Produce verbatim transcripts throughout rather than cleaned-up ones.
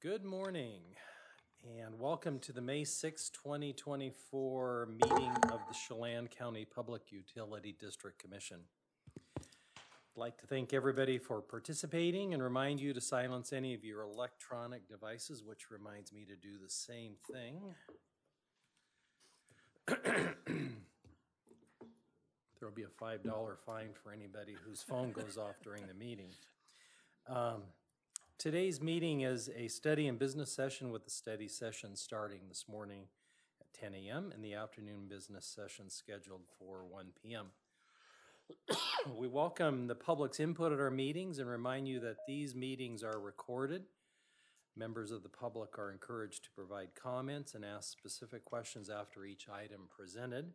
Good morning and welcome to the May sixth, twenty twenty-four meeting of the Chelan County Public Utility District Commission. I'd like to thank everybody for participating and remind you to silence any of your electronic devices, which reminds me to do the same thing. There will be a five dollar fine for anybody whose phone goes off during the meeting. Um, Today's meeting is a study and business session with the study session starting this morning at ten A M and the afternoon business session scheduled for one P M We welcome the public's input at our meetings and remind you that these meetings are recorded. Members of the public are encouraged to provide comments and ask specific questions after each item presented.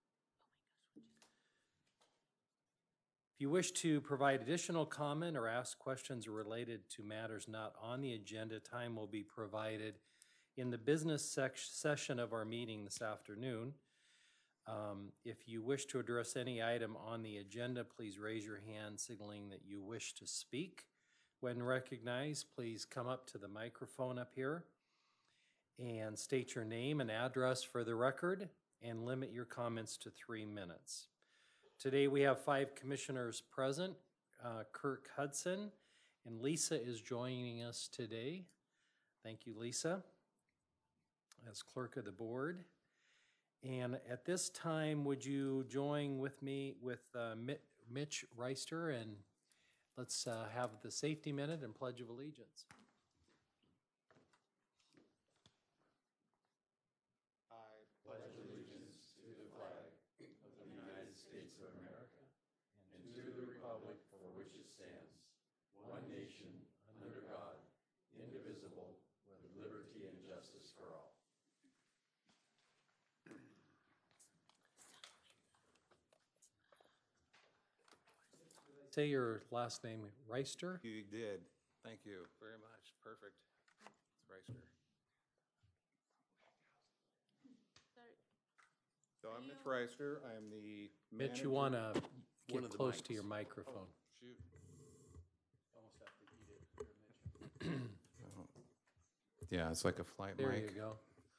If you wish to provide additional comment or ask questions related to matters not on the agenda, time will be provided in the business session of our meeting this afternoon. Um, if you wish to address any item on the agenda, please raise your hand signaling that you wish to speak. When recognized, please come up to the microphone up here and state your name and address for the record and limit your comments to three minutes. Today we have five commissioners present. uh, Kirk Hudson, and Lisa is joining us today. Thank you, Lisa, as clerk of the board. And at this time, would you join with me with uh, Mitch Reister, and let's uh, have the safety minute and pledge of allegiance. One nation, under God, indivisible, with liberty and justice for all. Say your last name, Reister? You did. Thank you very much. Perfect. It's Reister. So I'm Mitch Reister. I am the manager. Mitch, you want to One get of the close mics. to your microphone. Oh, shoot. Oh. Yeah, it's like a flight There mic. you go.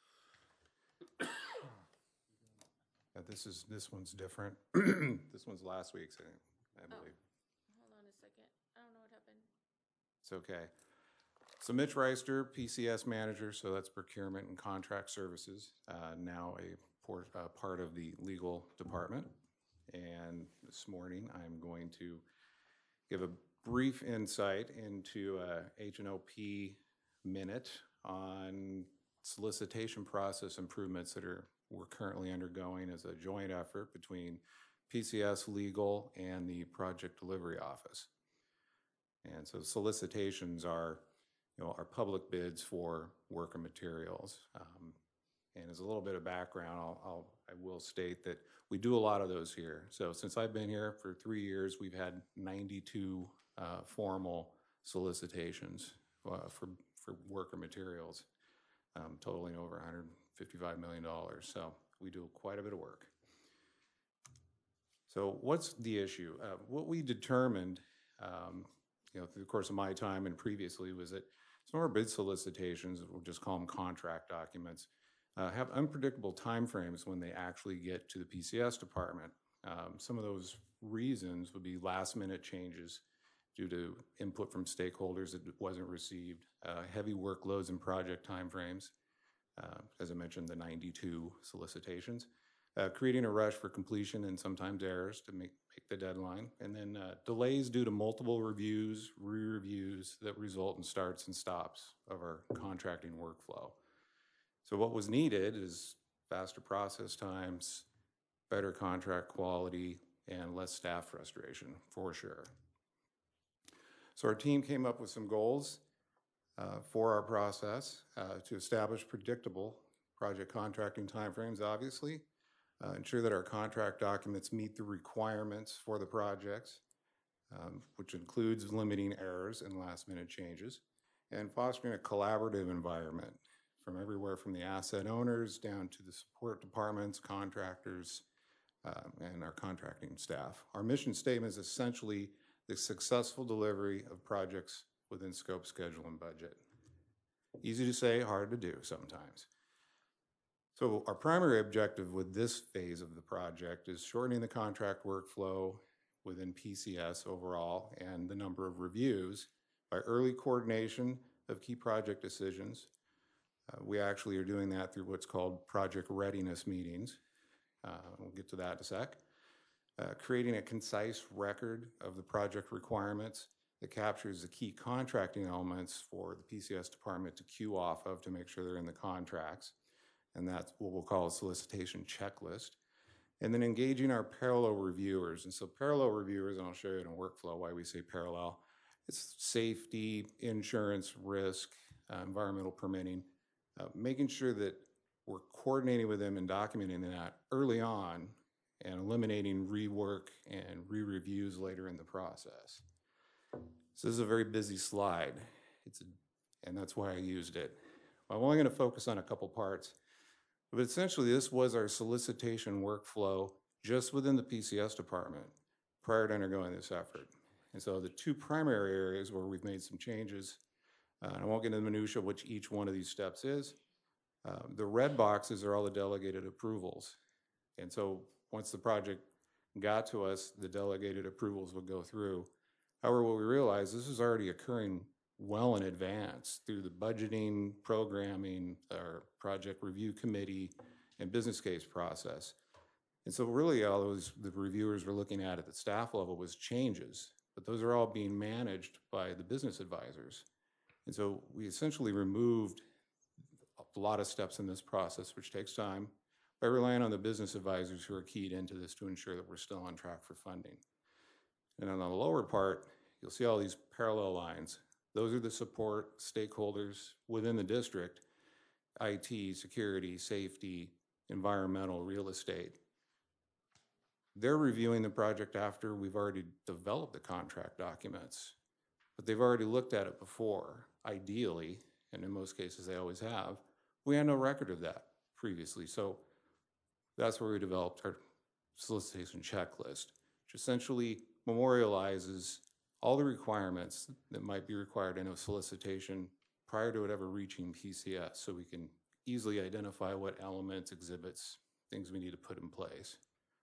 Yeah, this is this one's different. This one's last week's, I, I believe. Oh, hold on a second. I don't know what happened. It's okay. So Mitch Reister, P C S manager, so that's procurement and contract services, uh, now a port, uh, part of the legal department. And this morning I'm going to give a brief insight into uh, H and O P minute on solicitation process improvements that are we're currently undergoing as a joint effort between P C S Legal and the Project Delivery Office. And so solicitations are, you know, our public bids for work and materials. Um, and as a little bit of background, I'll, I'll, I will state that we do a lot of those here. So since I've been here for three years, we've had ninety-two uh, formal solicitations uh, for, for work or materials, um, totaling over one hundred fifty-five million dollars. So we do quite a bit of work. So what's the issue? Uh, what we determined, um, you know, through the course of my time and previously, was that some of our bid solicitations, we'll just call them contract documents, uh, have unpredictable timeframes when they actually get to the P C S department. Um, some of those reasons would be last minute changes due to input from stakeholders that wasn't received, uh, heavy workloads and project timeframes, uh, as I mentioned, the ninety-two solicitations, uh, creating a rush for completion and sometimes errors to make, make the deadline, and then uh, delays due to multiple reviews, re-reviews that result in starts and stops of our contracting workflow. So what was needed is faster process times, better contract quality, and less staff frustration, for sure. So our team came up with some goals uh, for our process uh, to establish predictable project contracting timeframes, obviously, uh, ensure that our contract documents meet the requirements for the projects, um, which includes limiting errors and last minute changes, and fostering a collaborative environment from everywhere from the asset owners down to the support departments, contractors, uh, and our contracting staff. Our mission statement is essentially the successful delivery of projects within scope, schedule, and budget. Easy to say, hard to do sometimes. So our primary objective with this phase of the project is shortening the contract workflow within P C S overall and the number of reviews by early coordination of key project decisions. Uh, we actually are doing that through what's called project readiness meetings. Uh, we'll get to that in a sec. Uh, creating a concise record of the project requirements that captures the key contracting elements for the P C S department to queue off of to make sure they're in the contracts. And that's what we'll call a solicitation checklist. And then engaging our parallel reviewers. And so parallel reviewers, and I'll show you in a workflow why we say parallel. It's safety, insurance, risk, uh, environmental permitting, uh, making sure that we're coordinating with them and documenting that early on and eliminating rework and re-reviews later in the process. So this is a very busy slide, it's a, and that's why I used it. I'm only going to focus on a couple parts, but essentially this was our solicitation workflow just within the P C S department prior to undergoing this effort. And so the two primary areas where we've made some changes, uh, and I won't get into the minutia of which each one of these steps is. Uh, the red boxes are all the delegated approvals. And so once the project got to us, the delegated approvals would go through. However, what we realized, this is already occurring well in advance through the budgeting, programming, our project review committee, and business case process. And so really all those the reviewers were looking at at the staff level was changes, but those are all being managed by the business advisors. And so we essentially removed a lot of steps in this process, which takes time, by relying on the business advisors who are keyed into this to ensure that we're still on track for funding. And on the lower part, you'll see all these parallel lines. Those are the support stakeholders within the district, I T, security, safety, environmental, real estate. They're reviewing the project after we've already developed the contract documents, but they've already looked at it before, ideally, and in most cases they always have. We had no record of that previously, so that's where we developed our solicitation checklist, which essentially memorializes all the requirements that might be required in a solicitation prior to it ever reaching P C S, so we can easily identify what elements, exhibits, things we need to put in place.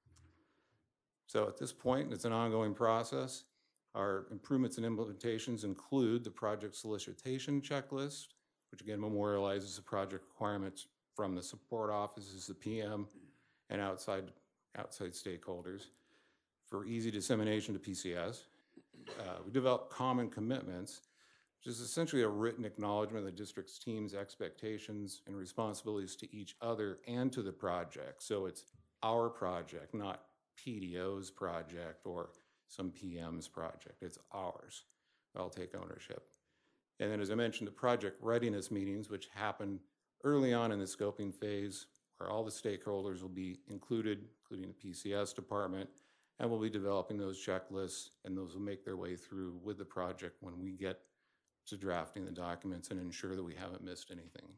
So at this point, it's an ongoing process. Our improvements and implementations include the project solicitation checklist, which again memorializes the project requirements from the support offices, the P M, and outside, outside stakeholders for easy dissemination to P C S. Uh, we developed common commitments, which is essentially a written acknowledgement of the district's team's expectations and responsibilities to each other and to the project. So it's our project, not P D O's project or some P M's project. It's ours. I'll take ownership. And then, as I mentioned, the project readiness meetings, which happen early on in the scoping phase, where all the stakeholders will be included, including the P C S department, and we'll be developing those checklists, and those will make their way through with the project when we get to drafting the documents and ensure that we haven't missed anything.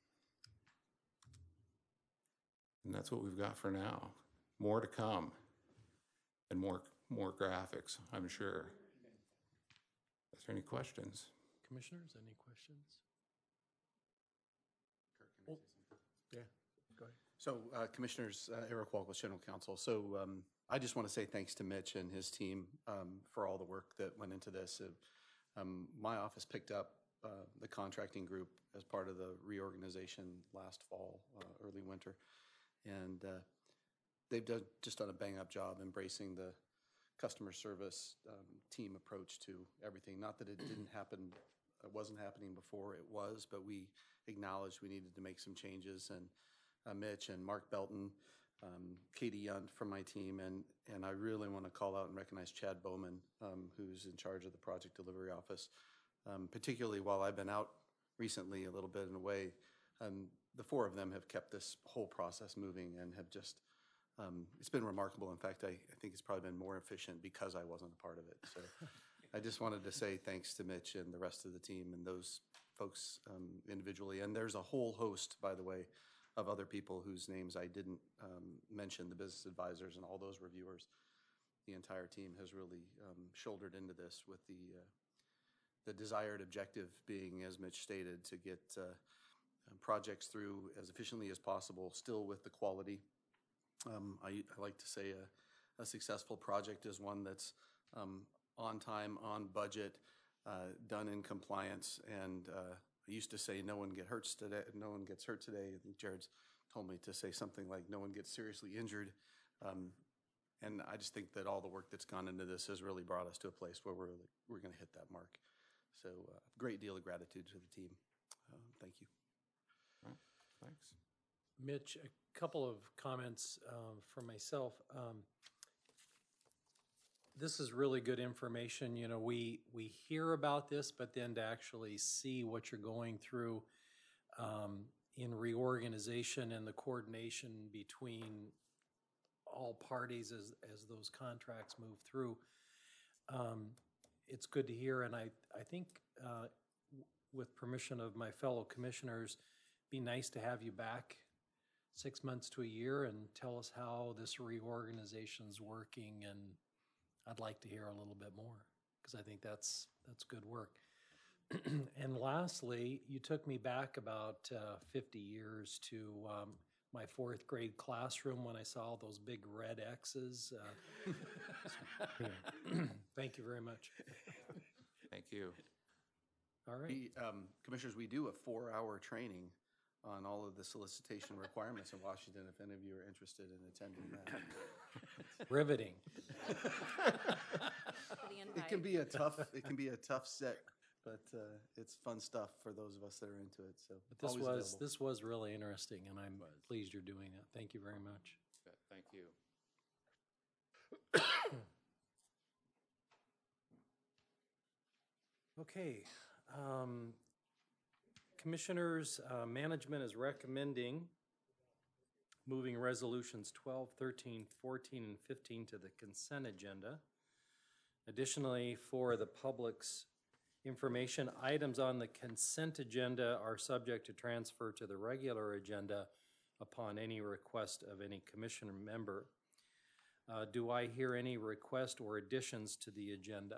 And that's what we've got for now. More to come, and more, more graphics, I'm sure. Is there any questions? Commissioners, any questions? Oh, yeah, go ahead. So, uh, Commissioners, uh, Eric Walk with General Counsel. So um, I just want to say thanks to Mitch and his team um, for all the work that went into this. Uh, um, my office picked up uh, the contracting group as part of the reorganization last fall, uh, early winter. And uh, they've done, just done a bang-up job embracing the customer service um, team approach to everything. Not that it didn't happen, it wasn't happening before, it was, but we acknowledged we needed to make some changes. And uh, Mitch and Mark Belton, um, Katie Yunt from my team, and, and I really want to call out and recognize Chad Bowman, um, who's in charge of the project delivery office. Um, particularly while I've been out recently a little bit in a way, um, the four of them have kept this whole process moving and have just, um, it's been remarkable. In fact, I, I think it's probably been more efficient because I wasn't a part of it. So I just wanted to say thanks to Mitch and the rest of the team and those folks um, individually. And there's a whole host, by the way, of other people whose names I didn't um, mention, the business advisors and all those reviewers. The entire team has really um, shouldered into this with the, uh, the desired objective being, as Mitch stated, to get uh, projects through as efficiently as possible, still with the quality. Um, I, I like to say a, a successful project is one that's um, on time, on budget, uh, done in compliance. And uh, I used to say no one get hurts today. No one gets hurt today. I think Jared's told me to say something like no one gets seriously injured. Um, and I just think that all the work that's gone into this has really brought us to a place where we're we're going to hit that mark. So, uh, great deal of gratitude to the team. Uh, thank you. All right, thanks. Mitch, a couple of comments um, from myself. Um, this is really good information. You know, we we hear about this, but then to actually see what you're going through um, in reorganization and the coordination between all parties as as those contracts move through, um, it's good to hear. And I I think uh, with permission of my fellow commissioners, be nice to have you back six months to a year and tell us how this reorganization's working, and I'd like to hear a little bit more, because I think that's that's good work. And lastly, you took me back about uh, fifty years to um, my fourth grade classroom when I saw all those big red X's. Uh, thank you very much. Thank you. All right. We, um, commissioners, we do a four-hour training on all of the solicitation requirements in Washington, if any of you are interested in attending that. Riveting. It can be a tough, it can be a tough set, but uh, it's fun stuff for those of us that are into it. So, but this always was available. this was really interesting, and I'm pleased you're doing it. Thank you very much. Thank you. Okay. Um, Commissioners, uh, management is recommending moving resolutions twelve, thirteen, fourteen, and fifteen to the consent agenda. Additionally, for the public's information, items on the consent agenda are subject to transfer to the regular agenda upon any request of any commissioner member. Uh, do I hear any request or additions to the agenda?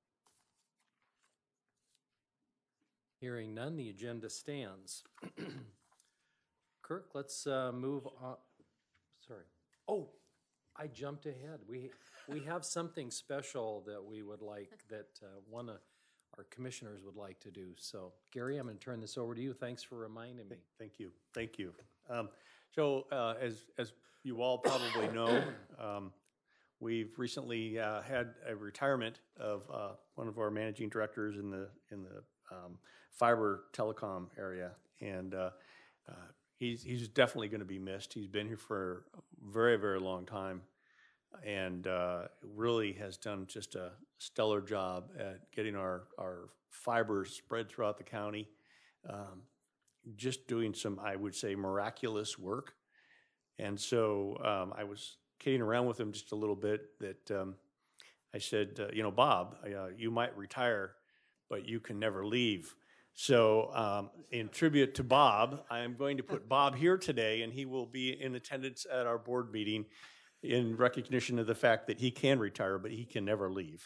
Hearing none, the agenda stands. Kirk, let's uh, move on. Sorry. Oh, I jumped ahead. We we have something special that we would like, that uh, one of our commissioners would like to do. So, Gary, I'm going to turn this over to you. Thanks for reminding me. Thank you. Thank you. Um, so, uh, as as you all probably know, um, we've recently uh, had a retirement of uh, one of our managing directors in the in the um, fiber telecom area, and uh, uh, he's he's definitely going to be missed. He's been here for a very very long time, and uh, really has done just a stellar job at getting our our fiber spread throughout the county. Um, just doing some, I would say, miraculous work. And so um, I was kidding around with him just a little bit that um, I said, uh, you know, Bob, uh, you might retire, but you can never leave. So um, in tribute to Bob, I am going to put Bob here today, and he will be in attendance at our board meeting in recognition of the fact that he can retire, but he can never leave.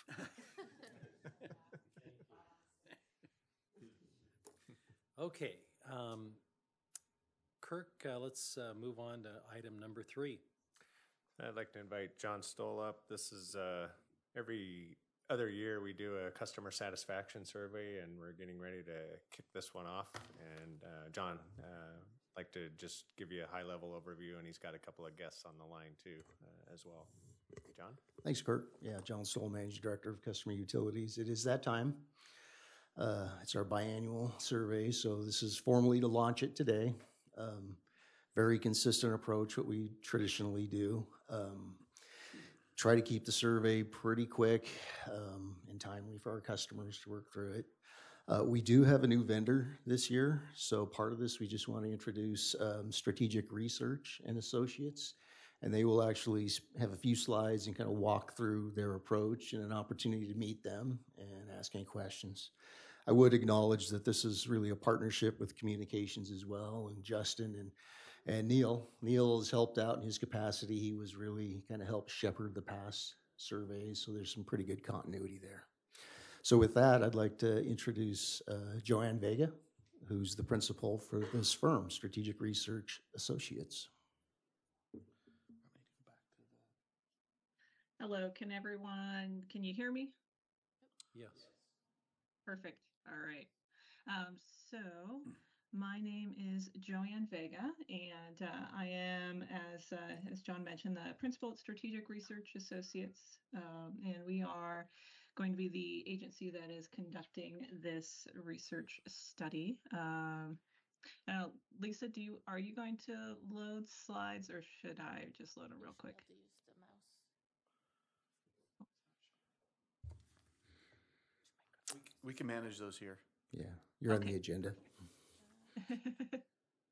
Okay. Um, Kirk, uh, let's uh, move on to item number three. I'd like to invite John Stoll up. This is uh, every other year we do a customer satisfaction survey, and we're getting ready to kick this one off. And uh, John, uh, I'd like to just give you a high-level overview, and he's got a couple of guests on the line too uh, as well. John? Thanks, Kurt. Yeah, John Stoll, Managing Director of Customer Utilities. It is that time. Uh, it's our biannual survey, so this is formally to launch it today. Um, very consistent approach, what we traditionally do. Um, try to keep the survey pretty quick um, and timely for our customers to work through it. Uh, we do have a new vendor this year, so part of this we just want to introduce um, Strategic Research and Associates, and they will actually have a few slides and kind of walk through their approach and an opportunity to meet them and ask any questions. I would acknowledge that this is really a partnership with communications as well, and Justin and and Neil. Neil has helped out in his capacity. He was really kind of helped shepherd the past surveys, so there's some pretty good continuity there. So with that, I'd like to introduce uh, Joanne Vega, who's the principal for this firm, Strategic Research Associates. Hello, can everyone, can you hear me? Yes. Perfect, all right. Um, so my name is Joanne Vega, and uh, I am, as uh, as John mentioned, the principal at Strategic Research Associates, um, and we are going to be the agency that is conducting this research study. Um, now, Lisa, do you are you going to load slides, or should I just load them real quick? Have to use the mouse. We c- We can manage those here. Yeah, you're on Okay. the agenda. That's okay, don't worry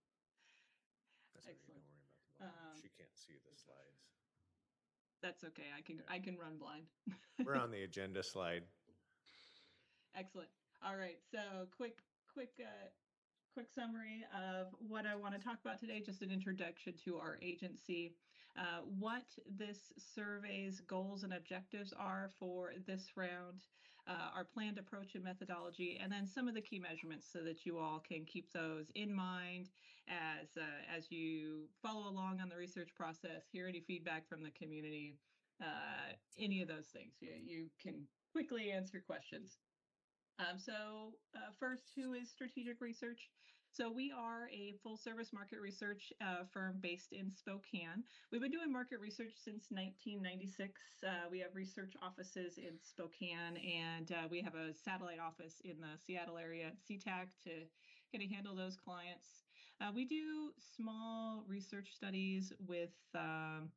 Excellent. about the volume. Um, She can't see the slides. That's okay. I can I can run blind. We're on the agenda slide. Excellent. All right. So quick quick uh, quick summary of what I want to talk about today. Just an introduction to our agency, uh, what this survey's goals and objectives are for this round, uh, our planned approach and methodology, and then some of the key measurements so that you all can keep those in mind as uh, as you follow along on the research process, hear any feedback from the community, uh, any of those things. You, you can quickly answer questions. Um, so uh, first, who is Strategic Research? So we are a full-service market research uh, firm based in Spokane. We've been doing market research since nineteen ninety-six. Uh, we have research offices in Spokane, and uh, we have a satellite office in the Seattle area, C TAC, to kind of handle those clients. Uh, we do small research studies with, um,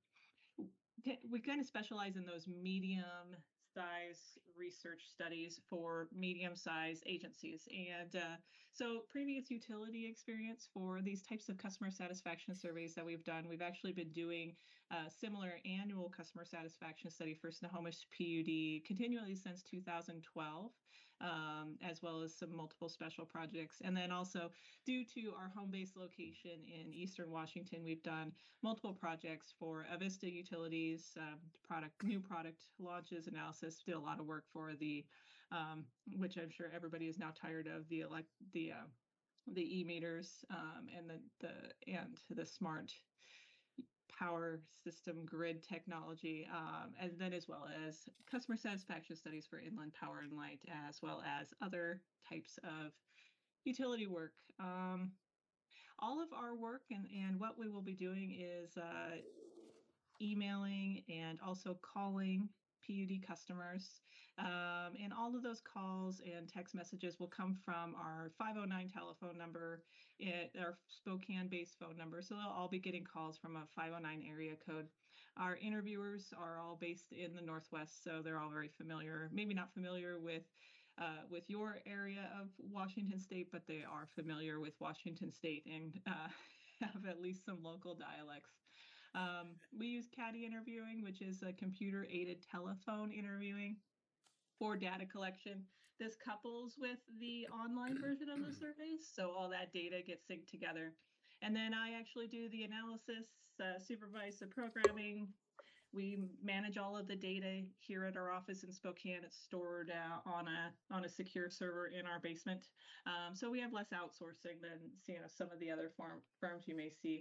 we kind of specialize in those medium size research studies for medium sized agencies. And uh, so previous utility experience for these types of customer satisfaction surveys that we've done, we've actually been doing a similar annual customer satisfaction study for Snohomish P U D continually since two thousand twelve. Um, as well as some multiple special projects. And then also, due to our home base location in Eastern Washington, we've done multiple projects for Avista Utilities, um, product, new product launches, analysis. Did a lot of work for the, um, which I'm sure everybody is now tired of, the elect, the uh, the e-meters um, and the the and the smart power system grid technology, um, and then as well as customer satisfaction studies for inland power and light, as well as other types of utility work. Um, all of our work and, and what we will be doing is uh, emailing and also calling P U D customers. Um, and all of those calls and text messages will come from our five oh nine telephone number, it, our Spokane-based phone number. So they'll all be getting calls from a five oh nine area code. Our interviewers are all based in the Northwest, so they're all very familiar, maybe not familiar with uh, with your area of Washington State, but they are familiar with Washington State and uh, have at least some local dialects. Um, we use CADI interviewing, which is a computer-aided telephone interviewing for data collection. This couples with the online version of the surveys, so all that data gets synced together. And then I actually do the analysis, uh, supervise the programming. We manage all of the data here at our office in Spokane. It's stored uh, on a on a secure server in our basement. Um, so we have less outsourcing than you know some of the other farm, firms you may see.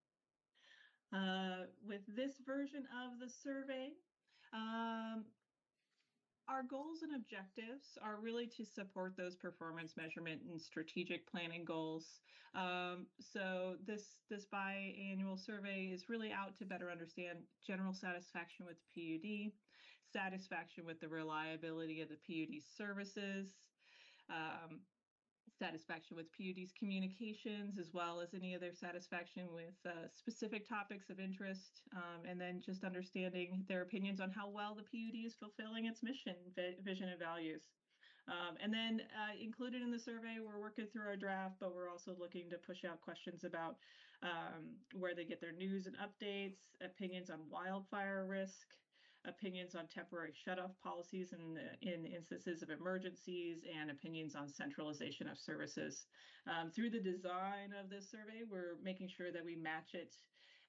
Uh, with this version of the survey, um, our goals and objectives are really to support those performance measurement and strategic planning goals. Um, so this this biannual survey is really out to better understand general satisfaction with the P U D, satisfaction with the reliability of the P U D services, um, satisfaction with P U D's communications, as well as any of their satisfaction with uh, specific topics of interest, um, and then just understanding their opinions on how well the P U D is fulfilling its mission, vi- vision, and values. Um, and then uh, included in the survey, we're working through our draft, but we're also looking to push out questions about um, where they get their news and updates, opinions on wildfire risk, opinions on temporary shutoff policies in, in instances of emergencies, and opinions on centralization of services. Um, through the design of this survey, we're making sure that we match it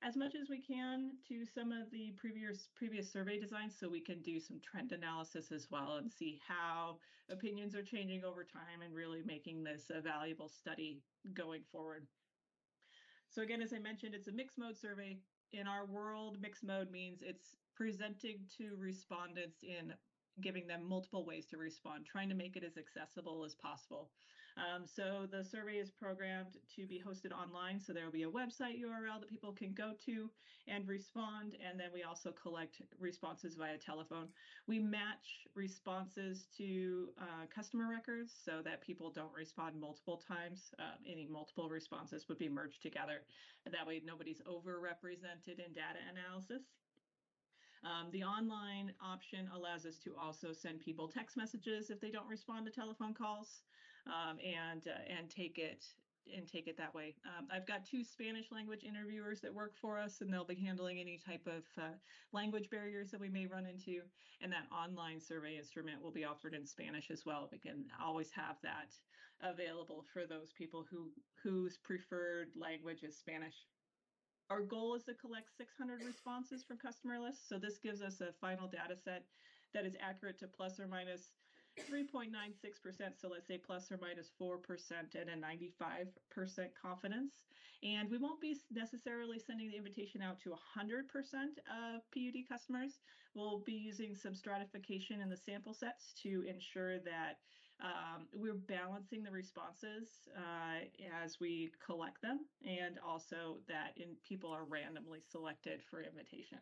as much as we can to some of the previous previous survey designs so we can do some trend analysis as well and see how opinions are changing over time and really making this a valuable study going forward. So again, as I mentioned, it's a mixed mode survey. In our world, mixed mode means it's presenting to respondents in giving them multiple ways to respond, trying to make it as accessible as possible. Um, so the survey is programmed to be hosted online. So there will be a website U R L that people can go to and respond. And then we also collect responses via telephone. We match responses to uh, customer records so that people don't respond multiple times. Uh, any multiple responses would be merged together. And that way nobody's overrepresented in data analysis. Um, the online option allows us to also send people text messages if they don't respond to telephone calls, um, and uh, and take it and take it that way. Um, I've got two Spanish language interviewers that work for us, and they'll be handling any type of uh, language barriers that we may run into. And that online survey instrument will be offered in Spanish as well. We can always have that available for those people who whose preferred language is Spanish. Our goal is to collect six hundred responses from customer lists. So this gives us a final data set that is accurate to plus or minus three point nine six percent. So let's say plus or minus four percent and a ninety-five percent confidence. And we won't be necessarily sending the invitation out to one hundred percent of P U D customers. We'll be using some stratification in the sample sets to ensure that Um, we're balancing the responses uh, as we collect them, and also that in, people are randomly selected for invitation.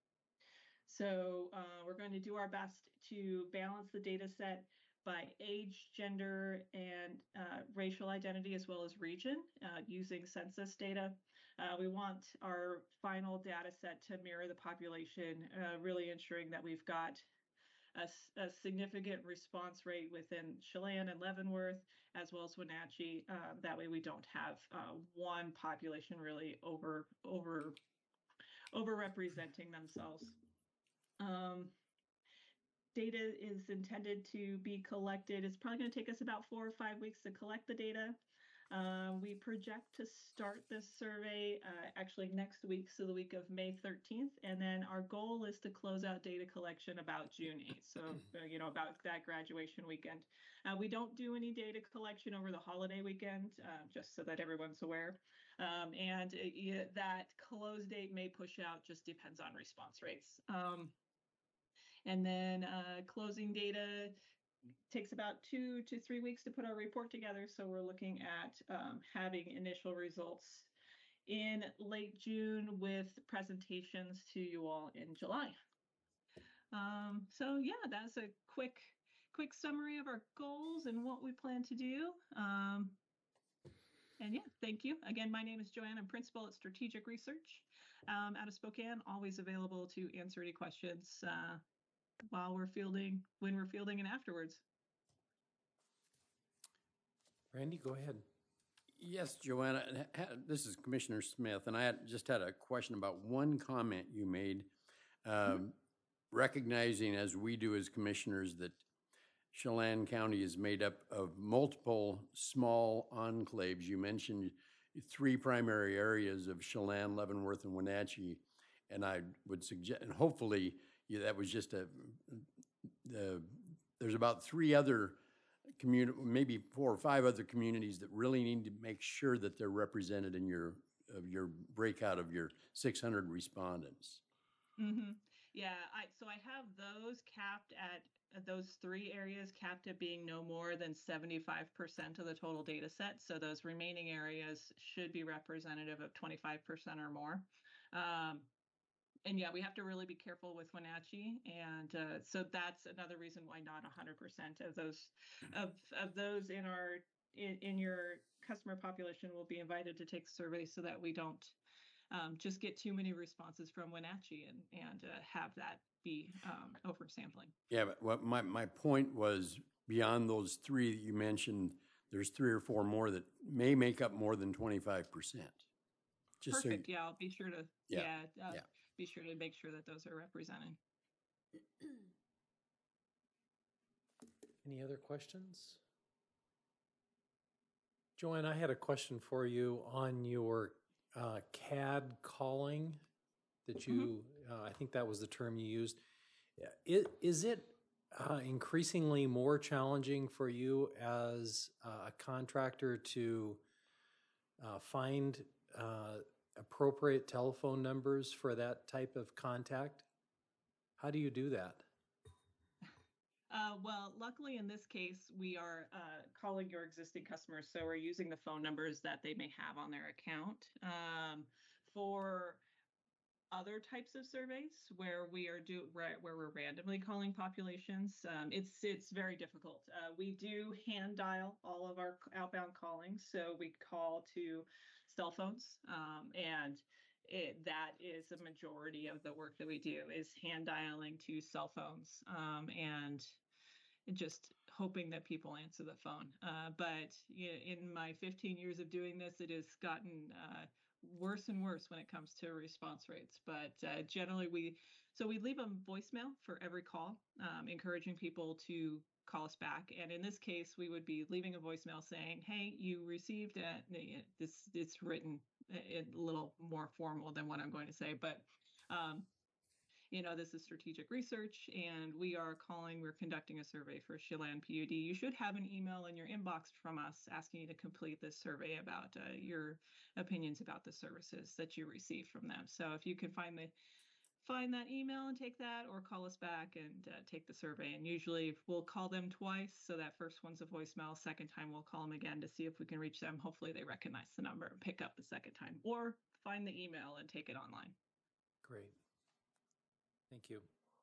So uh, we're going to do our best to balance the data set by age, gender, and uh, racial identity, as well as region, uh, using census data. Uh, we want our final data set to mirror the population, uh, really ensuring that we've got A, a significant response rate within Chelan and Leavenworth, as well as Wenatchee. Uh, that way, we don't have uh, one population really over over overrepresenting themselves. Um, data is intended to be collected. It's probably going to take us about four or five weeks to collect the data. Uh, we project to start this survey uh, actually next week, so the week of May thirteenth, and then our goal is to close out data collection about June eighth, so uh, you know, about that graduation weekend. Uh, we don't do any data collection over the holiday weekend, uh, just so that everyone's aware, um, and it, that close date may push out, just depends on response rates. Um, and then uh, closing data takes about two to three weeks to put our report together. So we're looking at um, having initial results in late June with presentations to you all in July. Um, so yeah, that's a quick, quick summary of our goals and what we plan to do. Um, and yeah, thank you. Again, my name is Joanne. I'm principal at Strategic Research um, out of Spokane, always available to answer any questions uh, while we're fielding, when we're fielding and afterwards. Randy, go ahead. Yes, Joanna, this is Commissioner Smith, and I had, just had a question about one comment you made, um, mm-hmm. recognizing, as we do as commissioners, that Chelan County is made up of multiple small enclaves. You mentioned three primary areas of Chelan, Leavenworth, and Wenatchee, and I would suggest, and hopefully yeah, that was just a, uh, there's about three other community, maybe four or five other communities that really need to make sure that they're represented in your of your breakout of your six hundred respondents. Mm-hmm. Yeah, I so I have those capped at uh, those three areas capped at being no more than seventy-five percent of the total data set. So those remaining areas should be representative of twenty-five percent or more. Um, And yeah, we have to really be careful with Wenatchee, and uh, so that's another reason why not one hundred percent of those of of those in our in, in your customer population will be invited to take the survey, so that we don't um, just get too many responses from Wenatchee and and uh, have that be um, oversampling. Yeah, but what my my point was, beyond those three that you mentioned, there's three or four more that may make up more than twenty-five percent. Just perfect. So, yeah, I'll be sure to yeah yeah. Uh, yeah. Be sure to make sure that those are represented. Any other questions? Joanne, I had a question for you on your uh, C A D calling that you, uh, I think that was the term you used. Is, is it uh, increasingly more challenging for you as uh, a contractor to uh, find uh, appropriate telephone numbers for that type of contact? How do you do that? Uh, well, luckily in this case, we are uh, calling your existing customers, so we're using the phone numbers that they may have on their account. Um, for other types of surveys where we are do right where we're randomly calling populations, um, it's it's very difficult. Uh, we do hand dial all of our outbound calling, so we call to cell phones, um, and it, that is a majority of the work that we do is hand dialing to cell phones, um, and just hoping that people answer the phone. Uh, but you know, in my fifteen years of doing this, it has gotten uh, worse and worse when it comes to response rates. But uh, generally, we so we leave a voicemail for every call, um, encouraging people to call us back. And in this case, we would be leaving a voicemail saying, "Hey, you received a, this." It's written a little more formal than what I'm going to say, but. Um, you know, this is strategic research, and we are calling, we're conducting a survey for Chelan P U D. You should have an email in your inbox from us asking you to complete this survey about uh, your opinions about the services that you receive from them. So if you can find the find that email and take that, or call us back and uh, take the survey. And usually we'll call them twice. So that first one's a voicemail. Second time we'll call them again to see if we can reach them. Hopefully they recognize the number and pick up the second time, or find the email and take it online. Great. Thank you.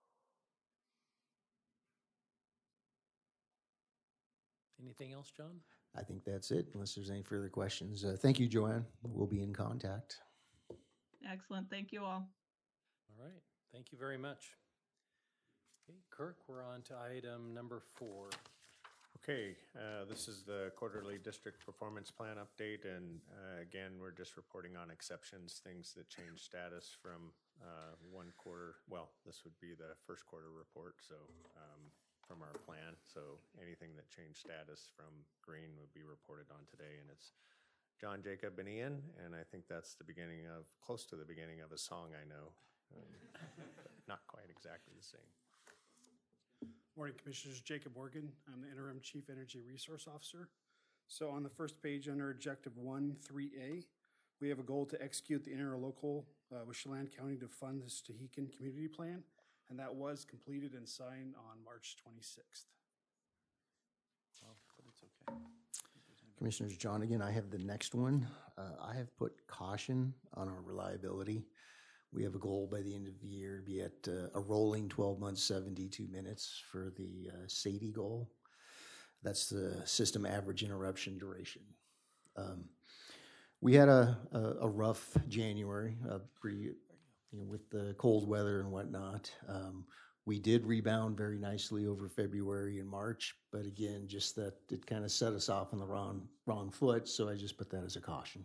Anything else, John? I think that's it, unless there's any further questions. Uh, thank you, Joanne. We'll be in contact. Excellent. Thank you all. All right. Thank you very much. Okay, Kirk, we're on to item number four. Okay, uh, this is the quarterly district performance plan update, and uh, again, we're just reporting on exceptions, things that change status from uh, one quarter. Well, this would be the first quarter report, so um, from our plan. So anything that changed status from green would be reported on today, and it's John, Jacob, and Ian, and I think that's the beginning of, close to the beginning of a song I know, um, but not quite exactly the same. Morning, Commissioners. Jacob Morgan. I'm the Interim Chief Energy Resource Officer. So on the first page under Objective one, three A, we have a goal to execute the interlocal uh, with Chelan County to fund the Stehekin Community Plan, and that was completed and signed on March twenty-sixth. Well, but it's okay. Commissioners, John, again, I have the next one. Uh, I have put caution on our reliability. We have a goal by the end of the year to be at uh, a rolling twelve months, seventy-two minutes for the uh, S A I D I goal. That's the system average interruption duration. Um, we had a, a, a rough January, uh, pretty, you know, with the cold weather and whatnot. Um, we did rebound very nicely over February and March, but again, just that it kind of set us off on the wrong, wrong foot, so I just put that as a caution.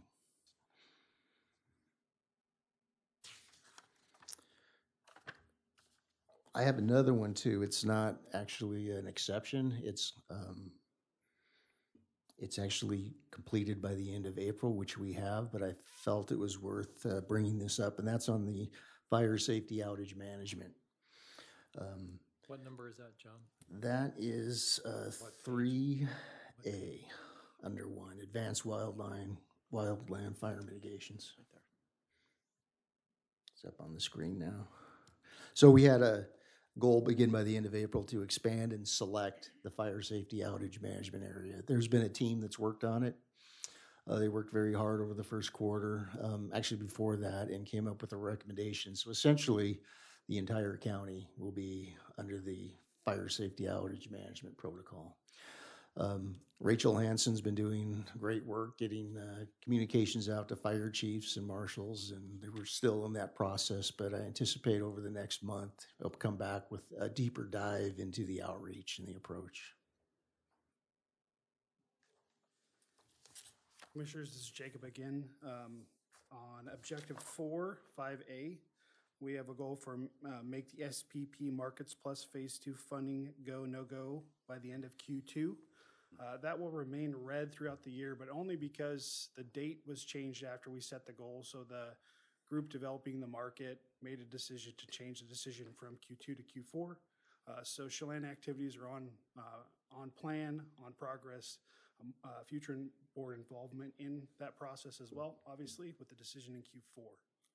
I have another one too. It's not actually an exception. It's um, it's actually completed by the end of April, which we have, but I felt it was worth uh, bringing this up, and that's on the fire safety outage management. Um, What number is that, John? that is uh, three A under one, Advanced Wildland, Wildland Fire Mitigations. Right there. It's up on the screen now. So we had a goal begin by the end of April to expand and select the fire safety outage management area. There's been a team that's worked on it. Uh, they worked very hard over the first quarter, um, actually before that, and came up with a recommendation. So essentially, the entire county will be under the fire safety outage management protocol. Um, Rachel Hansen's been doing great work getting uh, communications out to fire chiefs and marshals, and they were still in that process, but I anticipate over the next month, I'll come back with a deeper dive into the outreach and the approach. Commissioners, this is Jacob again. Um, on Objective four, five A, we have a goal for uh, make the S P P Markets Plus Phase two funding go, no go by the end of Q two. Uh, That will remain red throughout the year, but only because the date was changed after we set the goal. So the group developing the market made a decision to change the decision from Q two to Q four. Uh, So Chelan activities are on, uh, on plan, on progress, um, uh, future board involvement in that process as well, obviously, with the decision in Q four.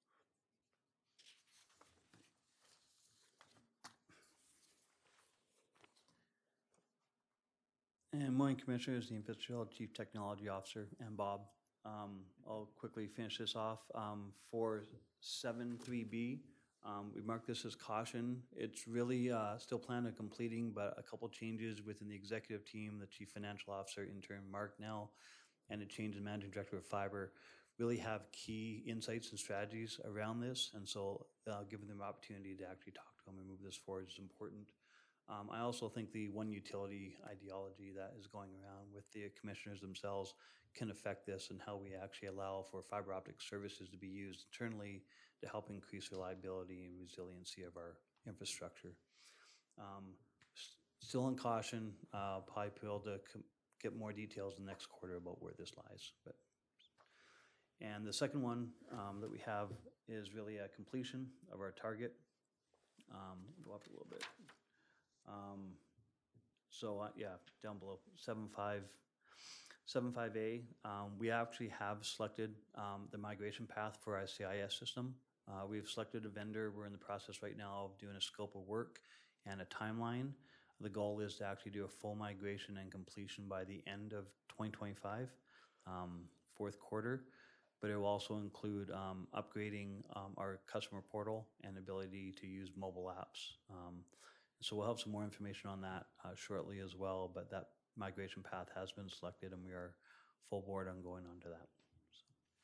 And morning, Commissioners, Dean Fitzgerald, Chief Technology Officer, and Bob. Um, I'll quickly finish this off. Um, for seven three B, um, we marked this as caution. It's really uh, still planned on completing, but a couple changes within the executive team, the Chief Financial Officer, intern Mark Nell, and the change in Managing Director of Fiber really have key insights and strategies around this. And so uh, giving them opportunity to actually talk to them and move this forward is important. Um, I also think the one utility ideology that is going around with the commissioners themselves can affect this and how we actually allow for fiber optic services to be used internally to help increase reliability and resiliency of our infrastructure. Um, s- still in caution, uh, probably be able to com- get more details in the next quarter about where this lies. But and the second one um, that we have is really a completion of our target. Um, go up a little bit. Um, so, uh, yeah, down below, seven five, seven five A, um, we actually have selected, um, the migration path for our C I S system. Uh, we've selected a vendor. We're in the process right now of doing a scope of work and a timeline. The goal is to actually do a full migration and completion by the end of twenty twenty-five, um, fourth quarter. But it will also include, um, upgrading, um, our customer portal and ability to use mobile apps. Um, So we'll have some more information on that uh, shortly as well, but that migration path has been selected and we are full board on going on to that. So,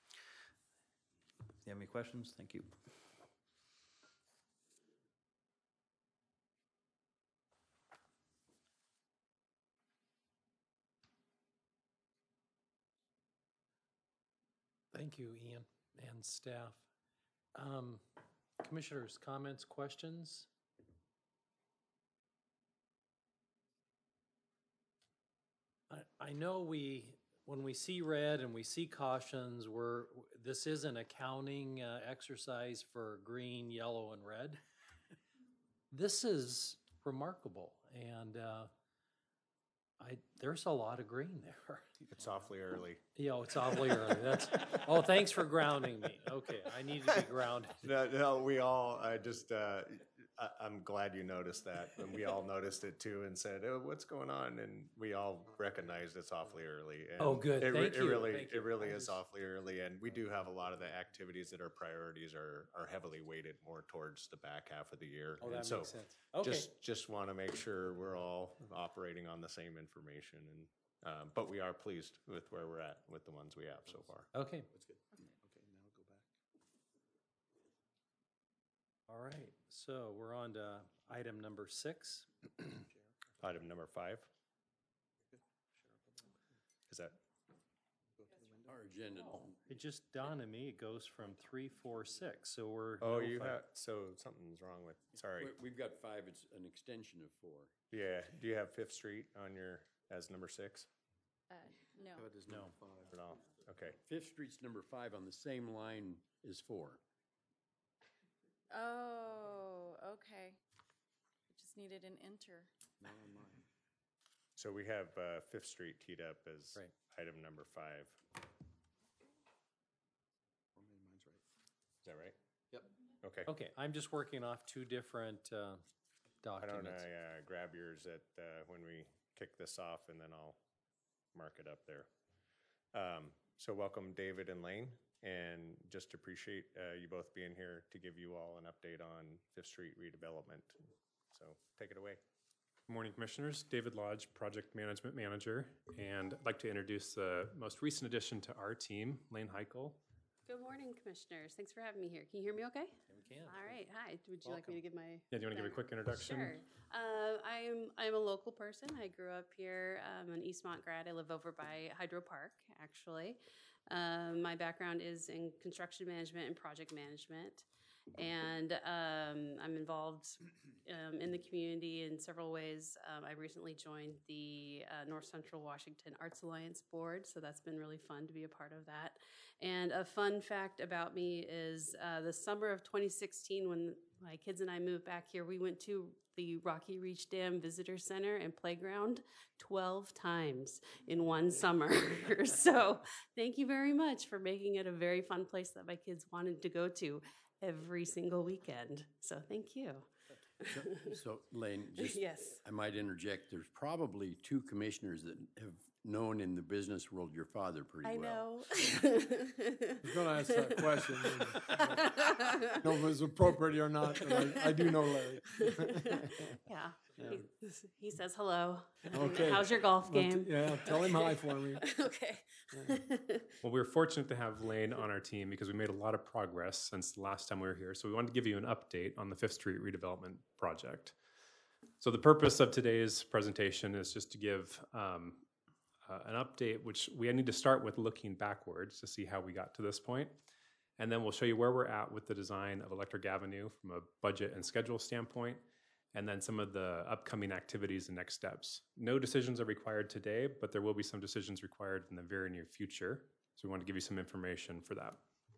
if you have any questions, thank you. Thank you, Ian and staff. Um, Commissioners, comments, questions? I, I know we, when we see red and we see cautions, we're, this is an accounting uh, exercise for green, yellow, and red. This is remarkable, and uh, I, there's a lot of green there. It's awfully early. You know, it's awfully early. That's, oh, thanks for grounding me. Okay, I need to be grounded. No, no, we all, I just, uh, I, I'm glad you noticed that. And we all noticed it too and said, oh, what's going on? And we all recognized it's awfully early. And Oh, good. It, re- Thank it you. really, Thank you. it really I is just- awfully early. And we do have a lot of the activities that are priorities are, are heavily weighted more towards the back half of the year. Oh, And that so makes sense. Okay. Just, just want to make sure we're all operating on the same information and, um, but we are pleased with where we're at with the ones we have so far. Okay, That's good. Okay, now go back. all right. So we're on to item number six. Item number five. Is that, Our agenda. It just dawned on me, it goes from three, four, six, so we're. oh, no you fi- have, so something's wrong with, sorry. We- We've got five, it's an extension of four. Yeah, do you have Fifth Street on your, as number six? Uh, no. That is No. number five. At all? Okay. Fifth Street's number five on the same line as four. Oh, okay. I just needed an enter. Not on mine. So we have uh, Fifth Street teed up as Right. item number five. Or maybe mine's right. Is that right? Yep. Okay. Okay, I'm just working off two different uh, Why don't documents. I uh, grab yours at, uh, when we kick this off and then I'll mark it up there. Um, So welcome David and Lane, and just appreciate uh, you both being here to give you all an update on Fifth Street redevelopment. So take it away. Good morning, Commissioners. David Lodge, Project Management Manager, and I'd like to introduce the most recent addition to our team, Lane Heichel. Good morning, Commissioners. Thanks for having me here. Can you hear me okay? We can. All right. Hi. Would you like me to give my... Yeah, do you want to give a quick introduction? Sure. Uh, I'm, I'm a local person. I grew up here. I'm an Eastmont grad. I live over by Hydro Park, actually. Um, my background is in construction management and project management. and um, I'm involved um, in the community in several ways. Um, I recently joined the uh, North Central Washington Arts Alliance Board, so that's been really fun to be a part of that. And a fun fact about me is uh, the summer of twenty sixteen, when my kids and I moved back here, we went to the Rocky Reach Dam Visitor Center and Playground twelve times in one summer. So thank you very much for making it a very fun place that my kids wanted to go to every single weekend. So thank you. So, so Lane, just, Yes. I might interject, there's probably two commissioners that have known in the business world your father pretty I well. know. I was going to ask that question. I don't know if it was appropriate or not, but I, I do know Larry. Yeah. He, he says hello. Okay. How's your golf Well, t- game? yeah, tell him hi for me. Okay. Well, we were fortunate to have Lane on our team because we made a lot of progress since the last time we were here. So we wanted to give you an update on the Fifth Street redevelopment project. So the purpose of today's presentation is just to give um, uh, an update, which we need to start with looking backwards to see how we got to this point. And then we'll show you where we're at with the design of Electric Avenue from a budget and schedule standpoint, and then some of the upcoming activities and next steps. No decisions are required today, but there will be some decisions required in the very near future. So we want to give you some information for that.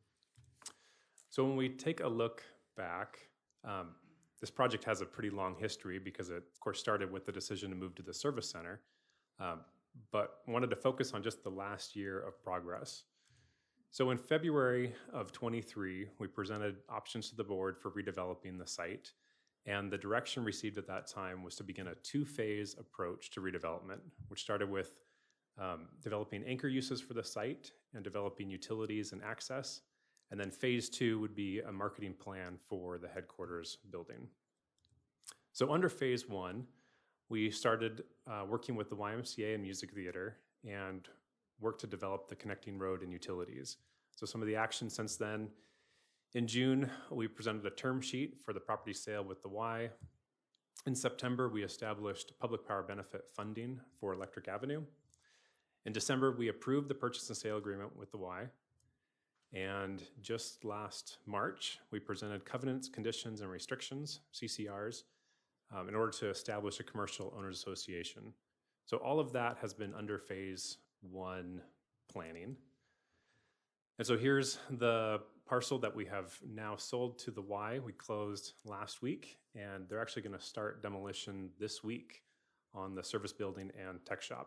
So when we take a look back, um, this project has a pretty long history because it, of course, started with the decision to move to the service center, um, but wanted to focus on just the last year of progress. So in February of twenty-three, we presented options to the board for redeveloping the site. And the direction received at that time was to begin a two-phase approach to redevelopment, which started with um, developing anchor uses for the site and developing utilities and access. And then phase two would be a marketing plan for the headquarters building. So under phase one, we started uh, working with the Y M C A and Music Theater and worked to develop the connecting road and utilities. So some of the actions since then: in June, we presented a term sheet for the property sale with the Y. In September, we established public power benefit funding for Electric Avenue. In December, we approved the purchase and sale agreement with the Y. And just last March, we presented covenants, conditions, and restrictions, C C Rs, um, in order to establish a commercial owners association. So all of that has been under phase one planning. And so here's the parcel that we have now sold to the Y. We closed last week, and they're actually going to start demolition this week on the service building and tech shop.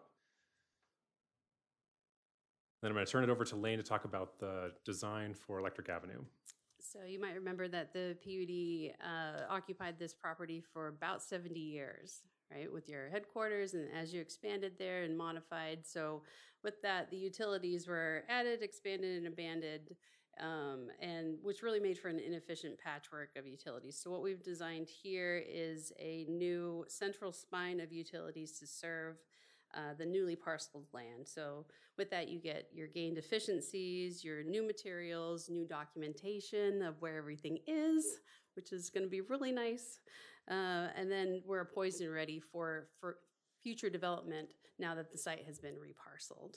Then I'm going to turn it over to Lane to talk about the design for Electric Avenue. So you might remember that the P U D uh, occupied this property for about seventy years, right, with your headquarters, and as you expanded there and modified. So with that, the utilities were added, expanded, and abandoned, um, and which really made for an inefficient patchwork of utilities. So what we've designed here is a new central spine of utilities to serve uh, the newly parceled land. So with that, you get your gained efficiencies, your new materials, new documentation of where everything is, which is going to be really nice. Uh, and then we're poised and ready for, for future development now that the site has been reparceled.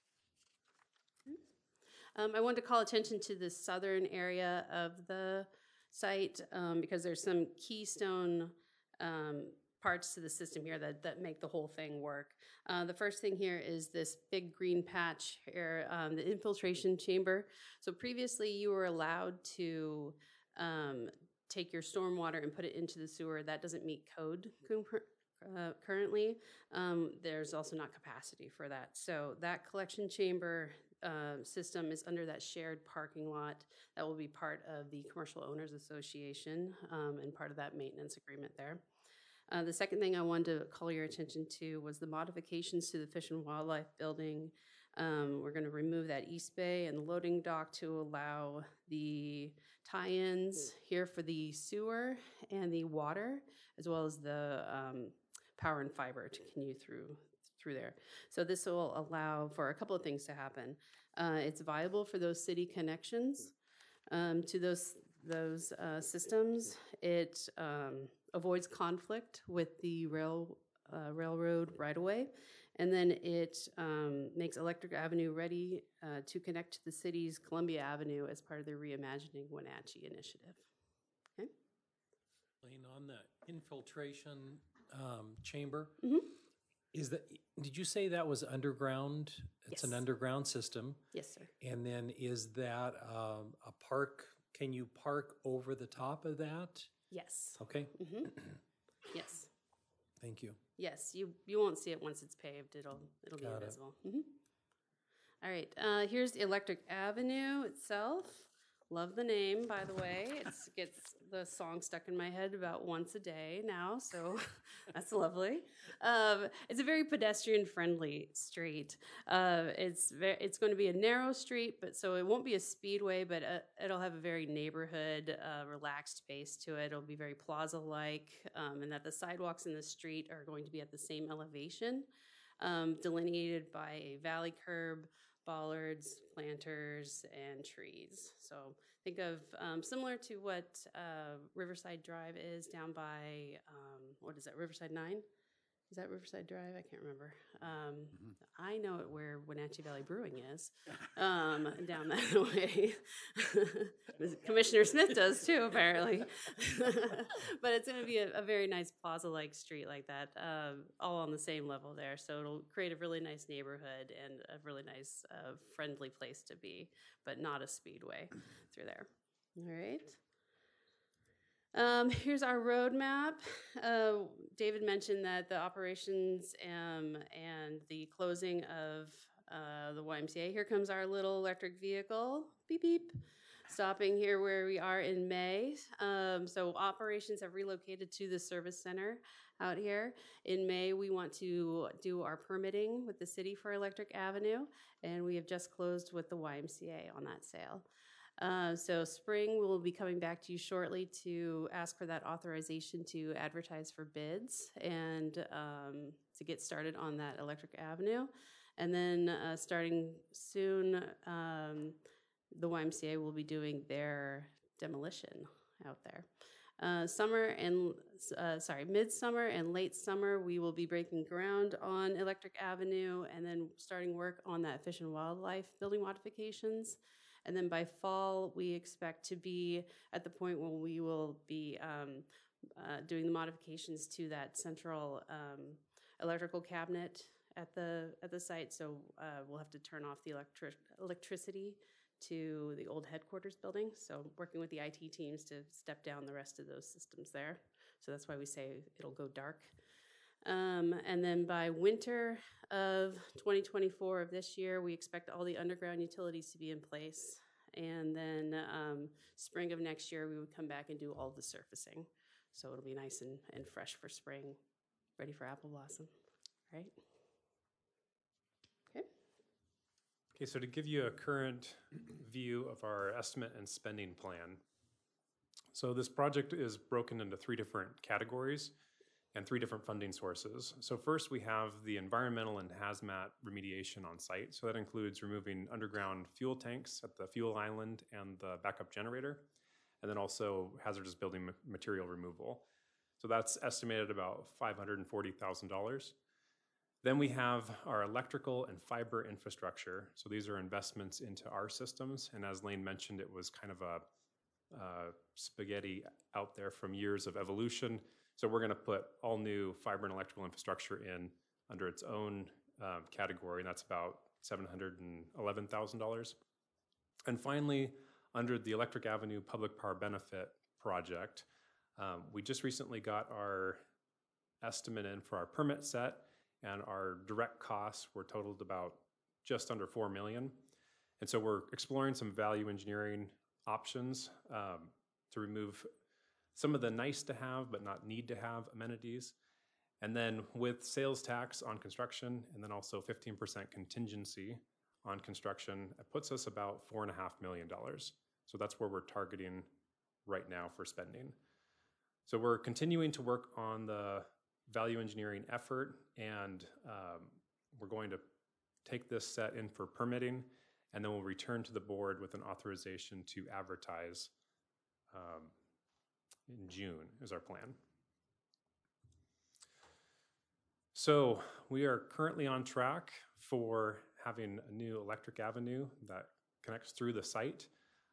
Um, I wanted to call attention to the southern area of the site um, because there's some keystone um, parts to the system here that, that make the whole thing work. Uh, the first thing here is this big green patch here, um, the infiltration chamber. So previously you were allowed to um, take your stormwater and put it into the sewer. That doesn't meet code uh, currently. Um, there's also not capacity for that. So that collection chamber uh, system is under that shared parking lot. That will be part of the Commercial Owners Association um, and part of that maintenance agreement there. Uh, the second thing I wanted to call your attention to was the modifications to the Fish and Wildlife Building. Um, we're going to remove that east bay and the loading dock to allow the tie-ins here for the sewer and the water, as well as the um, power and fiber to continue through through there. So this will allow for a couple of things to happen. Uh, it's viable for those city connections um, to those those uh, systems. It um, avoids conflict with the rail uh, railroad right-of-way, and then it um, makes Electric Avenue ready uh, to connect to the city's Columbia Avenue as part of the Reimagining Wenatchee initiative. Lane, on the infiltration um, chamber, Mhm. is that, did you say that was underground? It's an Yes. underground system. Yes, sir. And then is that um, a park, can you park over the top of that? Yes. Okay, hmm Yes. thank you. Yes, you, you won't see it once it's paved. It'll, it'll be Got it. invisible. Mhm. All right, uh, here's Electric Avenue itself. Love the name, by the way. It's gets the song stuck in my head about once a day now, so that's lovely. Um, it's a very pedestrian-friendly street. Uh, it's ve- it's going to be a narrow street, but so it won't be a speedway, but uh, it'll have a very neighborhood, uh, relaxed base to it. It'll be very plaza-like, um, and that the sidewalks in the street are going to be at the same elevation, um, delineated by a valley curb, bollards, planters, and trees. So think of um, similar to what uh, Riverside Drive is down by, um, what is that, Riverside nine? Is that Riverside Drive? I can't remember. Um, I know it where Wenatchee Valley Brewing is, um, down that way. Commissioner Smith does too, apparently. But it's going to be a, a very nice plaza-like street like that, um, all on the same level there. So it'll create a really nice neighborhood and a really nice, uh, friendly place to be, but not a speedway through there. All right. Um, here's our roadmap. Uh, David mentioned that the operations um, and the closing of uh, the Y M C A. Here comes our little electric vehicle, beep beep, stopping here where we are in May. Um, so operations have relocated to the service center out here. In May, we want to do our permitting with the city for Electric Avenue, and we have just closed with the Y M C A on that sale. Uh, so spring, we'll be coming back to you shortly to ask for that authorization to advertise for bids and um, to get started on that Electric Avenue. And then uh, starting soon, um, the Y M C A will be doing their demolition out there. Uh, summer and, uh, sorry, midsummer and late summer, we will be breaking ground on Electric Avenue and then starting work on that Fish and Wildlife building modifications. And then by fall, we expect to be at the point when we will be um, uh, doing the modifications to that central um, electrical cabinet at the at the site. So uh, we'll have to turn off the electric electricity to the old headquarters building. So working with the I T teams to step down the rest of those systems there. So that's why we say it'll go dark. Um, and then by winter of twenty twenty-four of this year, we expect all the underground utilities to be in place. And then um, spring of next year, we would come back and do all the surfacing. So it'll be nice and, and fresh for spring, ready for apple blossom, right? Okay. Okay, so to give you a current view of our estimate and spending plan. So this project is broken into three different categories and three different funding sources. So first we have the environmental and hazmat remediation on site. So that includes removing underground fuel tanks at the fuel island and the backup generator, and then also hazardous building ma- material removal. So that's estimated about five hundred forty thousand dollars. Then we have our electrical and fiber infrastructure. So these are investments into our systems. And as Lane mentioned, it was kind of a uh, spaghetti out there from years of evolution. So we're going to put all new fiber and electrical infrastructure in under its own um, category, and that's about seven hundred eleven thousand dollars. And finally, under the Electric Avenue Public Power Benefit Project, um, we just recently got our estimate in for our permit set, and our direct costs were totaled about just under four million dollars. And so we're exploring some value engineering options um, to remove some of the nice to have but not need to have amenities. And then with sales tax on construction and then also fifteen percent contingency on construction, it puts us about four and a half million dollars. So that's where we're targeting right now for spending. So we're continuing to work on the value engineering effort, and um, we're going to take this set in for permitting, and then we'll return to the board with an authorization to advertise um, in June is our plan. So we are currently on track for having a new Electric Avenue that connects through the site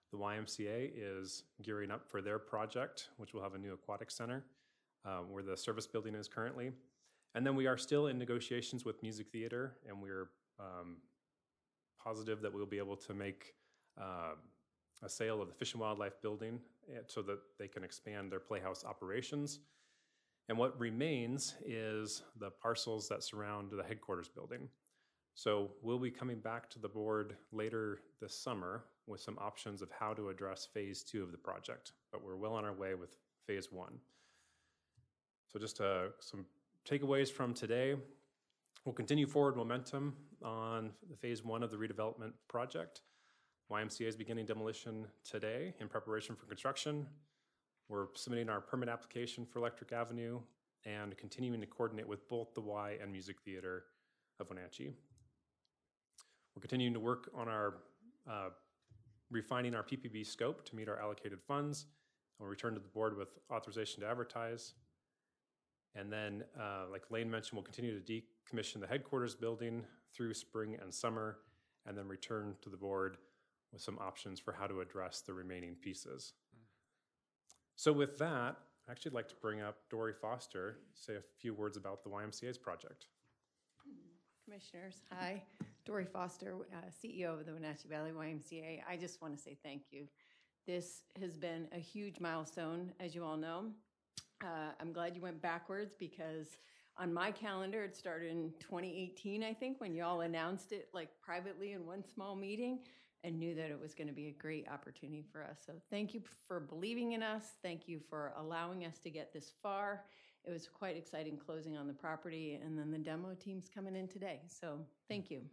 The Y M C A is gearing up for their project, which will have a new aquatic center uh, where the service building is currently. And then we are still in negotiations with Music Theater, and we're um, positive that we'll be able to make uh, a sale of the Fish and Wildlife building so that they can expand their Playhouse operations. And what remains is the parcels that surround the headquarters building. So we'll be coming back to the board later this summer with some options of how to address phase two of the project, but we're well on our way with phase one. So just uh, some takeaways from today. We'll continue forward momentum on the phase one of the redevelopment project. Y M C A is beginning demolition today in preparation for construction. We're submitting our permit application for Electric Avenue and continuing to coordinate with both the Y and Music Theater of Wenatchee. We're continuing to work on our uh, refining our P P B scope to meet our allocated funds. And we'll return to the board with authorization to advertise. And then, uh, like Lane mentioned, we'll continue to decommission the headquarters building through spring and summer, and then return to the board with some options for how to address the remaining pieces. So with that, I'd actually like to bring up Dory Foster, say a few words about the Y M C A's project. Commissioners, hi. Dory Foster, uh, C E O of the Wenatchee Valley Y M C A. I just want to say thank you. This has been a huge milestone, as you all know. Uh, I'm glad you went backwards because on my calendar, it started in twenty eighteen, I think, when you all announced it like privately in one small meeting and knew that it was going to be a great opportunity for us. So thank you for believing in us. Thank you for allowing us to get this far. It was quite exciting closing on the property, and then the demo team's coming in today. So thank you.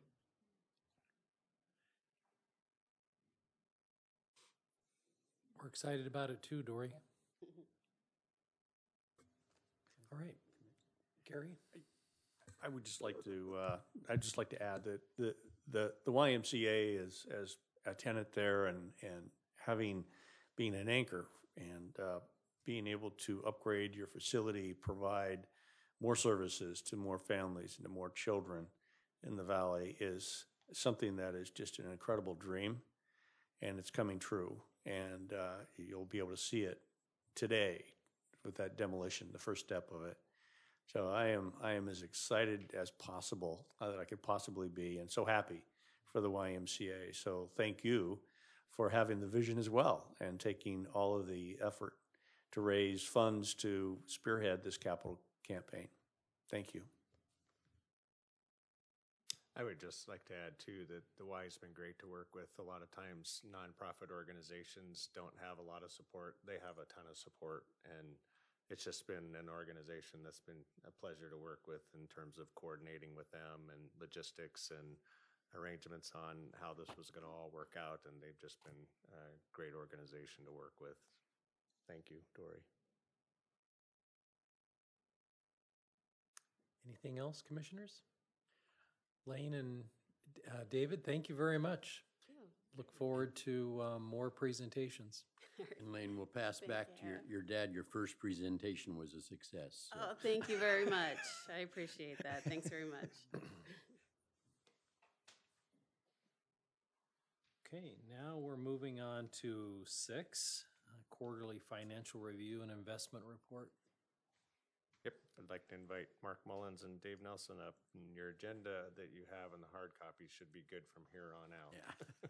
We're excited about it too, Dory. All right, Gary? I would just like to, uh, I'd just like to add that the, the, the Y M C A is, as a tenant there and, and having, being an anchor and uh, being able to upgrade your facility, provide more services to more families and to more children in the valley is something that is just an incredible dream, and it's coming true. And uh, you'll be able to see it today with that demolition, the first step of it. So I am I am as excited as possible uh, that I could possibly be, and so happy for the Y M C A. So thank you for having the vision as well and taking all of the effort to raise funds to spearhead this capital campaign. Thank you. I would just like to add too that the Y has been great to work with. A lot of times nonprofit organizations don't have a lot of support. They have a ton of support, and it's just been an organization that's been a pleasure to work with in terms of coordinating with them and logistics and arrangements on how this was going to all work out. And they've just been a great organization to work with. Thank you, Dory. Anything else, commissioners? Lane and uh, David, thank you very much. Look forward to um, more presentations. And Lane, we'll pass back to your, your dad. Your first presentation was a success. So. Oh, thank you very much. I appreciate that. Thanks very much. Okay, now we're moving on to six, uh, quarterly financial review and investment report. Yep, I'd like to invite Mark Mullins and Dave Nelson up. And your agenda that you have in the hard copy should be good from here on out. Yeah.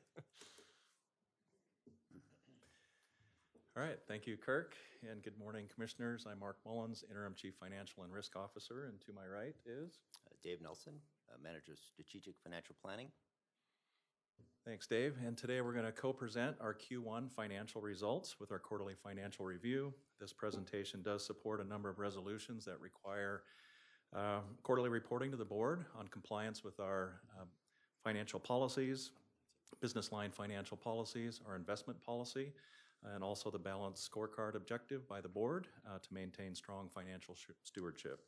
All right, thank you, Kirk, and good morning, Commissioners. I'm Mark Mullins, Interim Chief Financial and Risk Officer, and to my right is? Uh, Dave Nelson, uh, Manager of Strategic Financial Planning. Thanks, Dave. And today we're going to co-present our Q one financial results with our quarterly financial review. This presentation does support a number of resolutions that require uh, quarterly reporting to the board on compliance with our uh, financial policies, business line financial policies, our investment policy, and also the balanced scorecard objective by the board uh, to maintain strong financial stewardship.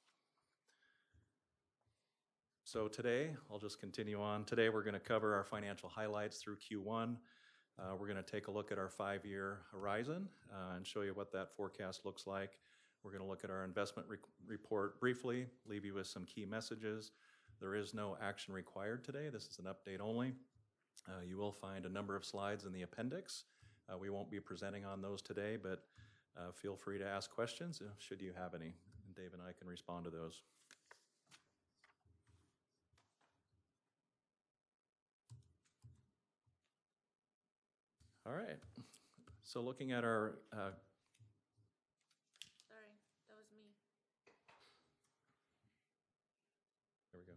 So today, I'll just continue on. Today, we're going to cover our financial highlights through Q one. Uh, we're going to take a look at our five-year horizon uh, and show you what that forecast looks like. We're going to look at our investment re report briefly, leave you with some key messages. There is no action required today. This is an update only. Uh, You will find a number of slides in the appendix. Uh, We won't be presenting on those today, but uh, feel free to ask questions uh, should you have any. And Dave and I can respond to those. All right. So looking at our uh, Sorry, that was me. There we go.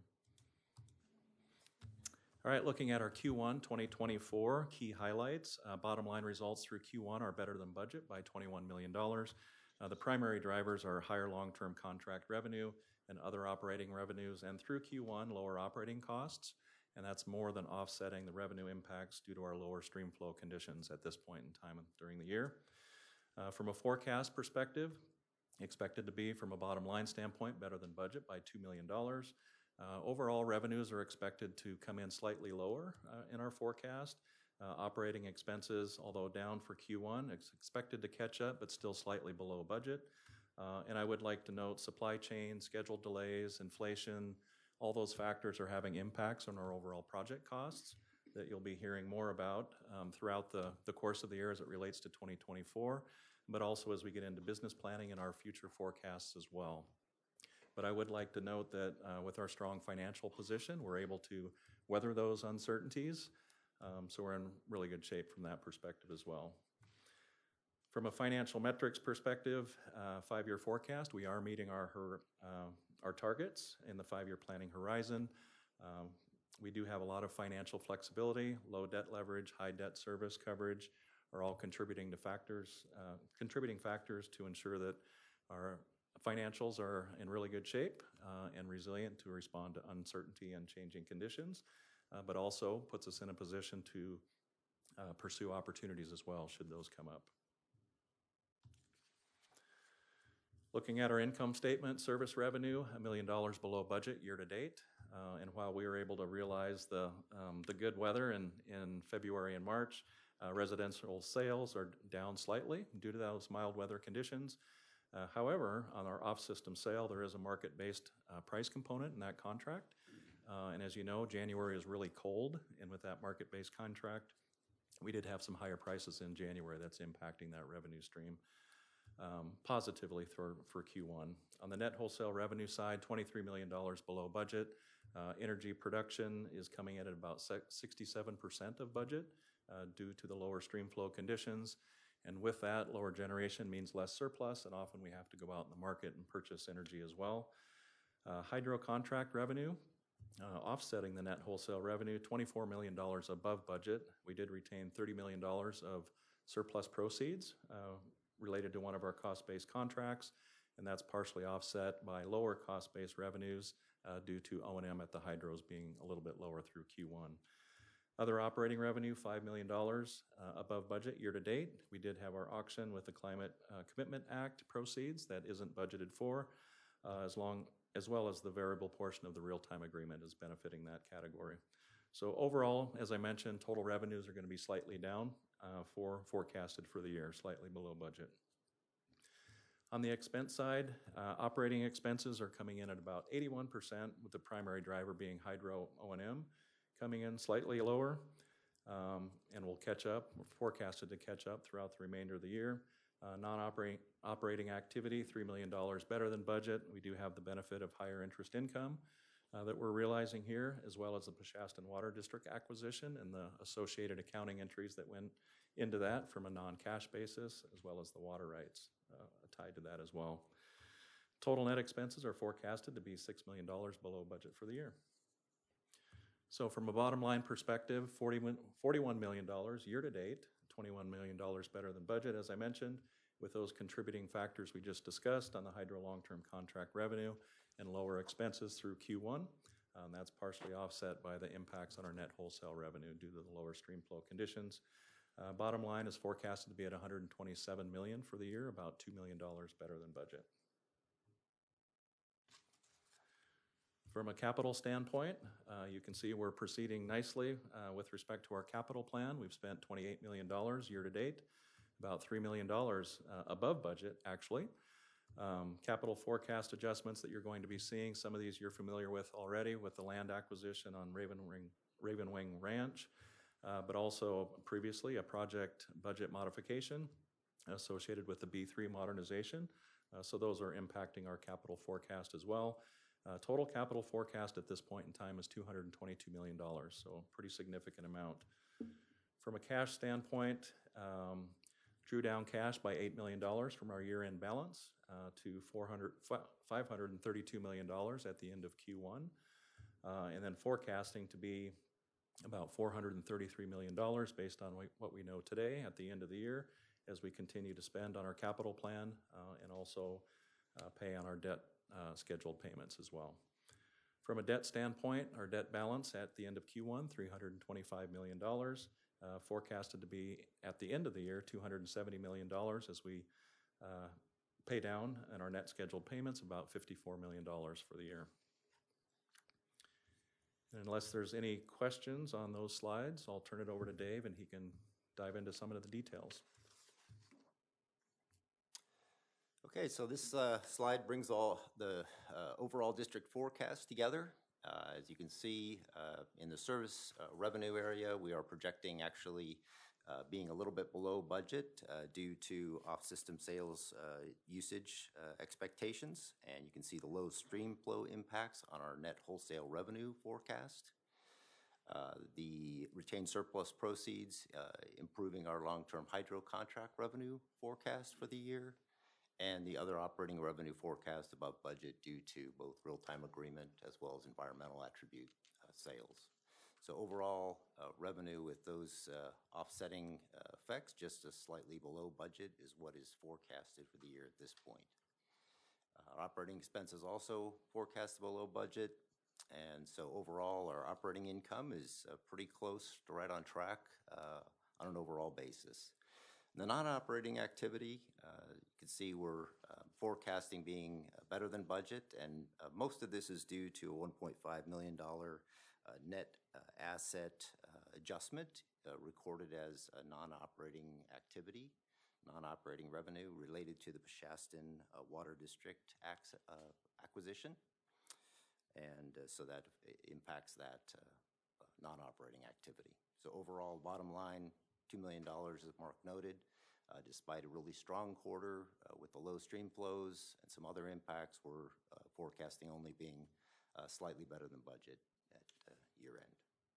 All right, looking at our Q one twenty twenty-four key highlights. Uh, bottom line results through Q one are better than budget by twenty-one million dollars. Uh, the primary drivers are higher long-term contract revenue and other operating revenues, and through Q one, lower operating costs, and that's more than offsetting the revenue impacts due to our lower stream flow conditions at this point in time during the year. Uh, from a forecast perspective, expected to be, from a bottom line standpoint, better than budget by two million dollars. Uh, overall revenues are expected to come in slightly lower uh, in our forecast. Uh, operating expenses, although down for Q one, it's expected to catch up, but still slightly below budget. Uh, and I would like to note supply chain, schedule delays, inflation, all those factors are having impacts on our overall project costs that you'll be hearing more about um, throughout the, the course of the year as it relates to twenty twenty-four, but also as we get into business planning and our future forecasts as well. But I would like to note that uh, with our strong financial position, we're able to weather those uncertainties. Um, so we're in really good shape from that perspective as well. From a financial metrics perspective, uh, five-year forecast, we are meeting our, her, uh, our targets in the five-year planning horizon. Um, we do have a lot of financial flexibility, low debt leverage, high debt service coverage are all contributing to factors, uh, contributing factors to ensure that our financials are in really good shape uh, and resilient to respond to uncertainty and changing conditions, uh, but also puts us in a position to uh, pursue opportunities as well should those come up. Looking at our income statement, service revenue, a million dollars below budget year to date. Uh, and while we were able to realize the, um, the good weather in, in February and March, uh, residential sales are down slightly due to those mild weather conditions. Uh, however, on our off-system sale, there is a market-based uh, price component in that contract. Uh, and as you know, January is really cold, and with that market-based contract, we did have some higher prices in January that's impacting that revenue stream um, positively for, for Q one. On the net wholesale revenue side, twenty-three million dollars below budget. Uh, energy production is coming in at about sixty-seven percent of budget uh, due to the lower stream flow conditions. And with that, lower generation means less surplus, and often we have to go out in the market and purchase energy as well. Uh, hydro contract revenue, uh, offsetting the net wholesale revenue, twenty-four million dollars above budget. We did retain thirty million dollars of surplus proceeds uh, related to one of our cost-based contracts, and that's partially offset by lower cost-based revenues uh, due to O and M at the hydros being a little bit lower through Q one. Other operating revenue, five million dollars uh, above budget year to date. We did have our auction with the Climate uh, Commitment Act proceeds that isn't budgeted for, uh, as long as well as the variable portion of the real-time agreement is benefiting that category. So overall, as I mentioned, total revenues are going to be slightly down uh, for forecasted for the year, slightly below budget. On the expense side, uh, operating expenses are coming in at about eighty-one percent, with the primary driver being hydro O and M. Coming in slightly lower, um, and will catch up. We're forecasted to catch up throughout the remainder of the year. Uh, non-operating operating activity, three million dollars better than budget. We do have the benefit of higher interest income uh, that we're realizing here, as well as the Shaston Water District acquisition and the associated accounting entries that went into that from a non-cash basis, as well as the water rights uh, tied to that as well. Total net expenses are forecasted to be six million dollars below budget for the year. So from a bottom line perspective, forty-one million dollars year to date, twenty-one million dollars better than budget, as I mentioned, with those contributing factors we just discussed on the hydro long-term contract revenue and lower expenses through Q one. Um, that's partially offset by the impacts on our net wholesale revenue due to the lower stream flow conditions. Uh, bottom line is forecasted to be at one hundred twenty-seven million dollars for the year, about two million dollars better than budget. From a capital standpoint, uh, you can see we're proceeding nicely uh, with respect to our capital plan. We've spent twenty-eight million dollars year to date, about three million dollars uh, above budget, actually. Um, capital forecast adjustments that you're going to be seeing, some of these you're familiar with already with the land acquisition on Raven Wing, Raven Wing Ranch. uh, but also previously a project budget modification associated with the B three modernization. Uh, so those are impacting our capital forecast as well. Uh, total capital forecast at this point in time is two hundred twenty-two million dollars, so a pretty significant amount. From a cash standpoint, um, drew down cash by eight million dollars from our year-end balance uh, to five hundred thirty-two million dollars at the end of Q one, uh, and then forecasting to be about four hundred thirty-three million dollars based on what we know today at the end of the year as we continue to spend on our capital plan uh, and also uh, pay on our debt uh, scheduled payments as well. From a debt standpoint, our debt balance at the end of Q one, three hundred twenty-five million dollars, uh, forecasted to be at the end of the year, two hundred seventy million dollars as we uh, pay down in our net scheduled payments about fifty-four million dollars for the year. And unless there's any questions on those slides, I'll turn it over to Dave and he can dive into some of the details. Okay, so this uh, slide brings all the uh, overall district forecast together. Uh, as you can see, uh, in the service uh, revenue area, we are projecting actually uh, being a little bit below budget uh, due to off-system sales uh, usage uh, expectations. And you can see the low stream flow impacts on our net wholesale revenue forecast. Uh, the retained surplus proceeds, uh, improving our long-term hydro contract revenue forecast for the year, and the other operating revenue forecast above budget due to both real-time agreement as well as environmental attribute uh, sales. So overall uh, revenue with those uh, offsetting uh, effects, just a slightly below budget is what is forecasted for the year at this point. Uh, operating expenses also forecast below budget, and so overall our operating income is uh, pretty close to right on track uh, on an overall basis. The non-operating activity, uh, you can see we're uh, forecasting being uh, better than budget, and uh, most of this is due to a one point five million dollars uh, net uh, asset uh, adjustment uh, recorded as a non-operating activity, non-operating revenue related to the Shaston uh, Water District ac uh, acquisition, and uh, so that impacts that uh, non-operating activity. So overall, bottom line, two million dollars, as Mark noted, uh, despite a really strong quarter uh, with the low stream flows and some other impacts, we're uh, forecasting only being uh, slightly better than budget at uh, year end.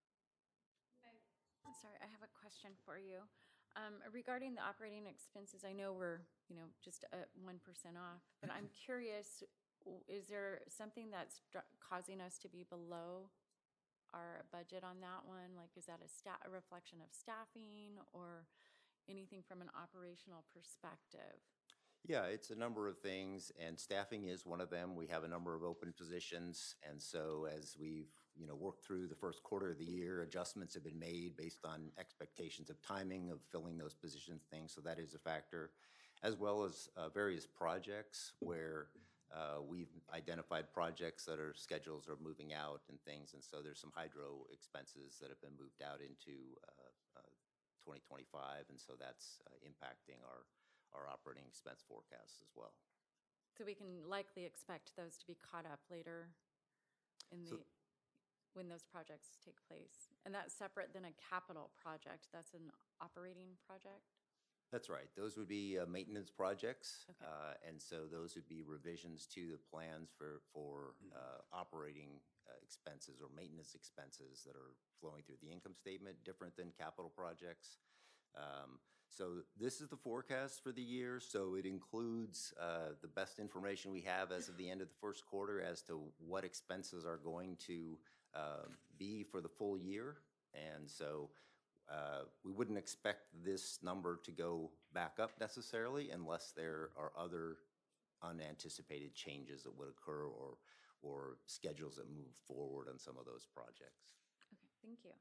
I'm sorry, I have a question for you. Um, regarding the operating expenses, I know we're, you know, just at one percent off, but I'm curious, is there something that's causing us to be below our budget on that one? Like, is that a, sta a reflection of staffing or anything from an operational perspective? Yeah, it's a number of things, and staffing is one of them. We have a number of open positions, and so as we've you know worked through the first quarter of the year, adjustments have been made based on expectations of timing of filling those positions, things. So that is a factor, as well as uh, various projects where Uh, we've identified projects that our schedules are moving out and things, and so there's some hydro expenses that have been moved out into uh, uh, twenty twenty-five, and so that's uh, impacting our, our operating expense forecasts as well. So we can likely expect those to be caught up later in the, So, when those projects take place. And that's separate than a capital project, that's an operating project? That's right. Those would be uh, maintenance projects, okay. uh, and so those would be revisions to the plans for for uh, operating uh, expenses or maintenance expenses that are flowing through the income statement, different than capital projects. Um, so this is the forecast for the year. So it includes uh, the best information we have as of the end of the first quarter as to what expenses are going to uh, be for the full year, and so. Uh, we wouldn't expect this number to go back up necessarily unless there are other unanticipated changes that would occur or, or schedules that move forward on some of those projects. Okay, thank you.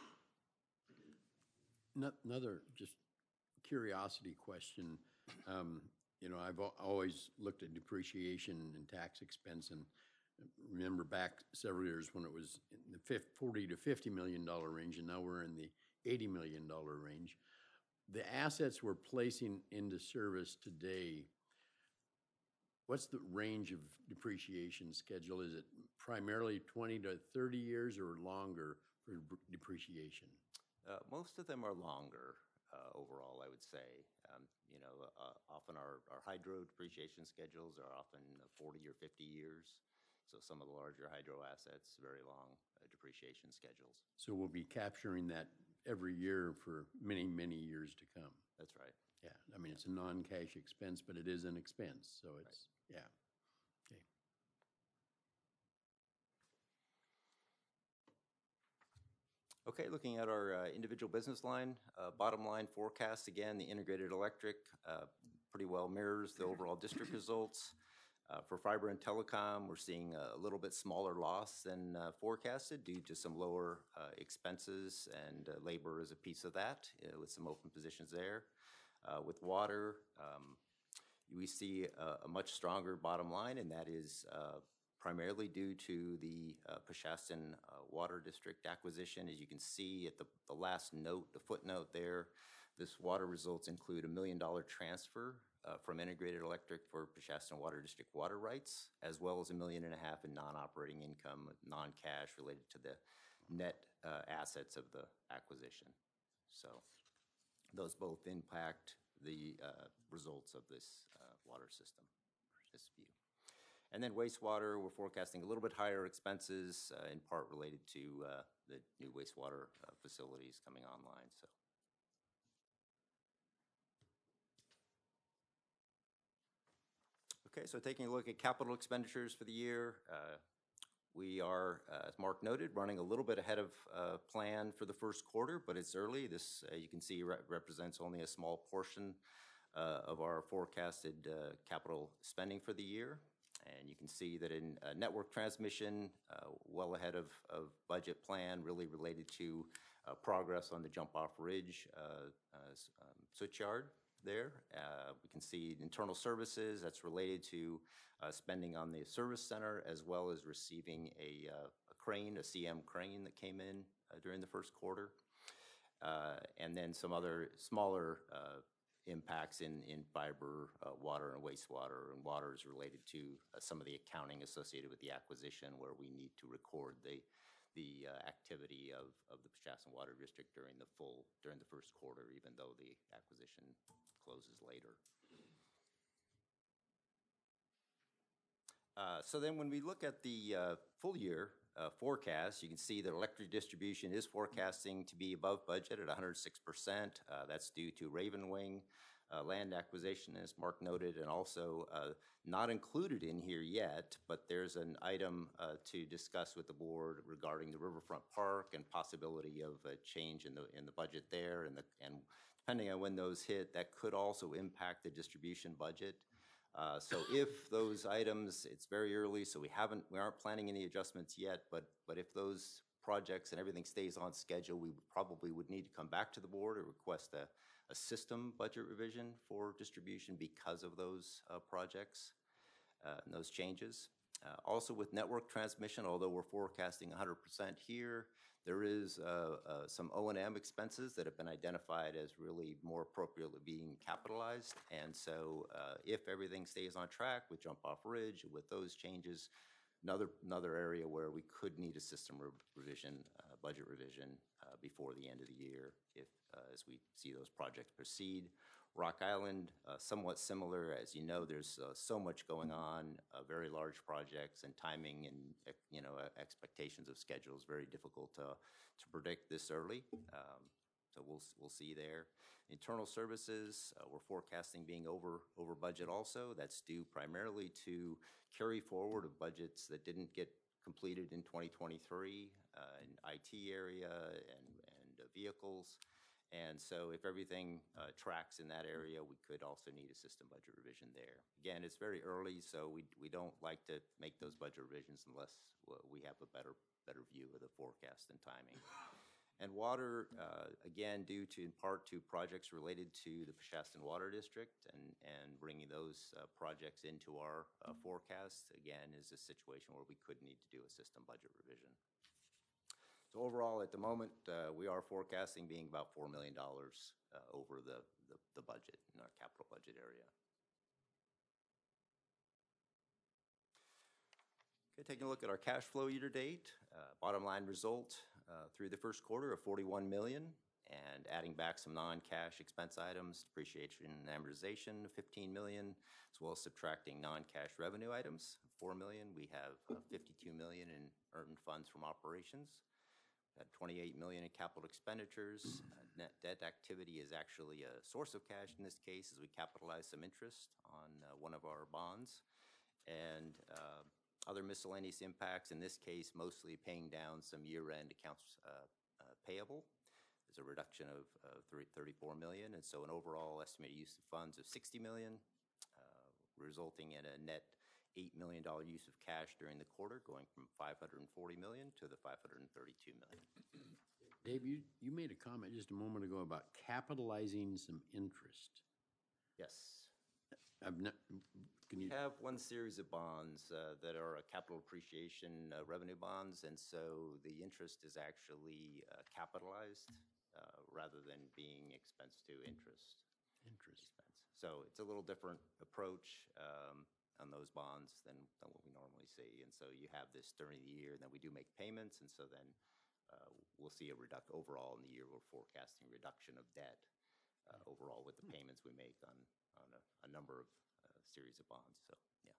Another just curiosity question. Um, you know, I've al always looked at depreciation and tax expense, and remember back several years when it was in the forty to fifty million dollar range, and now we're in the eighty million dollar range. The assets we're placing into service today, what's the range of depreciation schedule? Is it primarily twenty to thirty years or longer for depreciation? Uh, most of them are longer uh, overall, I would say. Um, you know, uh, often our, our hydro depreciation schedules are often forty or fifty years. So some of the larger hydro assets, very long uh, depreciation schedules. So we'll be capturing that every year for many, many years to come. That's right. Yeah, I mean, it's a non-cash expense, but it is an expense, so it's, yeah. Okay. Okay, looking at our uh, individual business line, uh, bottom line forecast, again, the integrated electric uh, pretty well mirrors the overall district results. Uh, for fiber and telecom, we're seeing a little bit smaller loss than uh, forecasted due to some lower uh, expenses, and uh, labor is a piece of that uh, with some open positions there. Uh, with water, um, we see a, a much stronger bottom line, and that is uh, primarily due to the uh, Peshastin uh, Water District acquisition. As you can see at the, the last note, the footnote there, this water results include a million dollar transfer uh, from Integrated Electric for Peshastin Water District water rights, as well as a million and a half in non-operating income, non-cash related to the net uh, assets of the acquisition. So those both impact the uh, results of this uh, water system, this view. And then wastewater, we're forecasting a little bit higher expenses, uh, in part related to uh, the new wastewater uh, facilities coming online. So. Okay, so taking a look at capital expenditures for the year, uh, we are, uh, as Mark noted, running a little bit ahead of uh, plan for the first quarter, but it's early. This, uh, you can see, re represents only a small portion uh, of our forecasted uh, capital spending for the year. And you can see that in uh, network transmission, uh, well ahead of, of budget plan, really related to uh, progress on the Jump-Off Ridge uh, uh, um, switch yard there. Uh, we can see internal services, that's related to uh, spending on the service center, as well as receiving a, uh, a crane, a C M crane that came in uh, during the first quarter. Uh, and then some other smaller uh, impacts in, in fiber, uh, water, and wastewater. And water is related to uh, some of the accounting associated with the acquisition, where we need to record the, the uh, activity of, of the Peshastin Water District during the full, during the first quarter, even though the acquisition closes later. Uh, so then when we look at the uh, full year uh, forecast, you can see that electric distribution is forecasting to be above budget at one hundred six percent. Uh, that's due to Raven Wing uh, land acquisition, as Mark noted, and also uh, not included in here yet, but there's an item uh, to discuss with the board regarding the Riverfront Park and possibility of a change in the in the budget there, and the and depending on when those hit, that could also impact the distribution budget. Uh, so if those items, it's very early, so we haven't, we aren't planning any adjustments yet, but, but if those projects and everything stays on schedule, we probably would need to come back to the board or request a, a system budget revision for distribution because of those uh, projects uh, and those changes. Uh, also with network transmission, although we're forecasting one hundred percent here, there is uh, uh, some O and M expenses that have been identified as really more appropriately being capitalized. And so uh, if everything stays on track with Jump-Off Ridge, with those changes, another, another area where we could need a system re revision, uh, budget revision uh, before the end of the year if, uh, as we see those projects proceed. Rock Island, uh, somewhat similar. As you know, there's uh, so much going on, uh, very large projects, and timing and uh, you know uh, expectations of schedules very difficult to to predict this early. Um, so we'll we'll see there. Internal services, uh, we're forecasting being over over budget. Also, that's due primarily to carry forward of budgets that didn't get completed in twenty twenty-three uh, in I T area and and uh, vehicles. And so if everything uh, tracks in that area, we could also need a system budget revision there. Again, it's very early, so we, we don't like to make those budget revisions unless we have a better, better view of the forecast and timing. And water, uh, again, due to, in part to projects related to the Peshastin Water District and, and bringing those uh, projects into our uh, forecast, again, is a situation where we could need to do a system budget revision. So overall, at the moment, uh, we are forecasting being about four million dollars uh, over the, the, the budget in our capital budget area. Okay, taking a look at our cash flow year to date, uh, bottom line result uh, through the first quarter of forty-one million dollars. and adding back some non-cash expense items, depreciation and amortization, fifteen million, as well as subtracting non-cash revenue items, four million. We have uh, fifty-two million in earned funds from operations. Had twenty-eight million in capital expenditures. Uh, net debt activity is actually a source of cash in this case, as we capitalize some interest on uh, one of our bonds. And uh, other miscellaneous impacts, in this case, mostly paying down some year-end accounts uh, uh, payable. There's a reduction of uh, thirty-four million, and so an overall estimated use of funds of sixty million, uh, resulting in a net eight million dollars use of cash during the quarter, going from five hundred forty million to the five hundred thirty-two million. Dave, you, you made a comment just a moment ago about capitalizing some interest. Yes. I've not, can you? We have one series of bonds uh, that are a capital appreciation uh, revenue bonds, and so the interest is actually uh, capitalized uh, rather than being expensed to interest. Interest. Expense. So it's a little different approach um, on those bonds than, than what we normally see. And so you have this during the year, and then we do make payments, and so then uh, we'll see a reduction overall in the year. We're forecasting reduction of debt uh, overall with the payments we make on on a, a number of uh, series of bonds. So yeah.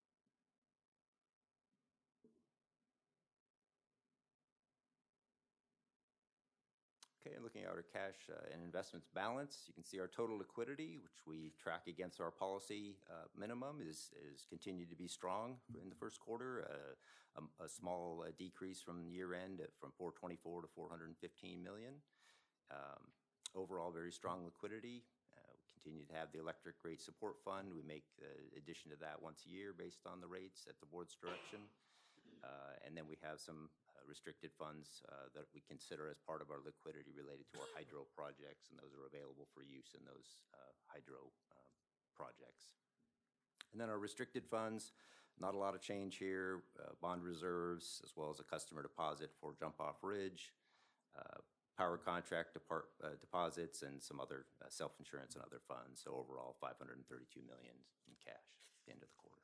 Okay, and looking at our cash uh, and investments balance, you can see our total liquidity, which we track against our policy uh, minimum, is is continued to be strong in the first quarter. Uh, a, a small uh, decrease from year end at, from four twenty-four to four hundred fifteen million. Um, overall, very strong liquidity. Uh, we continue to have the electric rate support fund. We make the addition to that once a year based on the rates at the board's direction. Uh, and then we have some uh, restricted funds uh, that we consider as part of our liquidity related to our hydro projects, and those are available for use in those uh, hydro uh, projects. And then our restricted funds, not a lot of change here, uh, bond reserves, as well as a customer deposit for Jump Off Ridge, uh, power contract depart, uh, deposits, and some other uh, self-insurance and other funds. So overall, five hundred thirty-two million dollars in cash at the end of the quarter.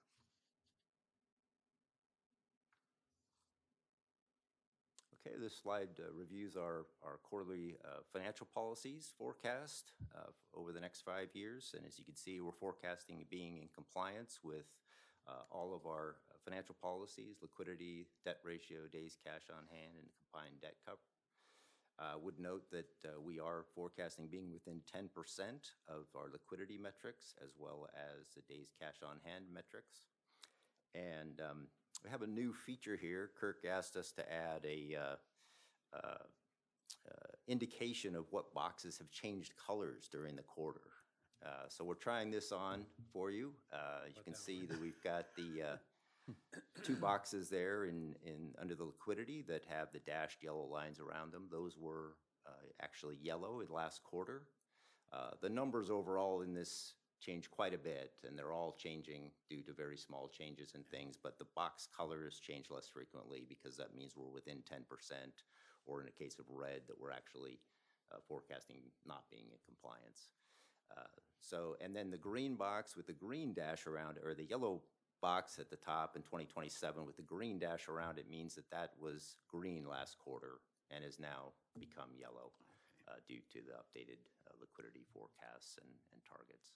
Okay, this slide uh, reviews our, our quarterly uh, financial policies forecast uh, over the next five years. And as you can see, we're forecasting being in compliance with uh, all of our uh, financial policies, liquidity, debt ratio, days cash on hand, and combined debt cover. I uh, would note that uh, we are forecasting being within ten percent of our liquidity metrics, as well as the days cash on hand metrics. And um, we have a new feature here. Kirk asked us to add a uh, uh, uh, indication of what boxes have changed colors during the quarter. Uh, so we're trying this on for you. Uh, you can see that we've got the uh, two boxes there in, in under the liquidity that have the dashed yellow lines around them. Those were uh, actually yellow in last quarter. Uh, the numbers overall in this change quite a bit, and they're all changing due to very small changes in things, but the box colors change less frequently because that means we're within ten percent, or in a case of red, that we're actually uh, forecasting not being in compliance. Uh, so, and then the green box with the green dash around it, or the yellow box at the top in twenty twenty-seven with the green dash around it, means that that was green last quarter and has now become yellow uh, due to the updated uh, liquidity forecasts and, and targets.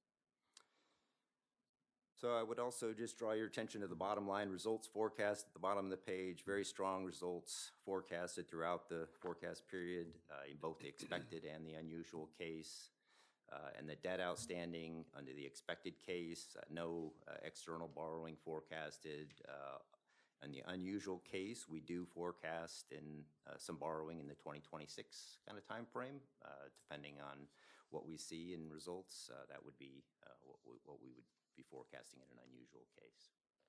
So I would also just draw your attention to the bottom line results forecast at the bottom of the page. Very strong results forecasted throughout the forecast period uh, in both the expected and the unusual case. Uh, and the debt outstanding under the expected case, uh, no uh, external borrowing forecasted. Uh, in the unusual case, we do forecast in uh, some borrowing in the twenty twenty-six kind of time frame, uh, depending on what we see in results. Uh, that would be uh, what, we, what we would be forecasting in an unusual case.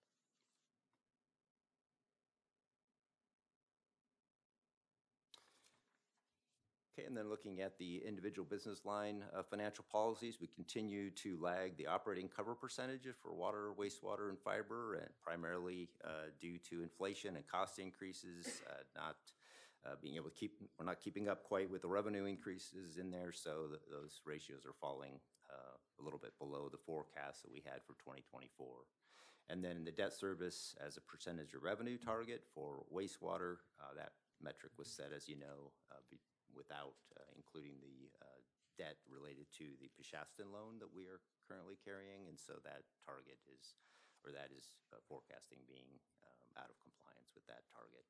Okay, and then looking at the individual business line uh, financial policies, we continue to lag the operating cover percentages for water, wastewater, and fiber, and primarily uh, due to inflation and cost increases, uh, not uh, being able to keep, we're not keeping up quite with the revenue increases in there, so th those ratios are falling uh, a little bit below the forecast that we had for twenty twenty-four. And then the debt service as a percentage of revenue target for wastewater, uh, that metric was set, as you know, uh, be without uh, including the uh, debt related to the Peshastin loan that we are currently carrying, and so that target is, or that is uh, forecasting being um, out of compliance with that target.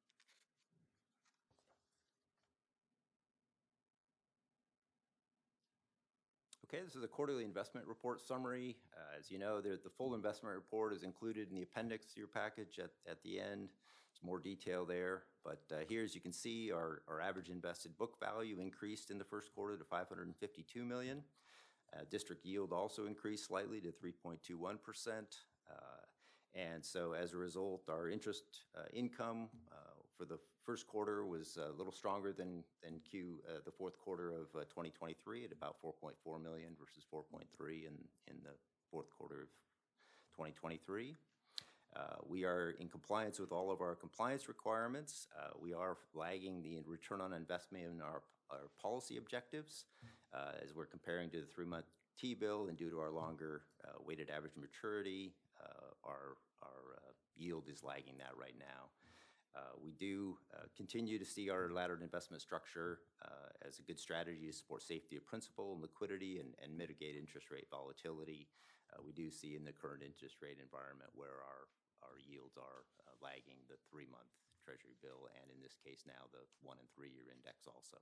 Okay, this is a quarterly investment report summary. Uh, as you know, the, the full investment report is included in the appendix to your package at, at the end. There's more detail there, but uh, here, as you can see, our, our average invested book value increased in the first quarter to five hundred fifty-two million dollars. Uh, district yield also increased slightly to three point two one percent. Uh, and so as a result, our interest uh, income uh, for the first quarter was a little stronger than, than Q, uh, the fourth quarter of uh, twenty twenty-three at about four point four million dollars versus four point three in, in the fourth quarter of twenty twenty-three. Uh, we are in compliance with all of our compliance requirements. Uh, we are lagging the return on investment in our, our policy objectives uh, as we're comparing to the three-month T-bill, and due to our longer uh, weighted average maturity, uh, our, our uh, yield is lagging that right now. Uh, we do uh, continue to see our laddered investment structure uh, as a good strategy to support safety of principal and liquidity and, and mitigate interest rate volatility. Uh, we do see in the current interest rate environment where our, our yields are uh, lagging the three-month Treasury bill, and in this case now the one and three-year index also.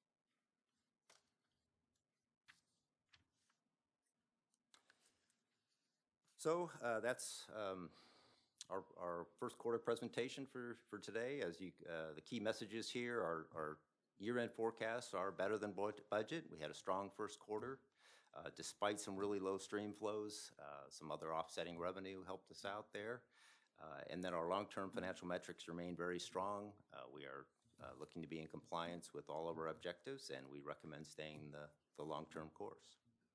So uh, that's um, Our, our first quarter presentation for, for today. As you, uh, the key messages here are, are year-end forecasts are better than budget. We had a strong first quarter. Uh, despite some really low stream flows, uh, some other offsetting revenue helped us out there. Uh, and then our long-term financial metrics remain very strong. Uh, we are uh, looking to be in compliance with all of our objectives, and we recommend staying the, the long-term course.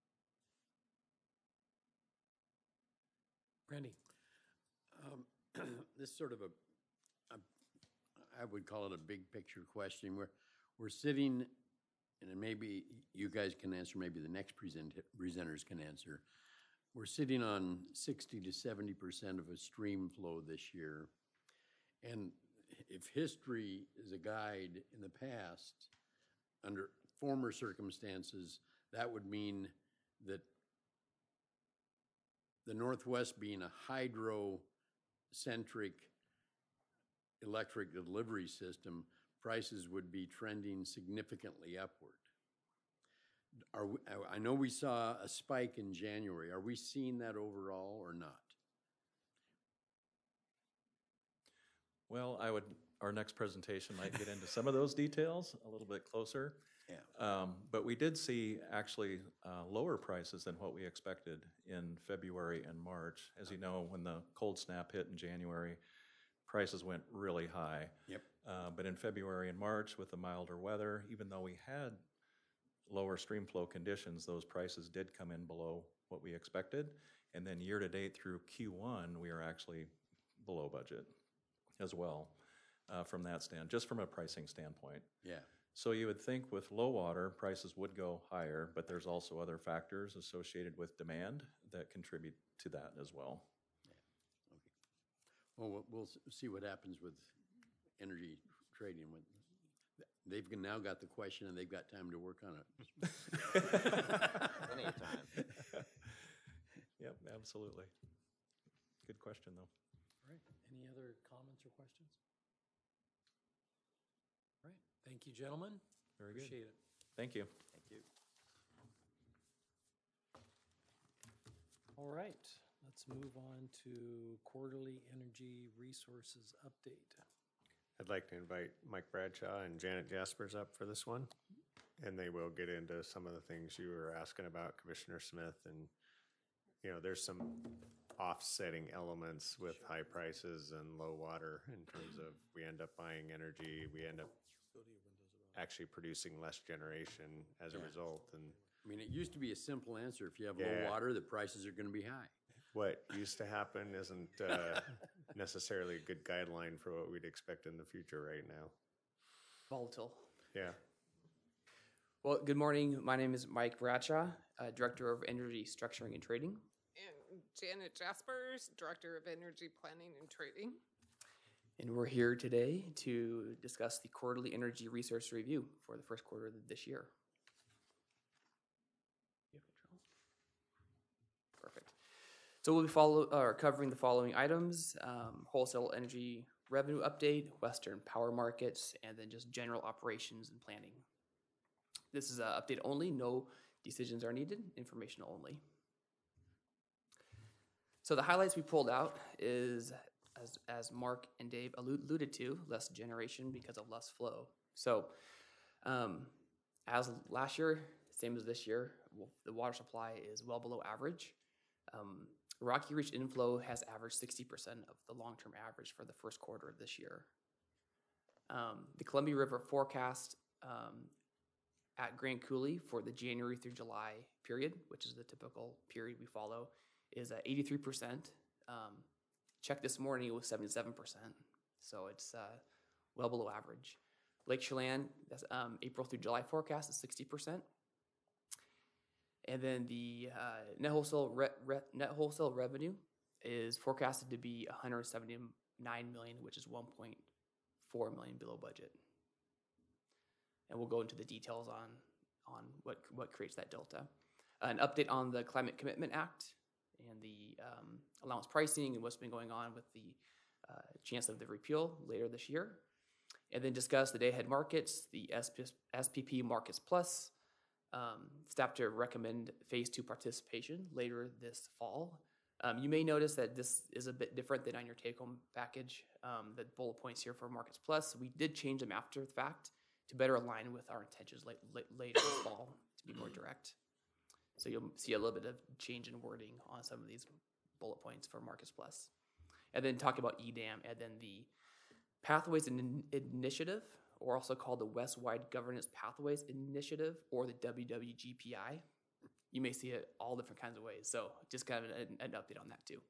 Randy. Um, this is sort of a, a, I would call it a big picture question. We're, we're sitting, and maybe you guys can answer, maybe the next present, presenters can answer. We're sitting on sixty to seventy percent of a stream flow this year. And if history is a guide in the past, under former circumstances, that would mean that the Northwest being a hydro-centric electric delivery system, prices would be trending significantly upward. Are we, I know we saw a spike in January. Are we seeing that overall or not? Well, I would, our next presentation might get into some of those details a little bit closer. Yeah. Um, but we did see actually uh, lower prices than what we expected in February and March. As you know, when the cold snap hit in January, prices went really high. Yep. Uh, but in February and March, with the milder weather, even though we had lower stream flow conditions, those prices did come in below what we expected. And then year to date through Q one, we are actually below budget as well uh, from that stand, just from a pricing standpoint. Yeah. So you would think with low water, prices would go higher, but there's also other factors associated with demand that contribute to that as well. Yeah. Okay. Well, we'll, we'll see what happens with energy trading. When they've now got the question and they've got time to work on it. Plenty of time. Yep, absolutely. Good question, though. All right. Any other comments or questions? All right. Thank you, gentlemen. Very good. Appreciate it. Thank you. Thank you. All right. Let's move on to quarterly energy resources update. I'd like to invite Mike Bradshaw and Janet Jaspers up for this one, and they will get into some of the things you were asking about, Commissioner Smith. And, you know, there's some offsetting elements with high prices and low water in terms of we end up buying energy, we end up actually producing less generation as a Yeah. result. And I mean, it used to be a simple answer. If you have Yeah. low water, the prices are going to be high. what used to happen isn't uh, necessarily a good guideline for what we'd expect in the future right now. Volatile. Yeah. Well, good morning. My name is Mike Bradshaw, uh, Director of Energy Structuring and Trading. And Janet Jaspers, Director of Energy Planning and Trading. And we're here today to discuss the quarterly energy resource review for the first quarter of this year. Perfect. So we'll be follow, uh, covering the following items: um, wholesale energy revenue update, Western power markets, and then just general operations and planning. This is an update only, no decisions are needed, informational only. So the highlights we pulled out is, as, as Mark and Dave alluded to, less generation because of less flow. So um, as last year, same as this year, the water supply is well below average. Um, Rocky Reach inflow has averaged sixty percent of the long-term average for the first quarter of this year. Um, the Columbia River forecast um, at Grand Coulee for the January through July period, which is the typical period we follow, is at eighty-three percent. Um, checked this morning, it was seventy-seven percent. So it's uh, well below average. Lake Chelan, that's um, April through July forecast is sixty percent. And then the uh, net wholesale re re net wholesale revenue is forecasted to be one hundred seventy-nine million, which is one point four million below budget. And we'll go into the details on on what what creates that delta. An update on the Climate Commitment Act and the um, allowance pricing and what's been going on with the uh, chance of the repeal later this year. And then discuss the day-ahead markets, the S P P Markets Plus. Um, staff to recommend phase two participation later this fall. Um, you may notice that this is a bit different than on your take-home package. Um, the bullet points here for Markets Plus, we did change them after the fact to better align with our intentions late, late, later this fall to be more direct. So you'll see a little bit of change in wording on some of these bullet points for Markets Plus. And then talk about E D A M and then the Pathways in Initiative, or also called the West-Wide Governance Pathways Initiative, or the W W G P I. You may see it all different kinds of ways, so just kind of an, an update on that too.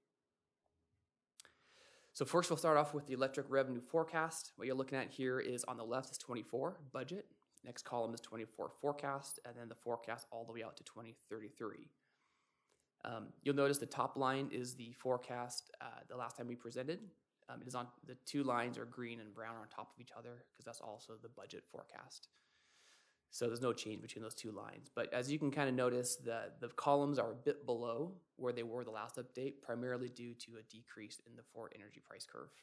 So first we'll start off with the electric revenue forecast. What you're looking at here is on the left is twenty-four budget, next column is twenty-four forecast, and then the forecast all the way out to twenty thirty-three. Um, you'll notice the top line is the forecast uh, the last time we presented. Um, it is on, the two lines are green and brown on top of each other because that's also the budget forecast. So there's no change between those two lines. But as you can kind of notice, the, the columns are a bit below where they were the last update, primarily due to a decrease in the forward energy price curve.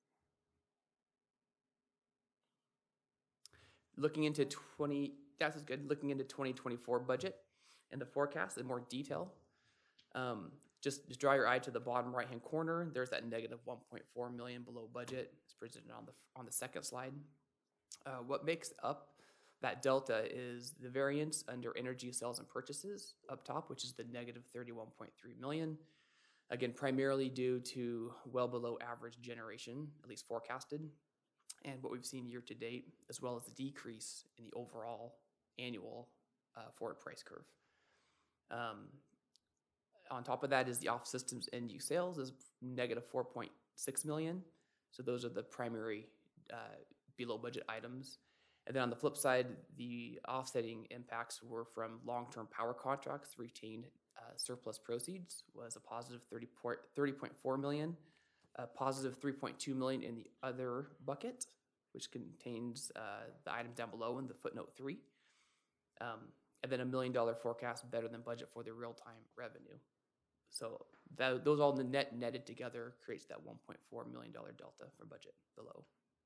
Looking into twenty, that's good, looking into twenty twenty-four budget and the forecast in more detail. Um, Just, just draw your eye to the bottom right-hand corner. There's that negative one point four million below budget. It's presented on the on the second slide. Uh, what makes up that delta is the variance under energy sales and purchases up top, which is the negative thirty-one point three million. Again, primarily due to well below average generation, at least forecasted, and what we've seen year to date, as well as the decrease in the overall annual uh, forward price curve. Um, On top of that is the off-systems end-use sales is negative four point six million. So those are the primary uh, below-budget items. And then on the flip side, the offsetting impacts were from long-term power contracts. Retained uh, surplus proceeds was a positive thirty point four million, a positive three point two million in the other bucket, which contains uh, the items down below in the footnote three. Um, and then a million dollar forecast better than budget for the real-time revenue. So that, those all net netted together creates that one point four million dollar delta for budget below.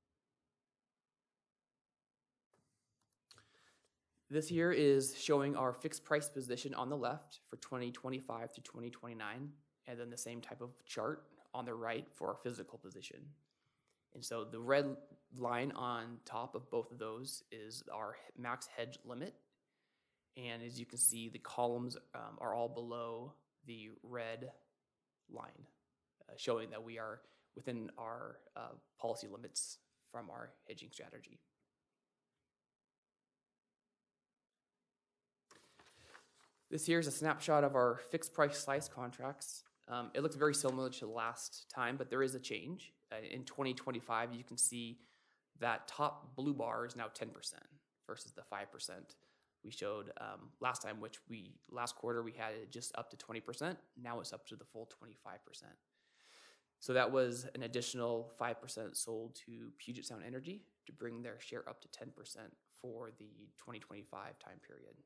This here is showing our fixed price position on the left for twenty twenty-five to twenty twenty-nine, and then the same type of chart on the right for our physical position. And so the red line on top of both of those is our max hedge limit. And as you can see, the columns um, are all below the red line, uh, showing that we are within our uh, policy limits from our hedging strategy. This here is a snapshot of our fixed price slice contracts. Um, it looks very similar to the last time, but there is a change. Uh, in twenty twenty-five, you can see that top blue bar is now ten percent versus the five percent we showed um, last time, which we, last quarter we had it just up to twenty percent. Now it's up to the full twenty-five percent. So that was an additional five percent sold to Puget Sound Energy to bring their share up to ten percent for the twenty twenty-five time period.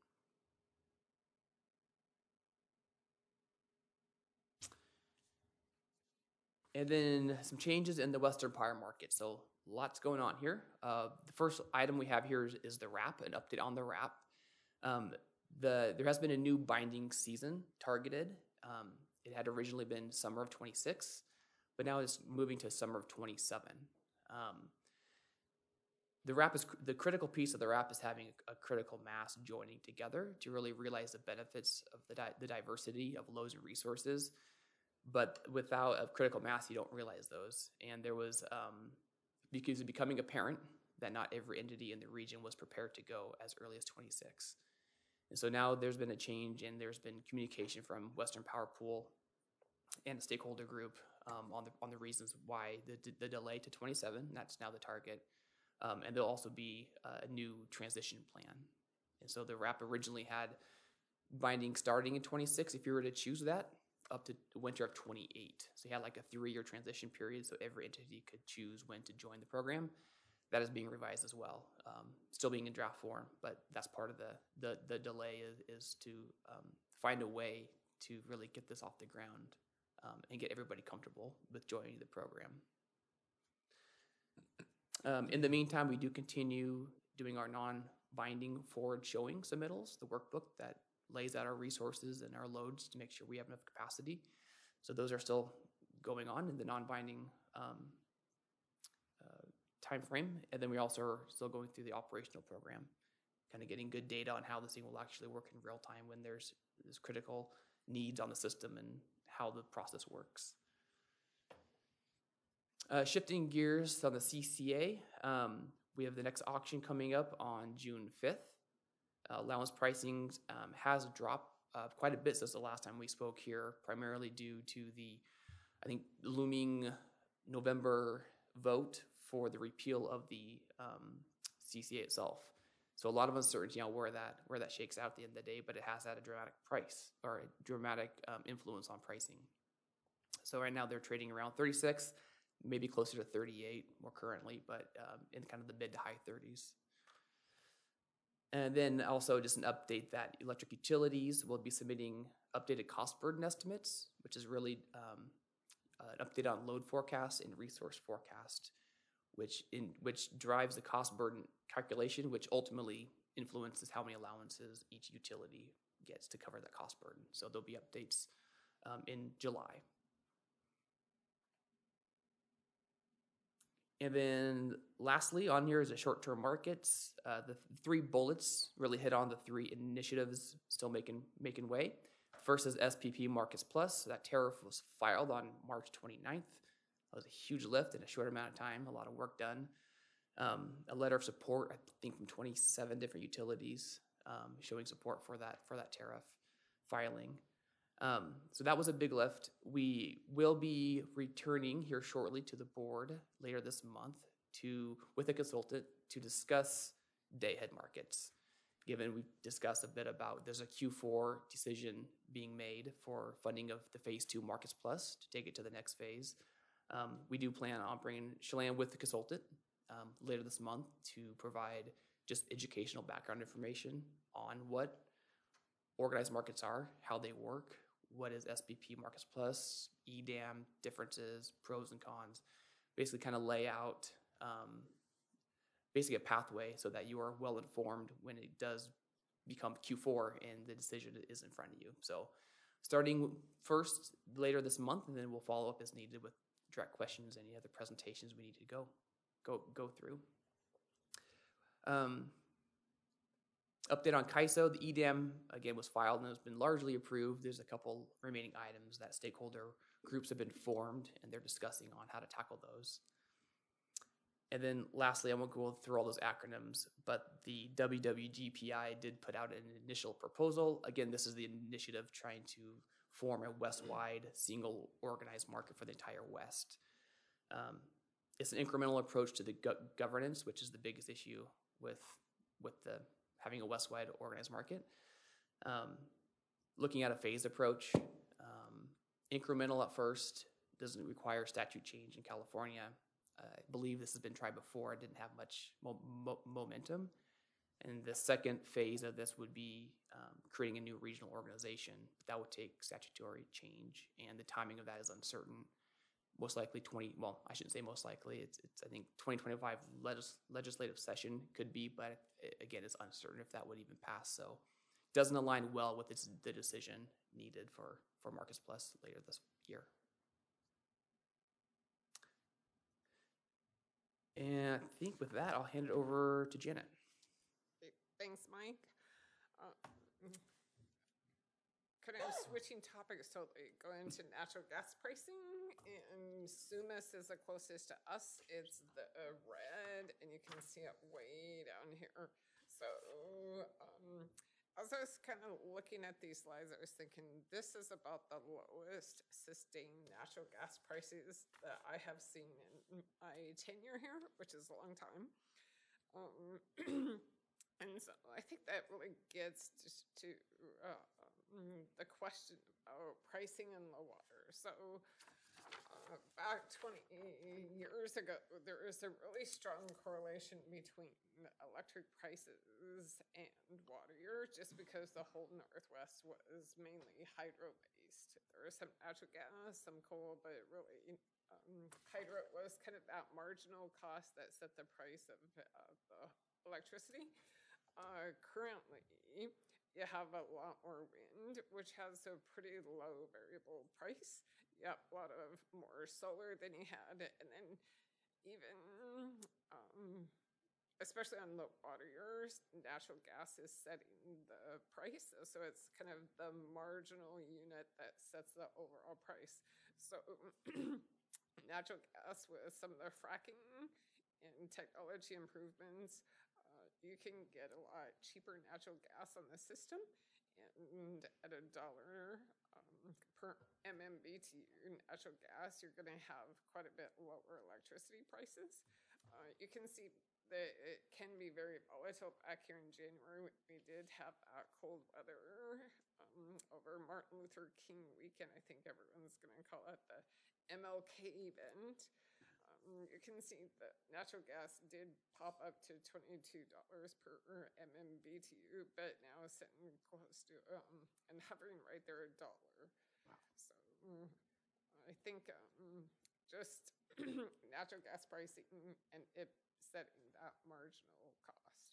And then some changes in the Western power market. So lots going on here. Uh, the first item we have here is, is the R A P, an update on the R A P. Um, the, there has been a new binding season targeted. Um, it had originally been summer of twenty-six, but now it's moving to summer of twenty-seven. Um, the R A P is, the critical piece of the R A P is having a, a critical mass joining together to really realize the benefits of the, di the diversity of loads and resources. But without a critical mass, you don't realize those. And there was, um, because of becoming apparent that not every entity in the region was prepared to go as early as twenty-six. And so now there's been a change, and there's been communication from Western Power Pool and the stakeholder group um, on the on the reasons why the, the delay to twenty-seven. That's now the target. Um, and there'll also be a new transition plan. And so the R A P originally had binding starting in twenty-six, if you were to choose that, up to the winter of twenty-eight. So you had like a three-year transition period, so every entity could choose when to join the program. That is being revised as well, um, still being in draft form, but that's part of the the, the delay is, is to um, find a way to really get this off the ground um, and get everybody comfortable with joining the program. Um, in the meantime, we do continue doing our non-binding forward showing submittals, the workbook that lays out our resources and our loads to make sure we have enough capacity. So those are still going on in the non-binding um, uh, time frame. And then we also are still going through the operational program, kind of getting good data on how this thing will actually work in real time when there's, there's critical needs on the system and how the process works. Uh, shifting gears on the C C A, um, we have the next auction coming up on June fifth. Uh, allowance pricing um, has dropped uh, quite a bit since the last time we spoke here, primarily due to the, I think, looming November vote for the repeal of the um, C C A itself. So a lot of uncertainty on where that where that shakes out at the end of the day, but it has had a dramatic price or a dramatic um, influence on pricing. So right now they're trading around thirty-six, maybe closer to thirty-eight more currently, but um, in kind of the mid to high thirties. And then also just an update that electric utilities will be submitting updated cost burden estimates, which is really um, an update on load forecast and resource forecast, which in which drives the cost burden calculation, which ultimately influences how many allowances each utility gets to cover that cost burden. So there'll be updates um, in July. And then lastly, on here is the short-term markets. Uh, the three bullets really hit on the three initiatives still making making way. First is S P P Markets Plus. So that tariff was filed on March twenty-ninth. That was a huge lift in a short amount of time, a lot of work done. Um, a letter of support, I think, from twenty-seven different utilities um, showing support for that for that tariff filing. Um, so that was a big lift. We will be returning here shortly to the board later this month to with a consultant to discuss day-ahead markets. Given we've discussed a bit about there's a Q four decision being made for funding of the phase two Markets Plus to take it to the next phase. Um, we do plan on bringing Chelan with the consultant um, later this month to provide just educational background information on what organized markets are, how they work, what is S P P Markets Plus, E D A M, differences, pros and cons, basically kind of lay out um, basically a pathway so that you are well informed when it does become Q four and the decision is in front of you. So starting first later this month, and then we'll follow up as needed with direct questions, any other presentations we need to go go go through. Um, Update on C A I S O, the E D A M, again, was filed and has been largely approved. There's a couple remaining items that stakeholder groups have been formed, and they're discussing on how to tackle those. And then lastly, I won't go through all those acronyms, but the W W G P I did put out an initial proposal. Again, this is the initiative trying to form a West-wide single organized market for the entire West. Um, it's an incremental approach to the go governance, which is the biggest issue with, with the having a West-wide organized market. Um, looking at a phased approach, um, incremental at first, doesn't require statute change in California. Uh, I believe this has been tried before. It didn't have much mo- mo- momentum. And the second phase of this would be um, creating a new regional organization. That would take statutory change, and the timing of that is uncertain. Most likely twenty, well, I shouldn't say most likely, it's, it's I think twenty twenty-five legis, legislative session could be, but it, again, it's uncertain if that would even pass. So it doesn't align well with its, the decision needed for, for Marcus Plus later this year. And I think with that, I'll hand it over to Janet. Thanks, Mike. Uh, kind of switching topics totally, going to natural gas pricing, and SUMAS is the closest to us. It's the uh, red, and you can see it way down here. So um, as I was kind of looking at these slides, I was thinking this is about the lowest sustained natural gas prices that I have seen in my tenure here, which is a long time. Um, And so I think that really gets just to uh, um, the question about pricing in the water. So uh, back twenty years ago, there was a really strong correlation between electric prices and water use, just because the whole Northwest was mainly hydro-based. There was some natural gas, some coal, but really um, hydro was kind of that marginal cost that set the price of uh, the electricity. Uh, currently, you have a lot more wind, which has a pretty low variable price. You have a lot of more solar than you had, and then even, um, especially on low water years, natural gas is setting the price. So it's kind of the marginal unit that sets the overall price. So natural gas with some of the fracking and technology improvements, you can get a lot cheaper natural gas on the system, and at a dollar um, per M M B T U natural gas, you're going to have quite a bit lower electricity prices. Uh, you can see that it can be very volatile. Back here in January, we did have that cold weather um, over Martin Luther King weekend. I think everyone's going to call it the M L K event. You can see that natural gas did pop up to twenty-two dollars per M M B T U, but now it's sitting close to um, and hovering right there a dollar. Wow. So um, I think um, just natural gas pricing and it setting that marginal cost.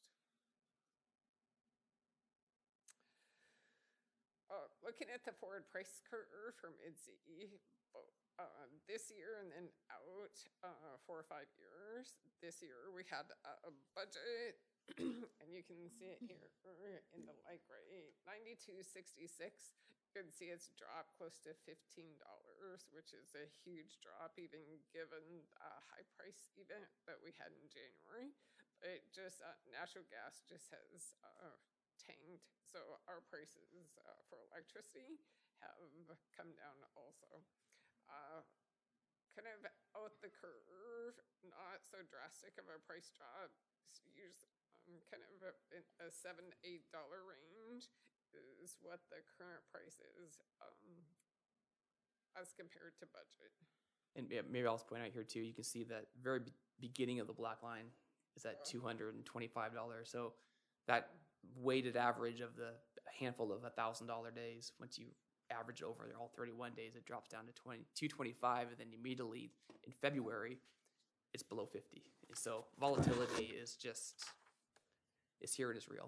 Uh, looking at the forward price curve for mid-Z E, Uh, this year and then out uh, four or five years. This year we had a, a budget, and you can see it here in the light gray, ninety-two sixty-six. You can see it's dropped close to fifteen dollars, which is a huge drop, even given a high price event that we had in January. It just, uh, natural gas just has uh, tanked. So our prices uh, for electricity have come down also. Uh, kind of out the curve, not so drastic of a price drop. Use um, kind of a, in a seven, eight dollar range is what the current price is um, as compared to budget. And maybe I'll just point out here too, you can see that very beginning of the black line is at two hundred twenty-five dollars. So that weighted average of the handful of one thousand dollar days, once you average over all thirty-one days, it drops down to two twenty-five, and then immediately in February, it's below fifty. And so volatility is just, it's here and it's real.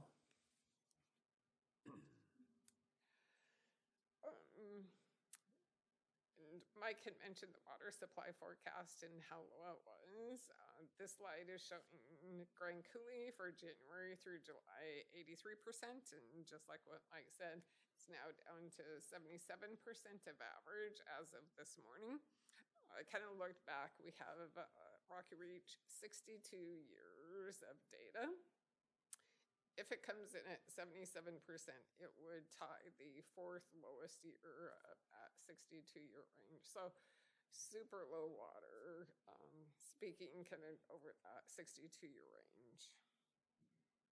Um, and Mike had mentioned the water supply forecast and how low it was. Uh, this slide is showing Grand Coulee for January through July, eighty-three percent, and just like what Mike said, it's now down to seventy-seven percent of average as of this morning. I kind of looked back. We have uh, Rocky Reach, sixty-two years of data. If it comes in at seventy-seven percent, it would tie the fourth lowest year at sixty-two year range. So super low water, um, speaking kind of over that sixty-two year range.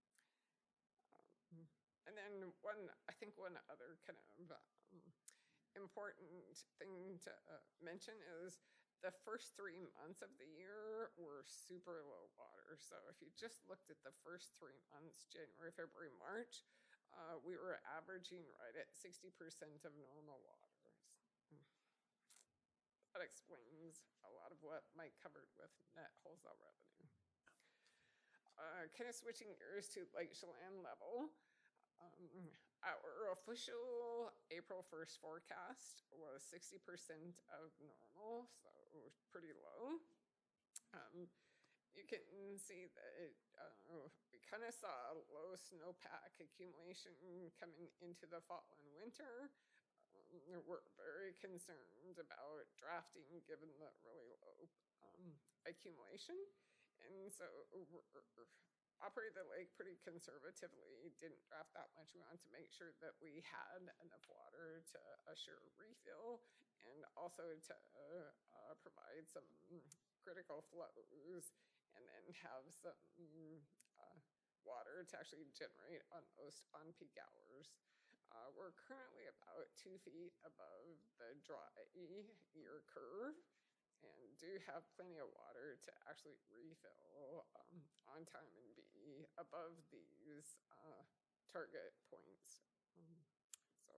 Um, and then one, I think one other kind of um, important thing to uh, mention is the first three months of the year were super low water. So if you just looked at the first three months, January, February, March, uh, we were averaging right at sixty percent of normal water. So, that explains a lot of what Mike covered with net wholesale revenue. Uh, kind of switching gears to Lake Chelan level. Um, our official April first forecast was sixty percent of normal, so it was pretty low. Um, you can see that it, uh, we kind of saw low snowpack accumulation coming into the fall and winter. Um, we're very concerned about drafting given the really low um, accumulation. And so we're, operated the lake pretty conservatively, didn't draft that much. We wanted to make sure that we had enough water to assure refill and also to uh, provide some critical flows and then have some uh, water to actually generate on most on-peak hours. Uh, we're currently about two feet above the dry year curve and do have plenty of water to actually refill um, on time and be above these uh, target points. Um, so,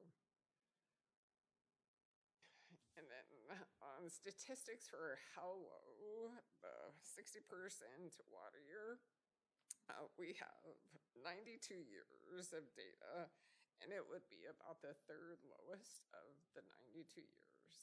and then on statistics for how low the sixty percent water year, uh, we have ninety-two years of data, and it would be about the third lowest of the ninety-two years.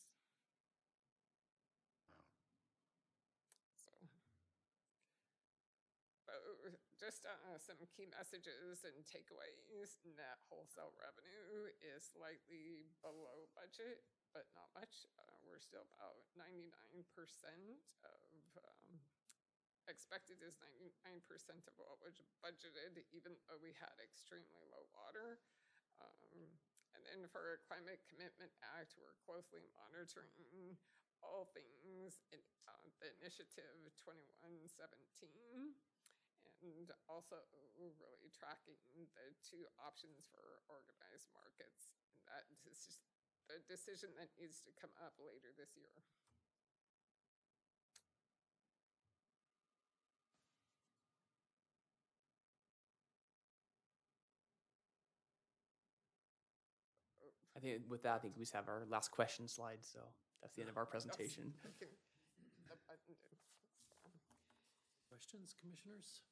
Just uh, some key messages and takeaways. Net wholesale revenue is slightly below budget, but not much. Uh, we're still about ninety-nine percent of um, expected is ninety-nine percent of what was budgeted, even though we had extremely low water. Um, and then for our Climate Commitment Act, we're closely monitoring all things in uh, the initiative twenty-one seventeen. And also really tracking the two options for organized markets. And that is just the decision that needs to come up later this year. I think with that, I think we just have our last question slide, so that's the end of our presentation. Questions, commissioners?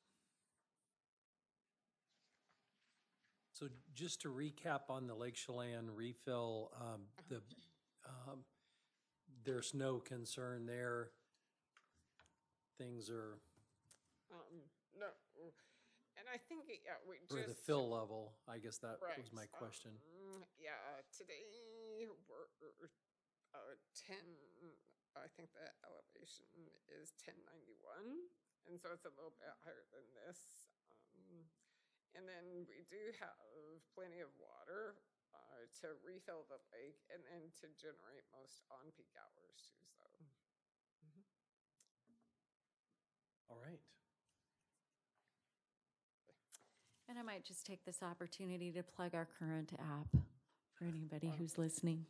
So just to recap on the Lake Chelan refill, um, the, um, there's no concern there. Things are, Um, no, and I think, yeah, we or just. the fill level, I guess that was Right, my question. um, Yeah, today we're uh, ten, I think the elevation is ten ninety-one, and so it's a little bit higher than this. Um, And then we do have plenty of water uh, to refill the lake and then to generate most on-peak hours too, so. Mhm. All right. And I might just take this opportunity to plug our current app for anybody who's listening.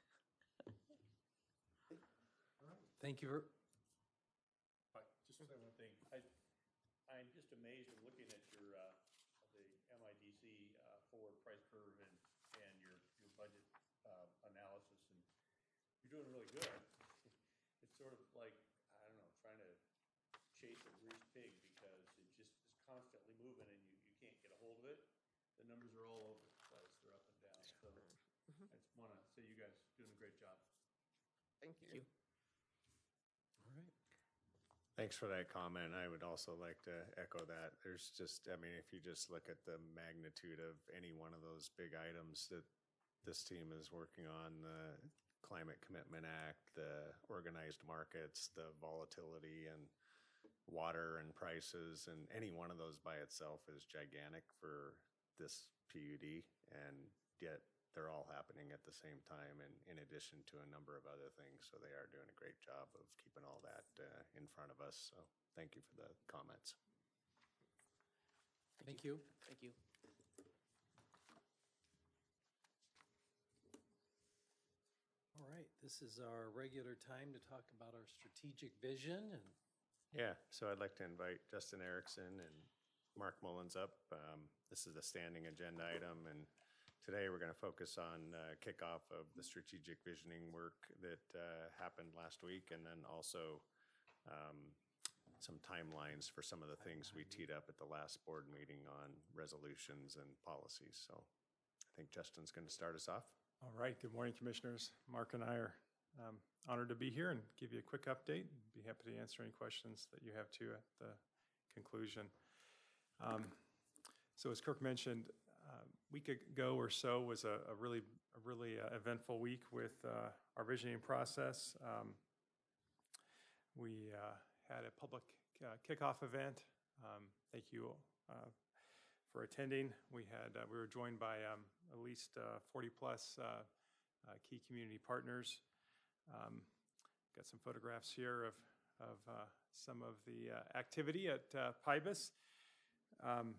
Thank you. ver- Just say one thing. I, I'm just amazed at looking at your, uh, the M I D C uh, forward price curve and, and your, your budget uh, analysis, and you're doing really good. It's sort of like, I don't know, trying to chase a greased pig because it just is constantly moving and you, you can't get a hold of it. The numbers are all over the place. They're up and down. So Mhm. I just want to say you guys are doing a great job. Thank you. Thank you. All right. Thanks for that comment. I would also like to echo that. There's just, I mean, if you just look at the magnitude of any one of those big items that this team is working on, the Climate Commitment Act, the organized markets, the volatility and water and prices, and any one of those by itself is gigantic for this P U D, and yet they're all happening at the same time, and in addition to a number of other things. So they are doing a great job of keeping all that uh, in front of us. So thank you for the comments. Thank you. Thank you. this is our regular time to talk about our strategic vision, and Yeah, so I'd like to invite Justin Erickson and Mark Mullins up. Um, This is a standing agenda item, and today we're going to focus on uh, kickoff of the strategic visioning work that uh, happened last week, and then also um, some timelines for some of the things we teed up at the last board meeting on resolutions and policies. So I think Justin's going to start us off. All right, good morning, Commissioners. Mark and I are um, honored to be here and give you a quick update. Be happy to answer any questions that you have too at the conclusion. Um, so as Kirk mentioned, uh, a week ago or so was a, a really, a really uh, eventful week with uh, our visioning process. Um, we uh, had a public uh, kickoff event. Um, thank you uh, for attending. We had uh, we were joined by um, at least uh, forty plus uh, uh, key community partners. Um, got some photographs here of of uh, some of the uh, activity at uh, P I B S. Um,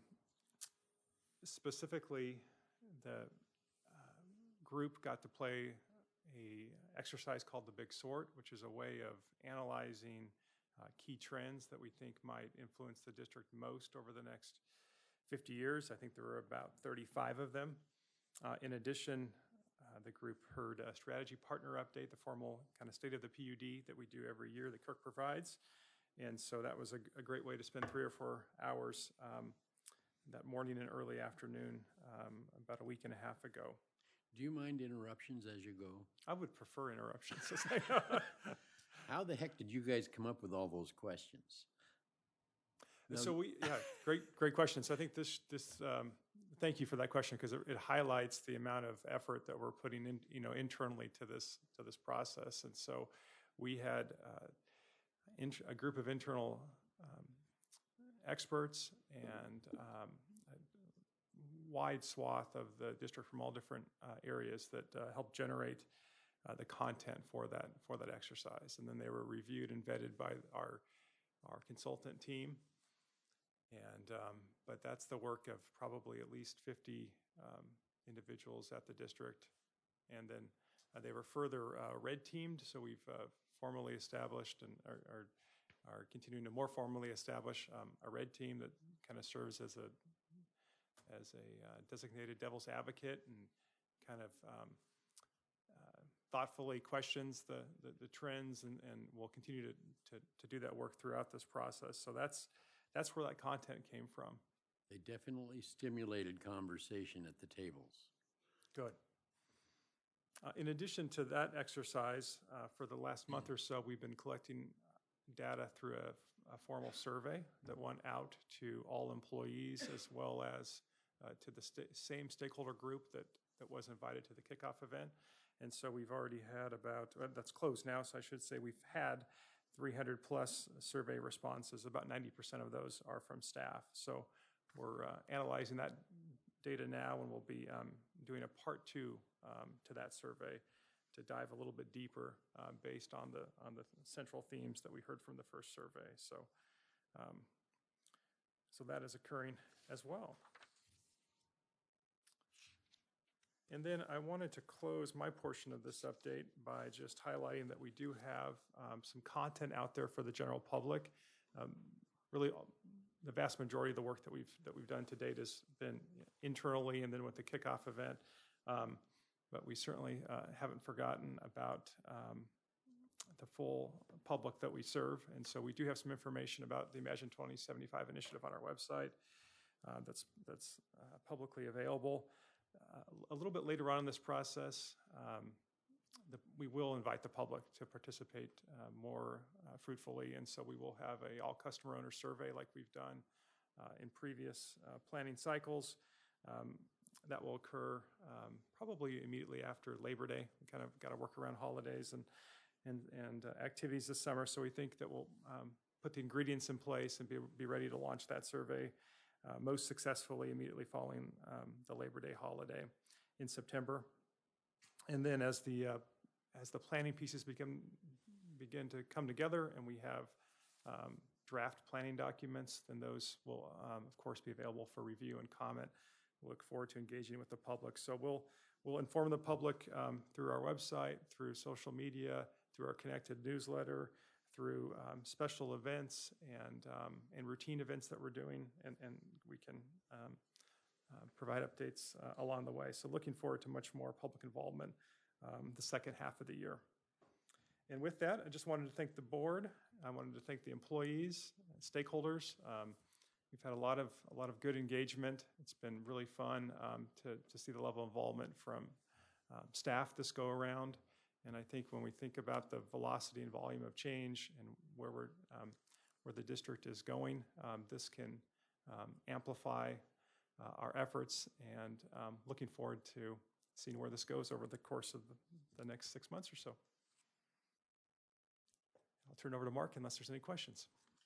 specifically, the uh, group got to play a exercise called the Big Sort, which is a way of analyzing uh, key trends that we think might influence the district most over the next fifty years. I think there were about thirty-five of them. Uh, in addition, uh, the group heard a strategy partner update, the formal kind of state of the P U D that we do every year that Kirk provides. And so that was a, a great way to spend three or four hours um, that morning and early afternoon um, about a week and a half ago. Do you mind interruptions as you go? I would prefer interruptions. How the heck did you guys come up with all those questions? So we, yeah, great, great question. So I think this, this, um, thank you for that question, because it, it highlights the amount of effort that we're putting in, you know, internally to this, to this process. And so we had uh, in, a group of internal um, experts and um, a wide swath of the district from all different uh, areas that uh, helped generate uh, the content for that, for that exercise. And then they were reviewed and vetted by our, our consultant team. And, um, but that's the work of probably at least fifty um, individuals at the district. And then uh, they were further uh, red teamed, so we've uh, formally established and are, are, are continuing to more formally establish um, a red team that kind of serves as a, as a uh, designated devil's advocate and kind of um, uh, thoughtfully questions the, the, the trends, and, and we'll continue to, to, to do that work throughout this process. So that's, That's where that content came from. They definitely stimulated conversation at the tables. Good. Uh, in addition to that exercise, uh, for the last month or so, we've been collecting data through a, a formal survey that went out to all employees as well as uh, to the sta- same stakeholder group that, that was invited to the kickoff event. And so we've already had about, well, that's closed now, so I should say we've had three hundred plus survey responses. About ninety percent of those are from staff. So we're uh, analyzing that data now, and we'll be um, doing a part two um, to that survey to dive a little bit deeper uh, based on the on the central themes that we heard from the first survey. So, um, so that is occurring as well. And then I wanted to close my portion of this update by just highlighting that we do have um, some content out there for the general public. Um, really, the vast majority of the work that we've that we've done to date has been internally, and then with the kickoff event. Um, but we certainly uh, haven't forgotten about um, the full public that we serve, and so we do have some information about the Imagine twenty seventy-five initiative on our website. Uh, that's that's uh, publicly available. Uh, a little bit later on in this process, um, the, we will invite the public to participate uh, more uh, fruitfully, and so we will have a all customer owner survey like we've done uh, in previous uh, planning cycles. Um, that will occur um, probably immediately after Labor Day. We kind of got to work around holidays and and and uh, activities this summer, so we think that we'll um, put the ingredients in place and be be ready to launch that survey Uh, most successfully immediately following um, the Labor Day holiday in September. And then as the uh, as the planning pieces begin begin to come together and we have um, draft planning documents, then those will um, of course be available for review and comment look forward to engaging with the public. So we'll, we'll inform the public um, through our website, through social media, through our connected newsletter, through um, special events and, um, and routine events that we're doing, and, and we can um, uh, provide updates uh, along the way. So looking forward to much more public involvement um, the second half of the year. And with that, I just wanted to thank the board. I wanted to thank the employees, stakeholders. Um, we've had a lot of a lot of good engagement. It's been really fun um, to to see the level of involvement from um, staff this go around. And I think when we think about the velocity and volume of change and where we're um, where the district is going, um, this can um, amplify uh, our efforts. And um, looking forward to seeing where this goes over the course of the, the next six months or so. I'll turn it over to Mark unless there's any questions.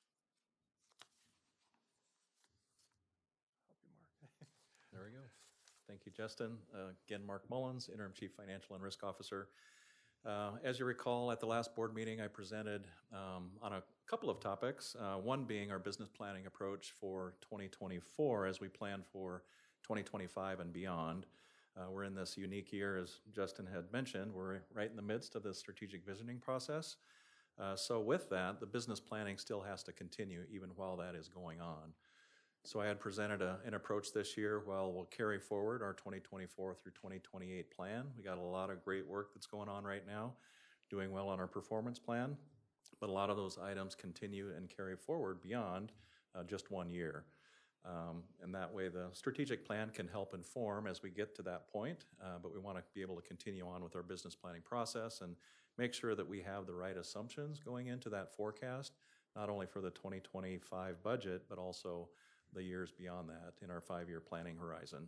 Help you, Mark. There we go. Thank you, Justin. Uh, again, Mark Mullins, Interim Chief Financial and Risk Officer. Uh, as you recall, at the last board meeting, I presented um, on a couple of topics, uh, one being our business planning approach for twenty twenty-four as we plan for twenty twenty-five and beyond. Uh, we're in this unique year, as Justin had mentioned. We're right in the midst of the strategic visioning process. Uh, so with that, the business planning still has to continue even while that is going on. So I had presented a, an approach this year while we'll carry forward our twenty twenty-four through twenty twenty-eight plan. We got a lot of great work that's going on right now, doing well on our performance plan, but a lot of those items continue and carry forward beyond uh, just one year. Um, and that way the strategic plan can help inform as we get to that point, uh, but we want to be able to continue on with our business planning process and make sure that we have the right assumptions going into that forecast, not only for the twenty twenty-five budget, but also the years beyond that in our five-year planning horizon.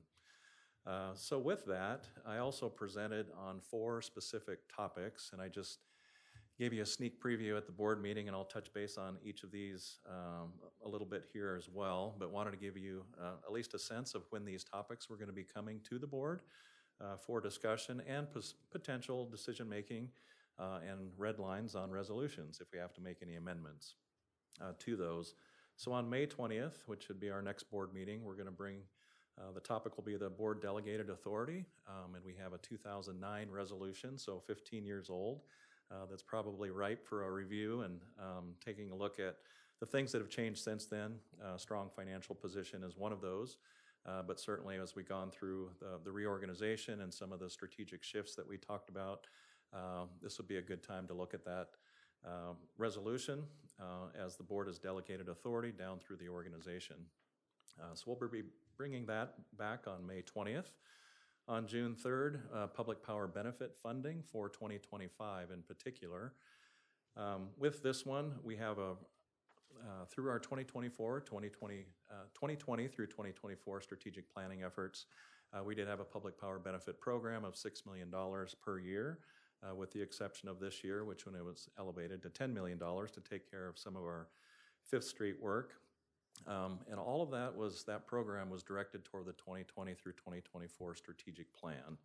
Uh, so with that, I also presented on four specific topics, and I just gave you a sneak preview at the board meeting, and I'll touch base on each of these um, a little bit here as well, but wanted to give you uh, at least a sense of when these topics were going to be coming to the board uh, for discussion and pos- potential decision-making uh, and red lines on resolutions if we have to make any amendments uh, to those. So on May twentieth, which would be our next board meeting, we're going to bring, uh, the topic will be the board delegated authority, um, and we have a two thousand nine resolution, so fifteen years old. Uh, that's probably ripe for a review and um, taking a look at the things that have changed since then. Uh, strong financial position is one of those, uh, but certainly as we've gone through the, the reorganization and some of the strategic shifts that we talked about, uh, this would be a good time to look at that uh, resolution uh, as the board has delegated authority down through the organization. Uh, so we'll be bringing that back on May twentieth. On June third, uh, public power benefit funding for twenty twenty-five in particular. Um, with this one, we have a, uh, through our twenty twenty-four, twenty twenty, uh, twenty twenty through twenty twenty-four strategic planning efforts, uh, we did have a public power benefit program of six million dollars per year, uh, with the exception of this year, which when it was elevated to ten million dollars to take care of some of our Fifth Street work. Um, and all of that was, that program was directed toward the twenty twenty through twenty twenty-four strategic plan.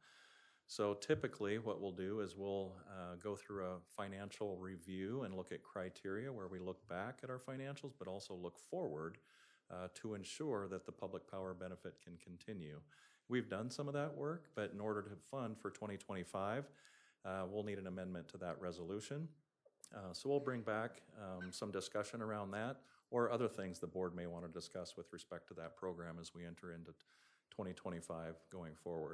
So typically what we'll do is we'll uh, go through a financial review and look at criteria where we look back at our financials, but also look forward uh, to ensure that the public power benefit can continue. We've done some of that work, but in order to fund for twenty twenty-five, uh, we'll need an amendment to that resolution. Uh, so we'll bring back um, some discussion around that, or other things the board may want to discuss with respect to that program as we enter into twenty twenty-five going forward.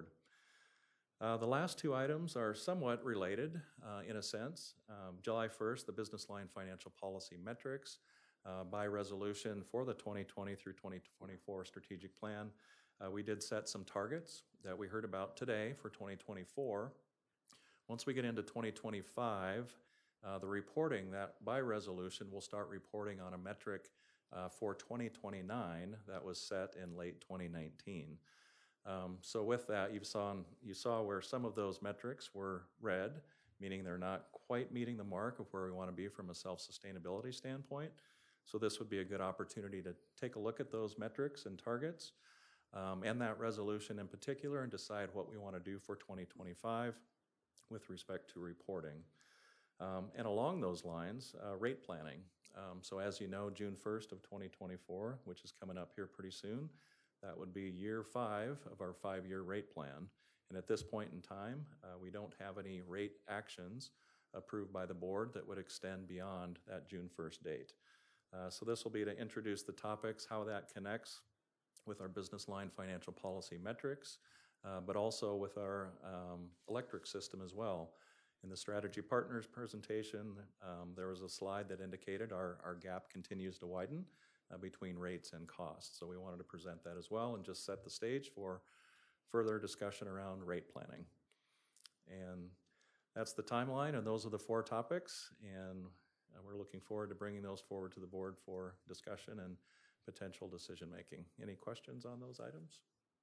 Uh, the last two items are somewhat related uh, in a sense. Um, July first, the business line financial policy metrics uh, by resolution for the twenty twenty through twenty twenty-four strategic plan. Uh, we did set some targets that we heard about today for twenty twenty-four. Once we get into twenty twenty-five, Uh, the reporting that by resolution, we'll start reporting on a metric uh, for twenty twenty-nine that was set in late twenty nineteen. Um, so with that, you saw, you saw where some of those metrics were red, meaning they're not quite meeting the mark of where we want to be from a self-sustainability standpoint. So this would be a good opportunity to take a look at those metrics and targets um, and that resolution in particular and decide what we want to do for twenty twenty-five with respect to reporting. Um, and along those lines, uh, rate planning. Um, so as you know, June first of twenty twenty-four, which is coming up here pretty soon, That would be year five of our five-year rate plan. And at this point in time, uh, we don't have any rate actions approved by the board that would extend beyond that June first date. Uh, so this will be to introduce the topics, how that connects with our business line financial policy metrics, uh, but also with our um, electric system as well. In the Strategy Partners presentation, um, there was a slide that indicated our, our gap continues to widen uh, between rates and costs. So we wanted to present that as well and just set the stage for further discussion around rate planning. And that's the timeline, and those are the four topics. And uh, we're looking forward to bringing those forward to the board for discussion and potential decision making. Any questions on those items?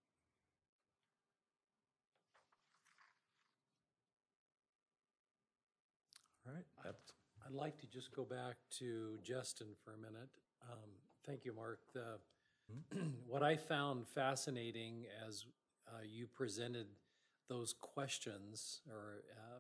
All right. That's I'd like to just go back to Justin for a minute. Um, thank you, Mark. The, what I found fascinating as uh, you presented those questions, or uh,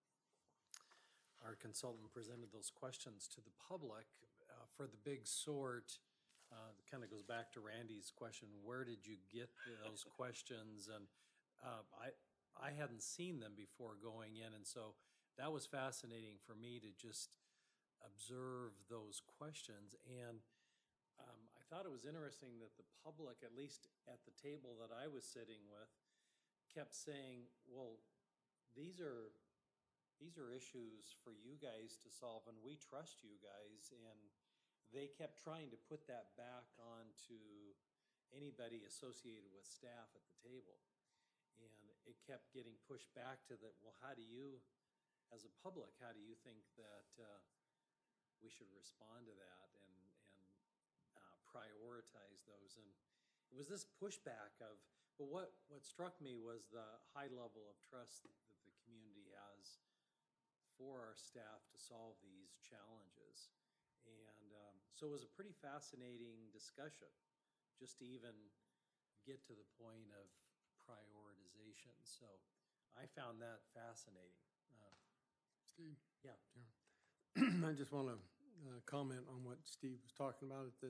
our consultant presented those questions to the public uh, for the big sort, uh, it kind of goes back to Randy's question, where did you get those questions? And uh, I, I hadn't seen them before going in, and so that was fascinating for me to just observe those questions. And um, I thought it was interesting that the public, at least at the table that I was sitting with, kept saying, well, these are these are issues for you guys to solve, and we trust you guys. And they kept trying to put that back onto anybody associated with staff at the table. And it kept getting pushed back to that, well, how do you, as a public, how do you think that uh, we should respond to that and, and uh, prioritize those? And it was this pushback of, but what, what struck me was the high level of trust that the community has for our staff to solve these challenges. And um, so it was a pretty fascinating discussion, just to even get to the point of prioritization. So I found that fascinating. Uh, Steve? Yeah. yeah. I just want to uh, comment on what Steve was talking about. At the,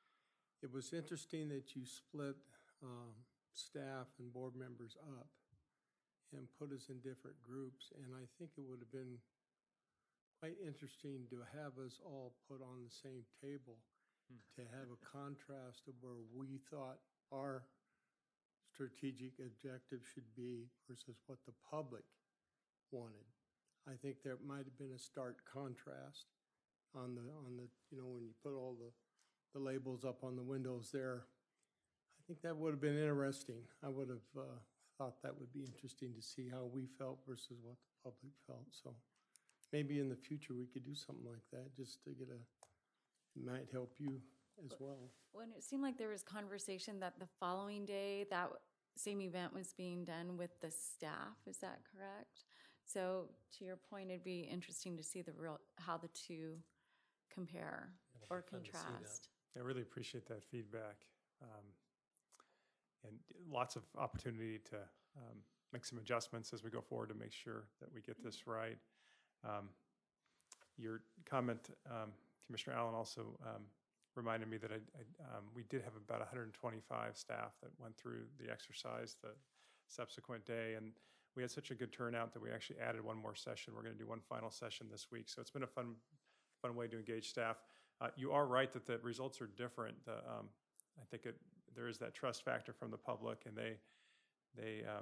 it was interesting that you split um, staff and board members up and put us in different groups. And I think it would have been quite interesting to have us all put on the same table, hmm. to have a contrast of where we thought our strategic objective should be versus what the public wanted. I think there might have been a stark contrast on the, on the, you know, when you put all the, the labels up on the windows there. I think that would have been interesting. I would have uh, thought that would be interesting to see how we felt versus what the public felt. So maybe in the future we could do something like that just to get a, it might help you as well. When it seemed like there was conversation that the following day that same event was being done with the staff, is that correct? So to your point, it'd be interesting to see the real, how the two compare or contrast. I really appreciate that feedback. Um, and lots of opportunity to um, make some adjustments as we go forward to make sure that we get this right. Um, your comment, um, Commissioner Allen, also um, reminded me that I, I, um, we did have about one hundred twenty-five staff that went through the exercise the subsequent day, and we had such a good turnout that we actually added one more session. We're going to do one final session this week, so it's been a fun, fun way to engage staff. Uh, you are right that the results are different. The, um, I think it, there is that trust factor from the public, and they they um,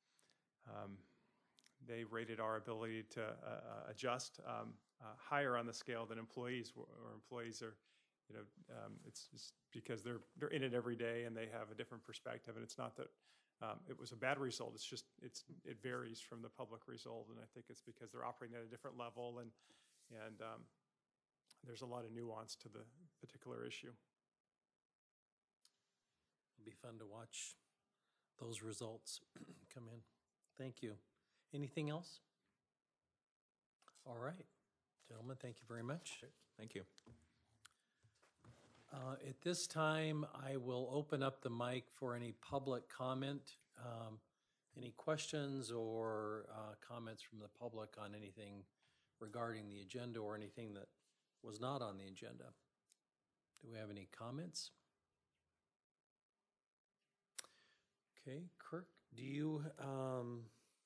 um, they rated our ability to uh, adjust um, uh, higher on the scale than employees, or employees are. You know, um, it's just because they're they're in it every day and they have a different perspective. And it's not that um, it was a bad result. It's just it's it varies from the public result, and I think it's because they're operating at a different level, and and um, there's a lot of nuance to the particular issue. It'll be fun to watch those results come in. Thank you. Anything else? All right, gentlemen, thank you very much. Thank you. Uh, at this time, I will open up the mic for any public comment. Um, any questions or uh, comments from the public on anything regarding the agenda or anything that was not on the agenda? Do we have any comments? Okay, Kirk, do you, um,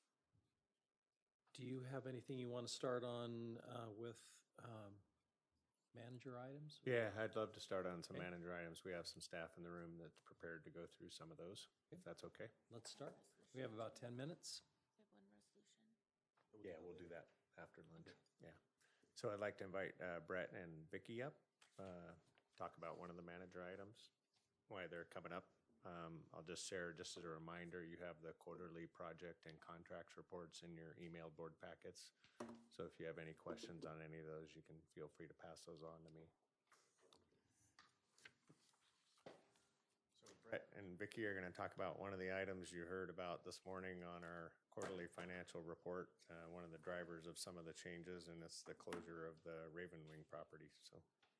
do you have anything you want to start on, uh, with, um, manager items? Yeah, I'd love to start on some Okay. manager items. We have some staff in the room that's prepared to go through some of those, if that's okay. Let's start. We have about ten minutes. Yeah, we'll do that after lunch. Yeah. So I'd like to invite uh, Brett and Vicky up, uh, talk about one of the manager items, why they're coming up. Um, I'll just share, just as a reminder, you have the quarterly project and contracts reports in your email board packets. So if you have any questions on any of those, you can feel free to pass those on to me. So Brett and Vicky are going to talk about one of the items you heard about this morning on our quarterly financial report, uh, one of the drivers of some of the changes, and it's the closure of the Raven Wing property. So.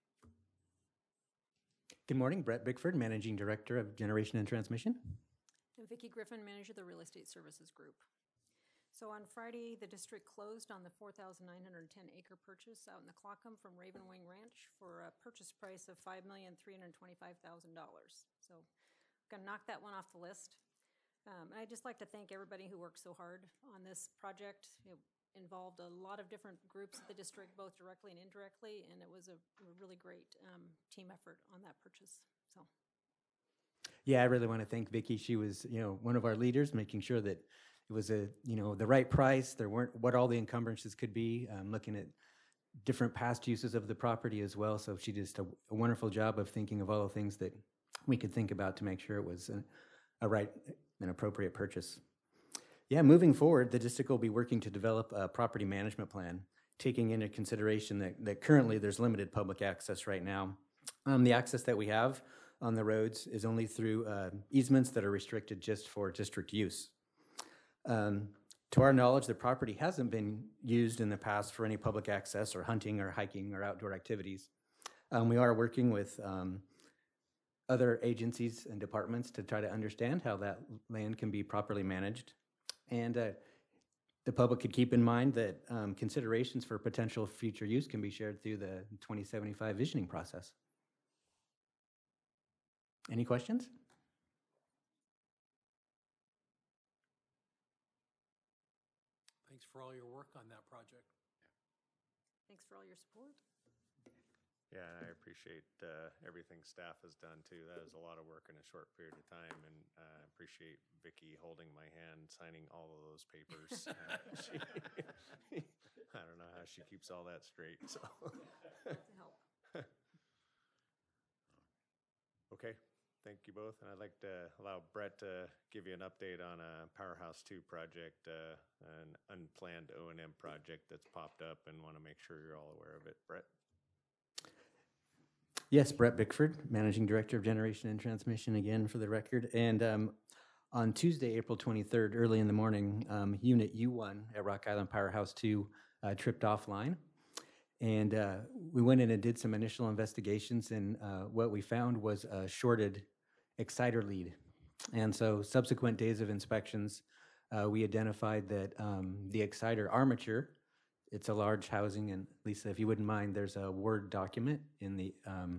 Good morning, Brett Bickford, Managing Director of Generation and Transmission. And Vicki Griffin, Manager of the Real Estate Services Group. So on Friday, the district closed on the four thousand nine hundred ten acre purchase out in the Clockham from Raven Wing Ranch for a purchase price of five million three hundred twenty-five thousand dollars. So I'm gonna knock that one off the list. Um, and I'd just like to thank everybody who worked so hard on this project. It involved a lot of different groups of the district, both directly and indirectly, and it was a, a really great um, team effort on that purchase. So. Yeah, I really want to thank Vicki. She was, you know, one of our leaders, making sure that it was a, you know, the right price. There weren't what all the encumbrances could be. Um, looking at different past uses of the property as well. So she did just a, a wonderful job of thinking of all the things that we could think about to make sure it was a, a right and appropriate purchase. Yeah, moving forward, the district will be working to develop a property management plan, taking into consideration that, that currently there's limited public access right now. Um, the access that we have on the roads is only through uh, easements that are restricted just for district use. Um, to our knowledge, the property hasn't been used in the past for any public access or hunting or hiking or outdoor activities. Um, we are working with um, other agencies and departments to try to understand how that land can be properly managed. And uh, the public could keep in mind that um, considerations for potential future use can be shared through the twenty seventy-five visioning process. Any questions? Thanks for all your work on that project. Thanks for all your support. Yeah, and I appreciate uh, everything staff has done too. That is a lot of work in a short period of time, and I uh, appreciate Vicki holding my hand, signing all of those papers. uh, she, I don't know how she keeps all that straight. So, help. Okay, thank you both, and I'd like to allow Brett to give you an update on a Powerhouse Two project, uh, an unplanned O and M project that's popped up, and want to make sure you're all aware of it. Brett. Yes, Brett Bickford, Managing Director of Generation and Transmission, again for the record. And um, on Tuesday, April twenty-third, early in the morning, um, Unit U one at Rock Island Powerhouse two uh, tripped offline. And uh, we went in and did some initial investigations, and uh, what we found was a shorted exciter lead. And so subsequent days of inspections, uh, we identified that um, the exciter armature, it's a large housing, and Lisa, if you wouldn't mind, there's a Word document in the um,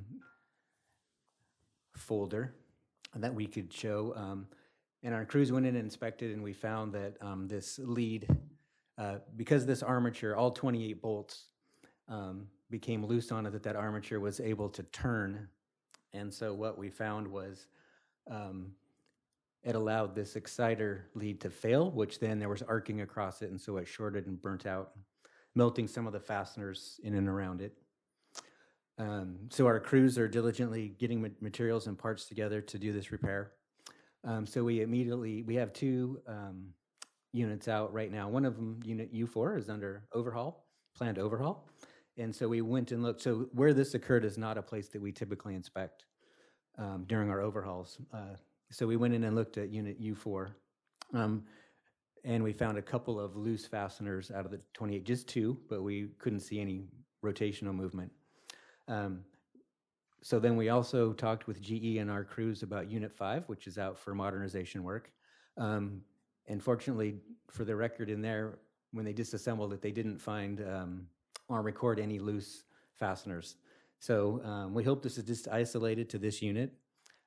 folder that we could show. Um, and our crews went in and inspected, and we found that um, this lead, uh, because this armature, all twenty-eight bolts um, became loose on it, that that armature was able to turn. And so what we found was um, it allowed this exciter lead to fail, which then there was arcing across it, and so it shorted and burnt out, melting some of the fasteners in and around it. Um, so our crews are diligently getting ma materials and parts together to do this repair. Um, so we immediately, we have two um, units out right now. One of them, unit U four, is under overhaul, planned overhaul. And so we went and looked. So where this occurred is not a place that we typically inspect um, during our overhauls. Uh, so we went in and looked at unit U four. Um, And we found a couple of loose fasteners out of the twenty-eight, just two, but we couldn't see any rotational movement. Um, so then we also talked with G E and our crews about Unit five, which is out for modernization work. Um, and fortunately, for the record in there, when they disassembled it, they didn't find um, or record any loose fasteners. So um, we hope this is just isolated to this unit.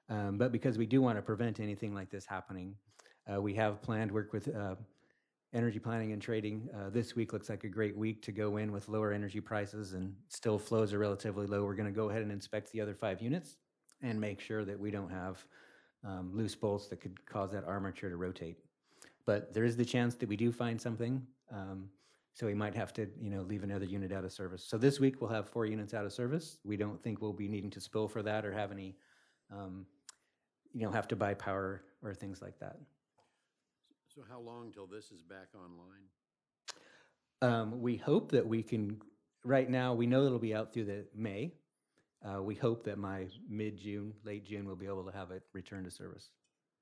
Um, But because we do want to prevent anything like this happening, uh, we have planned work with uh, energy planning and trading. Uh, This week looks like a great week to go in with lower energy prices and still flows are relatively low. We're going to go ahead and inspect the other five units and make sure that we don't have um, loose bolts that could cause that armature to rotate. But there is the chance that we do find something, um, so we might have to, you know, leave another unit out of service. So this week we'll have four units out of service. We don't think we'll be needing to spill for that or have any, um, you know, have to buy power or things like that. So how long till this is back online? Um, we hope that we can, right now, we know it'll be out through the May. Uh, we hope that by mid-June, late June, we'll be able to have it return to service.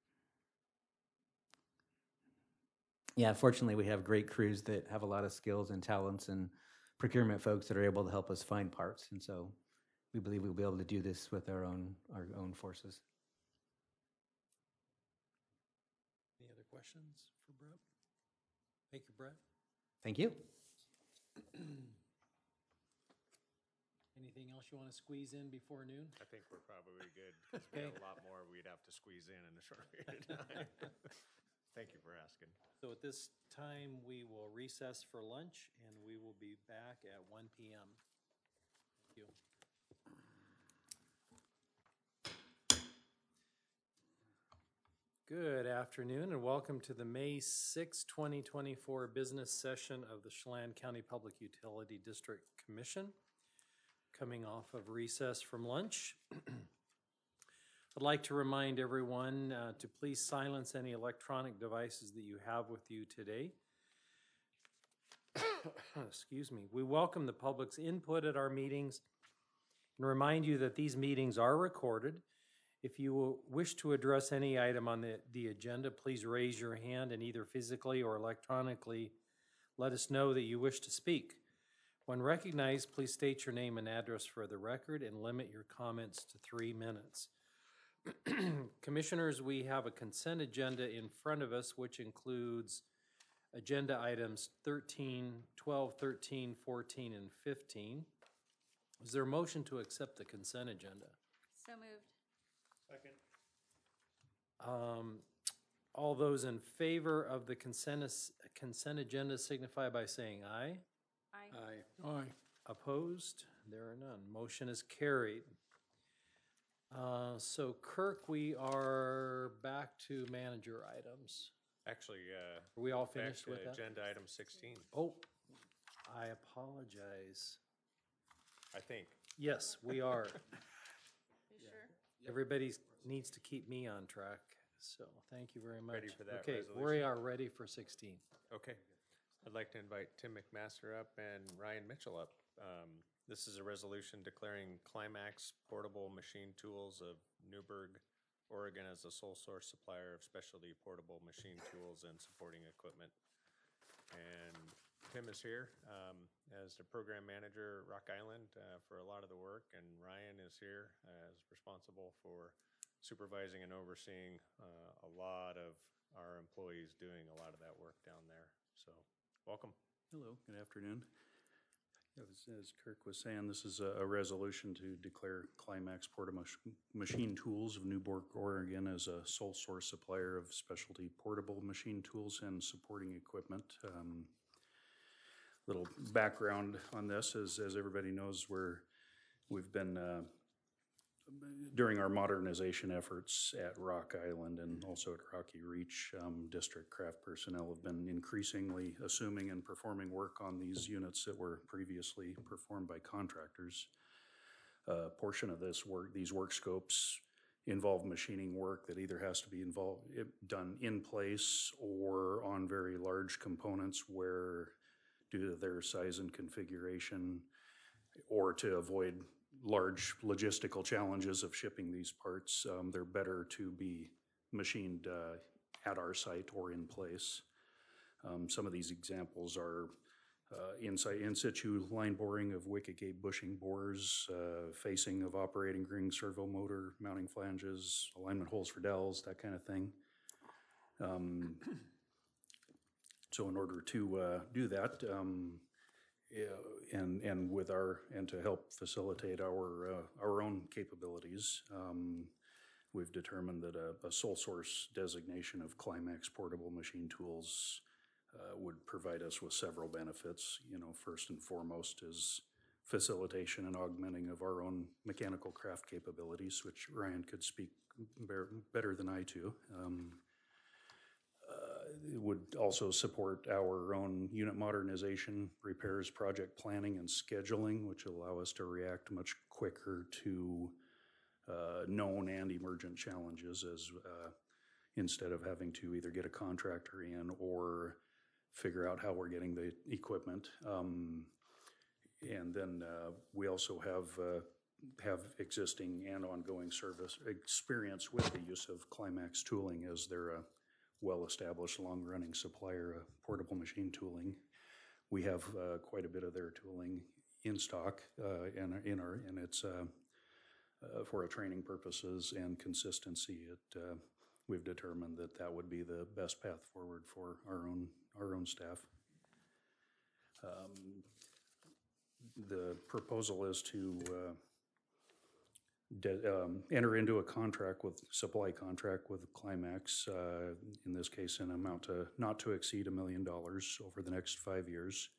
Yeah, fortunately, we have great crews that have a lot of skills and talents and procurement folks that are able to help us find parts. And so we believe we'll be able to do this with our own, our own forces. Any other questions for Brett? Thank you, Brett. Thank you. Anything else you want to squeeze in before noon? I think we're probably good, because we have a lot more we'd have to squeeze in in a short period of time. Thank you for asking. So at this time, we will recess for lunch, and we will be back at one P M Thank you. Good afternoon, and welcome to the May sixth, twenty twenty-four business session of the Chelan County Public Utility District Commission. Coming off of recess from lunch. I'd like to remind everyone uh, to please silence any electronic devices that you have with you today. Excuse me. We welcome the public's input at our meetings and remind you that these meetings are recorded. If you will wish to address any item on the, the agenda, please raise your hand and either physically or electronically let us know that you wish to speak. When recognized, please state your name and address for the record and limit your comments to three minutes. Commissioners, we have a consent agenda in front of us, which includes agenda items thirteen, twelve, thirteen, fourteen, and fifteen. Is there a motion to accept the consent agenda? So moved. Second. Um, all those in favor of the consent, consent agenda signify by saying aye. Aye. Aye. Aye. Opposed? There are none. Motion is carried. Uh, so Kirk, we are back to manager items. Actually, uh. Are we all back finished to with that? Agenda item sixteen, Oh, I apologize. I think. Yes, we are. You sure? Everybody needs to keep me on track, so thank you very much. Ready for that Okay, we resolution? are ready for sixteen. Okay. I'd like to invite Tim McMaster up and Ryan Mitchell up. Um, This is a resolution declaring Climax Portable Machine Tools of Newburgh, Oregon as the sole source supplier of specialty portable machine tools and supporting equipment. And Tim is here um, as the program manager at Rock Island uh, for a lot of the work, and Ryan is here as responsible for supervising and overseeing uh, a lot of our employees doing a lot of that work down there. So, welcome. Hello, good afternoon. Yeah, this- As Kirk was saying, this is a a resolution to declare Climax Portable Mach- Machine Tools of Newburgh, Oregon as a sole source supplier of specialty portable machine tools and supporting equipment. Um, Little background on this is, as everybody knows, we're, we've been, uh, during our modernization efforts at Rock Island and also at Rocky Reach, um, district craft personnel have been increasingly assuming and performing work on these units that were previously performed by contractors. A portion of this work, these work scopes involve machining work that either has to be involved, it, done in place or on very large components where, due to their size and configuration, or to avoid large logistical challenges of shipping these parts, um, they're better to be machined uh, at our site or in place. Um, some of these examples are uh, inside in situ line boring of wicket gate bushing bores, uh, facing of operating ring servo motor, mounting flanges, alignment holes for dowels, that kind of thing. Um, so in order to uh, do that, um, Yeah, and and with our and to help facilitate our uh, our own capabilities, um, we've determined that a, a sole source designation of Climax portable machine tools uh, would provide us with several benefits. You know, first and foremost is facilitation and augmenting of our own mechanical craft capabilities, which Ryan could speak bear, better than I to. Um, uh, it would also support our own unit modernization, repairs, project planning, and scheduling, which allow us to react much quicker to uh, known and emergent challenges, as uh, instead of having to either get a contractor in or figure out how we're getting the equipment. Um, and then uh, we also have uh, have existing and ongoing service experience with the use of Climax tooling, as they're a well-established, long-running supplier of portable machine tooling. We have uh, quite a bit of their tooling in stock, uh, in, in our, and it's uh, uh, for a training purposes and consistency. It, uh, we've determined that that would be the best path forward for our own our own staff. Um, the proposal is to uh, De, um, enter into a contract with, supply contract with Climax, uh, in this case an amount to not to exceed a million dollars over the next five years.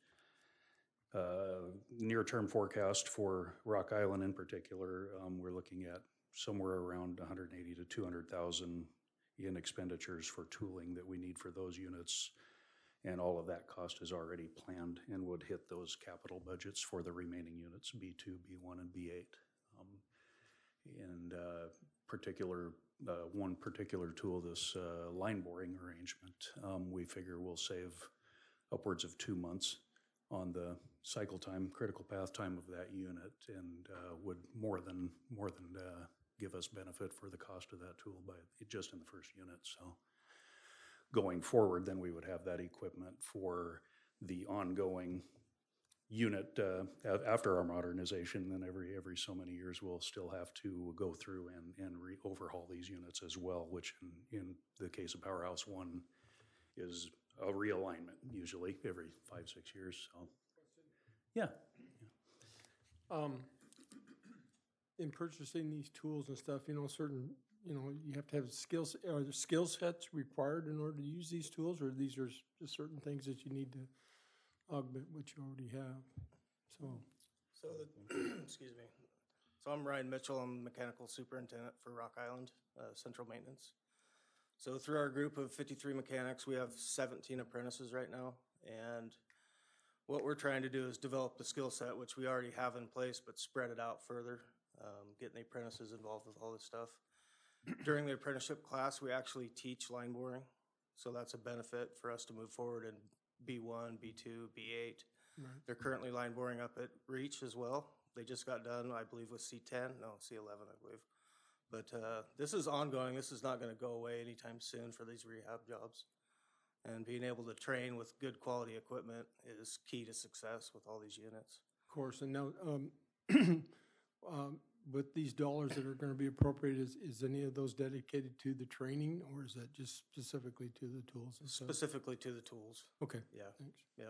Uh, near-term forecast for Rock Island in particular, um, we're looking at somewhere around one hundred eighty to two hundred thousand in expenditures for tooling that we need for those units. And all of that cost is already planned and would hit those capital budgets for the remaining units, B two, B one, and B eight. Um, and uh, particular, uh, one particular tool, this uh, line boring arrangement, um, we figure will save upwards of two months on the cycle time, critical path time of that unit, and uh, would more than more than uh, give us benefit for the cost of that tool by just in the first unit. So going forward, then we would have that equipment for the ongoing unit uh, after our modernization. Then every every so many years we'll still have to go through and and re overhaul these units as well, which in, in the case of Powerhouse One is a realignment usually every five six years. So yeah. Um, in purchasing these tools and stuff, you know, certain, you know, you have to have skills. Are there skill sets required in order to use these tools, or these are just certain things that you need to augment what you already have? So, so the, excuse me. So I'm Ryan Mitchell. I'm mechanical superintendent for Rock Island uh, Central Maintenance. So through our group of fifty-three mechanics, we have seventeen apprentices right now, and what we're trying to do is develop the skill set, which we already have in place, but spread it out further, um, getting the apprentices involved with all this stuff. During the apprenticeship class, we actually teach line boring, so that's a benefit for us to move forward in B one, B two, B eight. Right. They're currently line boring up at Reach as well. They just got done, I believe, with C ten, no, C eleven, I believe. But uh, this is ongoing. This is not going to go away anytime soon for these rehab jobs. And being able to train with good quality equipment is key to success with all these units. of course, and now, um, um, with these dollars that are going to be appropriated, is, is any of those dedicated to the training, or is that just specifically to the tools and stuff? Specifically to the tools. Okay. Yeah. Thanks. Yeah.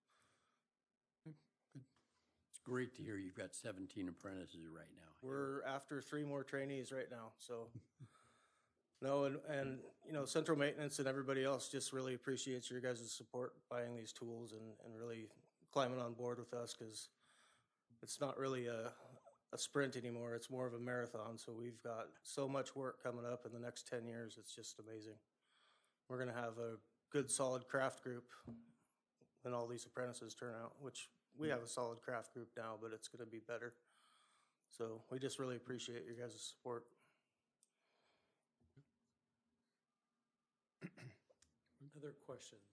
It's great to hear you've got seventeen apprentices right now. We're after three more trainees right now, so. No, and, and, you know, Central Maintenance and everybody else just really appreciates your guys' support buying these tools and, and really climbing on board with us, because it's not really a, a sprint anymore. It's more of a marathon. So we've got so much work coming up in the next ten years. It's just amazing. We're going to have a good, solid craft group when all these apprentices turn out, which we have a solid craft group now, but it's going to be better. So we just really appreciate your guys' support. Other questions?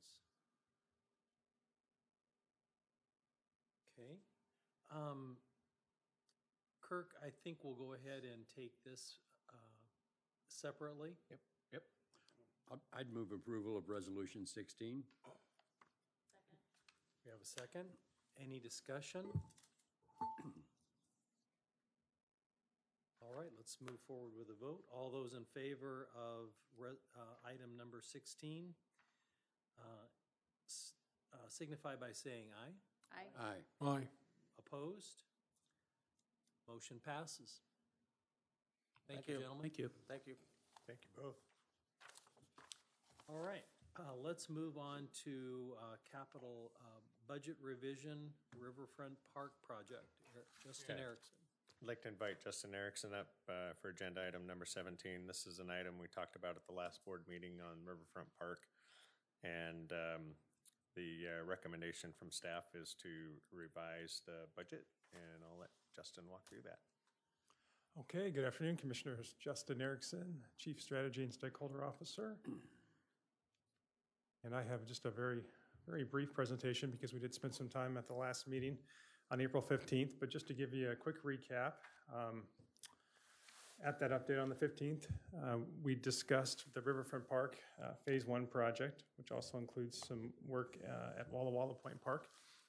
Okay. Um, Kirk, I think we'll go ahead and take this uh, separately. Yep. Yep. I'd- I'd move approval of Resolution sixteen. We have a second. Any discussion? All right, let's move forward with a vote. All those in favor of re- uh, item number sixteen, uh, s- uh, signify by saying aye. Aye. Aye. Aye. Opposed? Motion passes. Thank you, gentlemen. Thank you. Thank you. Thank you both. All right, uh, let's move on to uh, capital uh, budget revision, Riverfront Park project. Er- Justin Okay. Erickson. I'd like to invite Justin Erickson up uh, for agenda item number seventeen. This is an item we talked about at the last board meeting on Riverfront Park. And um, the uh, recommendation from staff is to revise the budget, and I'll let Justin walk through that. Okay, good afternoon, Commissioners. Justin Erickson, Chief Strategy and Stakeholder Officer. And I have just a very, very brief presentation because we did spend some time at the last meeting on April fifteenth, but just to give you a quick recap, um, at that update on the fifteenth, uh, we discussed the Riverfront Park uh, Phase One project, which also includes some work uh, at Walla Walla Point Park.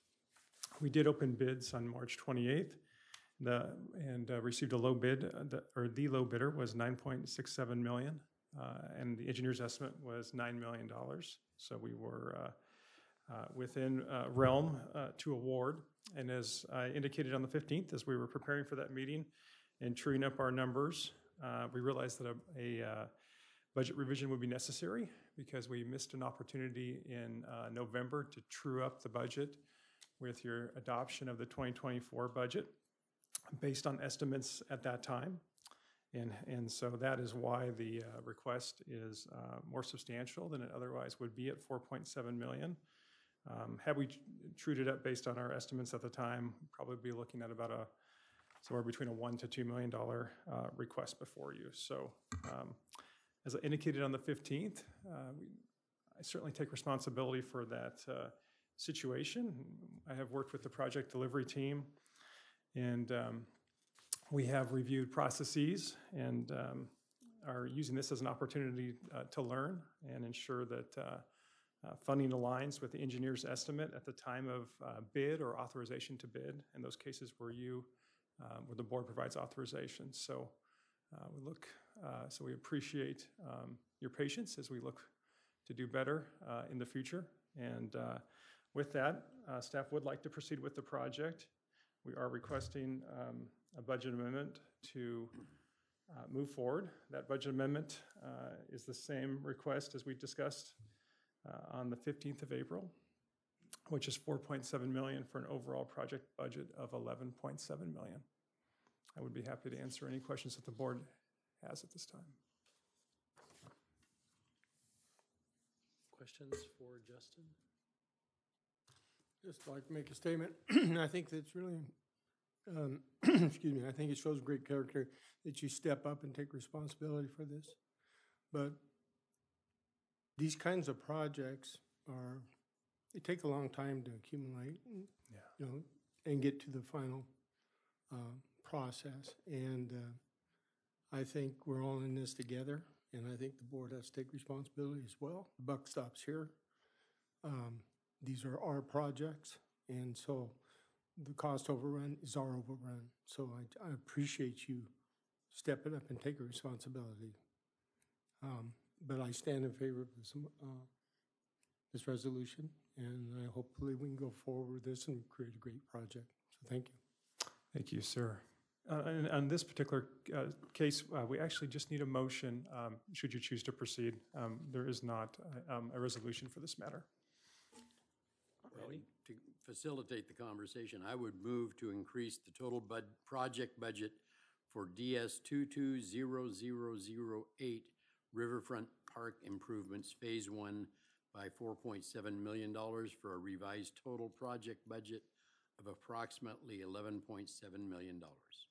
We did open bids on March twenty-eighth, the, and uh, received a low bid, uh, the, or the low bidder was nine point six seven million, uh, and the engineer's estimate was nine million dollars. So we were uh, uh, within uh, realm uh, to award. And as I indicated on the fifteenth, as we were preparing for that meeting and truing up our numbers, uh, we realized that a, a uh, budget revision would be necessary because we missed an opportunity in uh, November to true up the budget with your adoption of the twenty twenty-four budget based on estimates at that time. And, and so that is why the uh, request is uh, more substantial than it otherwise would be at four point seven million. Um, had we trued it up based on our estimates at the time, we'd probably be looking at about a somewhere between a one to two million dollar uh, request before you. So, um, as I indicated on the fifteenth, uh, we, I certainly take responsibility for that uh, situation. I have worked with the project delivery team, and um, we have reviewed processes and um, are using this as an opportunity uh, to learn and ensure that uh, uh, funding aligns with the engineer's estimate at the time of uh, bid or authorization to bid, in those cases where you, uh, where the board provides authorization. So uh, we look, uh, so we appreciate um, your patience as we look to do better uh, in the future. And uh, with that, uh, staff would like to proceed with the project. We are requesting um, a budget amendment to uh, move forward. That budget amendment uh, is the same request as we discussed uh, on the fifteenth of April, which is four point seven million dollars for an overall project budget of eleven point seven million dollars. I would be happy to answer any questions that the board has at this time. Questions for Justin? Just like to make a statement. I think that's really, um, excuse me, I think it shows great character that you step up and take responsibility for this. But these kinds of projects are, they take a long time to accumulate, yeah. you know, and get to the final uh, process. And uh, I think we're all in this together, and I think the board has to take responsibility as well. The buck stops here. Um, These are our projects, and so the cost overrun is our overrun. So I, I appreciate you stepping up and taking responsibility. Um, but I stand in favor of this, uh, this resolution, and I hopefully we can go forward with this and create a great project. So thank you. Thank you, sir. Uh, and on this particular uh, case, uh, we actually just need a motion, um, should you choose to proceed. Um, there is not uh, um, a resolution for this matter. Well, to facilitate the conversation, I would move to increase the total bud, project budget for D S two two zero zero zero eight Riverfront Park Improvements Phase One by four point seven million dollars for a revised total project budget of approximately eleven point seven million dollars.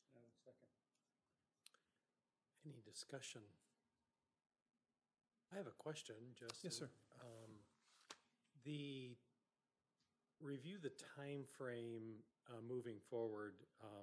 Any discussion? I have a question, Justin. Yes, sir. Um, the review the time frame uh, moving forward um,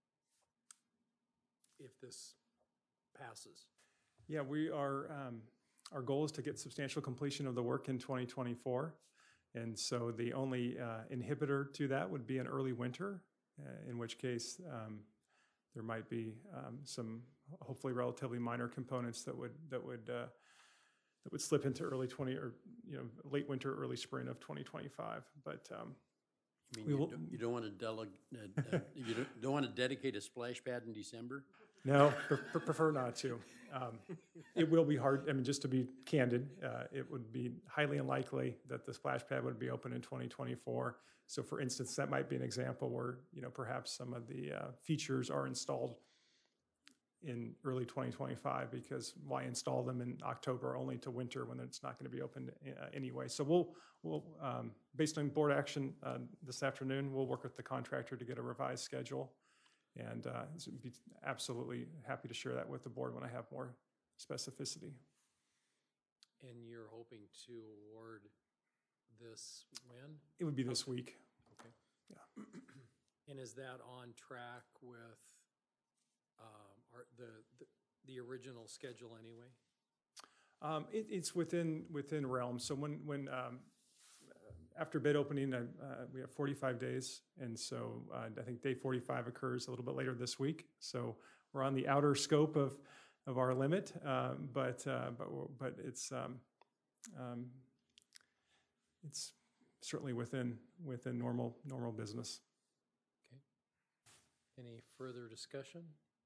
if this passes. Yeah, we are, um, our goal is to get substantial completion of the work in twenty twenty-four. And so the only uh, inhibitor to that would be an early winter, uh, in which case um, there might be um, some hopefully relatively minor components that would, that would, uh, that would slip into early twenty or, you know, late winter, early spring of twenty twenty-five. But um, I mean, we you, will, don't, you don't want to delegate, uh, uh, you don't, don't want to dedicate a splash pad in December? No, pre- pre- prefer not to. Um, It will be hard, I mean, just to be candid, uh, it would be highly unlikely that the splash pad would be open in twenty twenty-four. So for instance, that might be an example where, you know, perhaps some of the uh, features are installed in early twenty twenty-five, because why install them in October only to winter when it's not going to be opened uh, anyway? So we'll, we'll um, based on board action uh, this afternoon, we'll work with the contractor to get a revised schedule. And uh, so be absolutely happy to share that with the board when I have more specificity. And you're hoping to award this when? It would be this week. Okay. Yeah. And is that on track with um, our, the, the the original schedule anyway? Um, it, it's within within realm. So when when um, after bid opening, uh, uh, we have forty-five days, and so uh, I think day forty-five occurs a little bit later this week. So we're on the outer scope of of our limit, um, but uh, but we're- but it's um, um, it's certainly within within normal normal business. Okay. Any further discussion?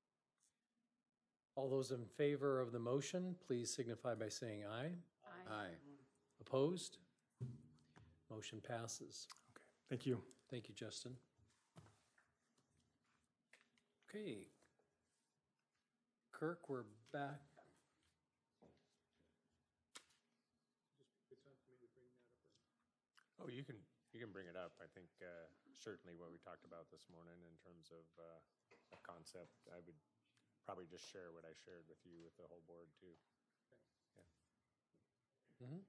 All those in favor of the motion, please signify by saying aye. Aye. Aye. Opposed? Motion passes. Okay. Thank you. Thank you, Justin. Okay. Kirk, we're back. Oh, you can, you can bring it up. I think uh, certainly what we talked about this morning in terms of uh, a concept, I would probably just share what I shared with you with the whole board too. Yeah. Mhm.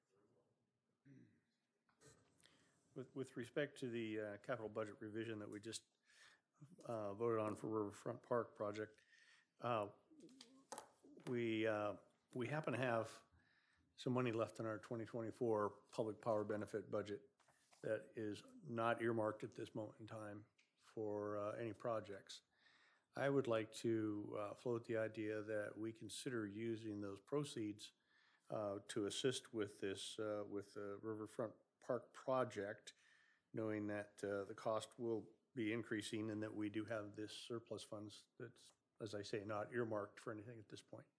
With, with respect to the uh, capital budget revision that we just uh, voted on for Riverfront Park project, uh, we, uh, we happen to have some money left in our twenty twenty-four public power benefit budget that is not earmarked at this moment in time for uh, any projects. I would like to uh, float the idea that we consider using those proceeds uh, to assist with this, uh, with the Riverfront Park project, knowing that uh, the cost will be increasing and that we do have this surplus funds that's, as I say, not earmarked for anything at this point.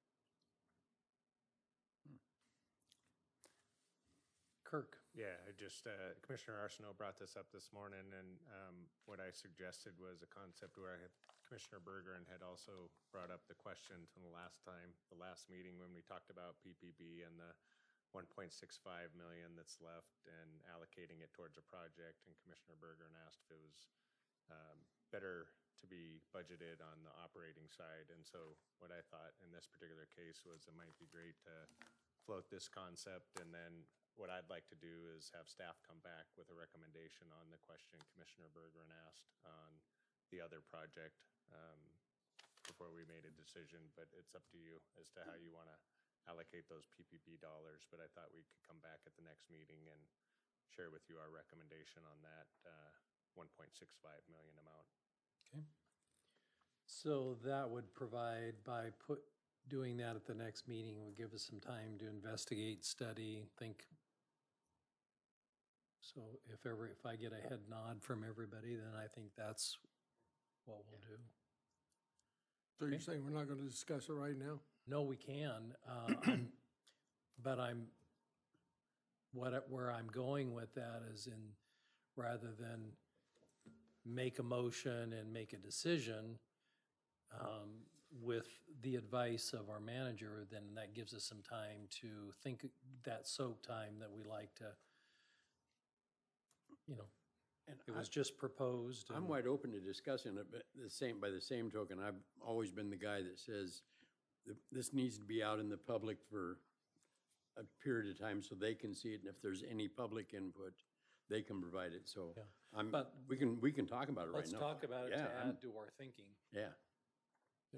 Kirk. Yeah, I just, uh, Commissioner Arsenault brought this up this morning, and um, what I suggested was a concept where I had, Commissioner Bergeron had also brought up the question from the last time, the last meeting when we talked about P P B and the one point six five million that's left and allocating it towards a project, and Commissioner Bergeron asked if it was um, better to be budgeted on the operating side. And so what I thought in this particular case was it might be great to float this concept, and then what I'd like to do is have staff come back with a recommendation on the question Commissioner Bergeron asked on the other project um, before we made a decision, but it's up to you as to how you want to allocate those P P P dollars. But I thought we could come back at the next meeting and share with you our recommendation on that uh, one point six five million amount. Okay. So that would provide, by put, doing that at the next meeting, would give us some time to investigate, study, think. So if ever, if I get a head nod from everybody, then I think that's what we'll do. So you're saying we're not going to discuss it right now? No, we can, uh, I'm- but I'm, what, I- where I'm going with that is in, rather than make a motion and make a decision, um, with the advice of our manager, then that gives us some time to think, that soak time that we like to, you know, And it was I- just proposed. I'm and- wide open to discussing it, but the same, by the same token, I've always been the guy that says th- this needs to be out in the public for a period of time so they can see it, and if there's any public input, they can provide it, so Yeah. I'm, But we can, we can talk about it right Let's now. talk about it to Yeah, I'm- add to our thinking. Yeah. Yeah.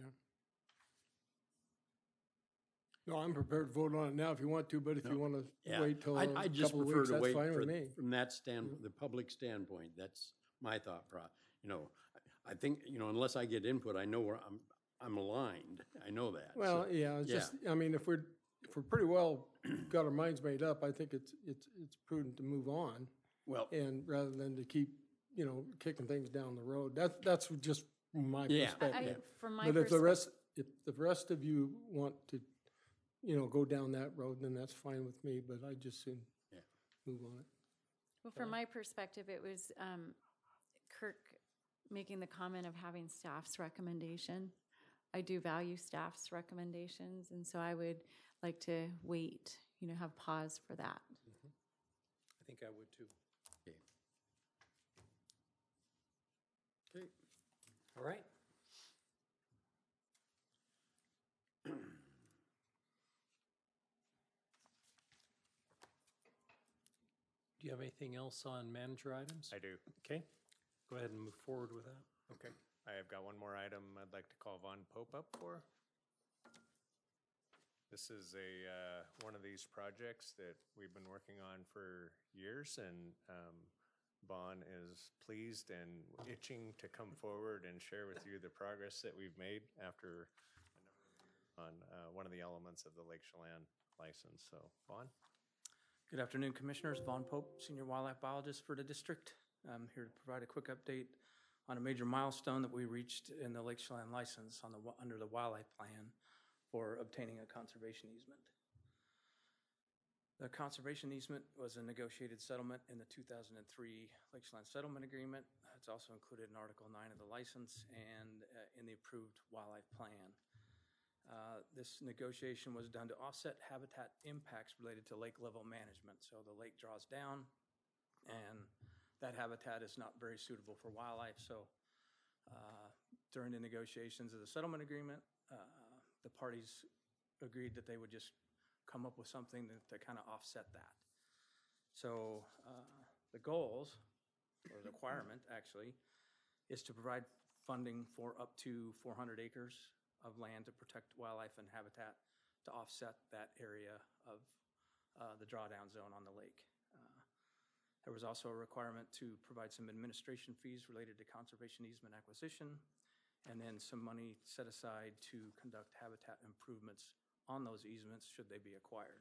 No, I'm prepared to vote on it now if you want to, but if you want to Yeah. wait till I- a I just couple of prefer weeks, to that's wait fine for with the- me. From that stand, the public standpoint, that's my thought pro, you know, I I think, you know, unless I get input, I know where I'm, I'm aligned, I know that. Well, so, yeah, it's just, I mean, if we're, if we're pretty well got our minds made up, I think it's, it's, it's prudent to move on. Well. And rather than to keep, you know, kicking things down the road. That's, that's just my Yeah. perspective. I- from my But if the perspec- rest, if the rest of you want to, you know, go down that road, then that's fine with me, but I just soon Yeah. move on it. Well, from my perspective, it was um, Kirk making the comment of having staff's recommendation. I do value staff's recommendations, and so I would like to wait, you know, have pause for that. I think I would too. Okay. Okay. All right. Do you have anything else on manager items? I do. Okay, go ahead and move forward with that. Okay. I have got one more item I'd like to call Von Pope up for. This is a, uh, one of these projects that we've been working on for years, and um, Vaughn is pleased and itching to come forward and share with you the progress that we've made after a number of years on uh, one of the elements of the Lake Chelan license. So, Vaughn? Good afternoon, Commissioners. Vaughn Pope, Senior Wildlife Biologist for the district. I'm here to provide a quick update on a major milestone that we reached in the Lake Chelan license on the, under the wildlife plan for obtaining a conservation easement. The conservation easement was a negotiated settlement in the two thousand three Lake Chelan Settlement Agreement. It's also included in Article nine of the license and uh, in the approved wildlife plan. Uh, this negotiation was done to offset habitat impacts related to lake level management. So the lake draws down and that habitat is not very suitable for wildlife. So uh, during the negotiations of the settlement agreement, uh, the parties agreed that they would just come up with something to, to kind of offset that. So uh, the goals, or the requirement actually, is to provide funding for up to four hundred acres of land to protect wildlife and habitat to offset that area of uh, the drawdown zone on the lake. Uh, there was also a requirement to provide some administration fees related to conservation easement acquisition, and then some money set aside to conduct habitat improvements on those easements should they be acquired.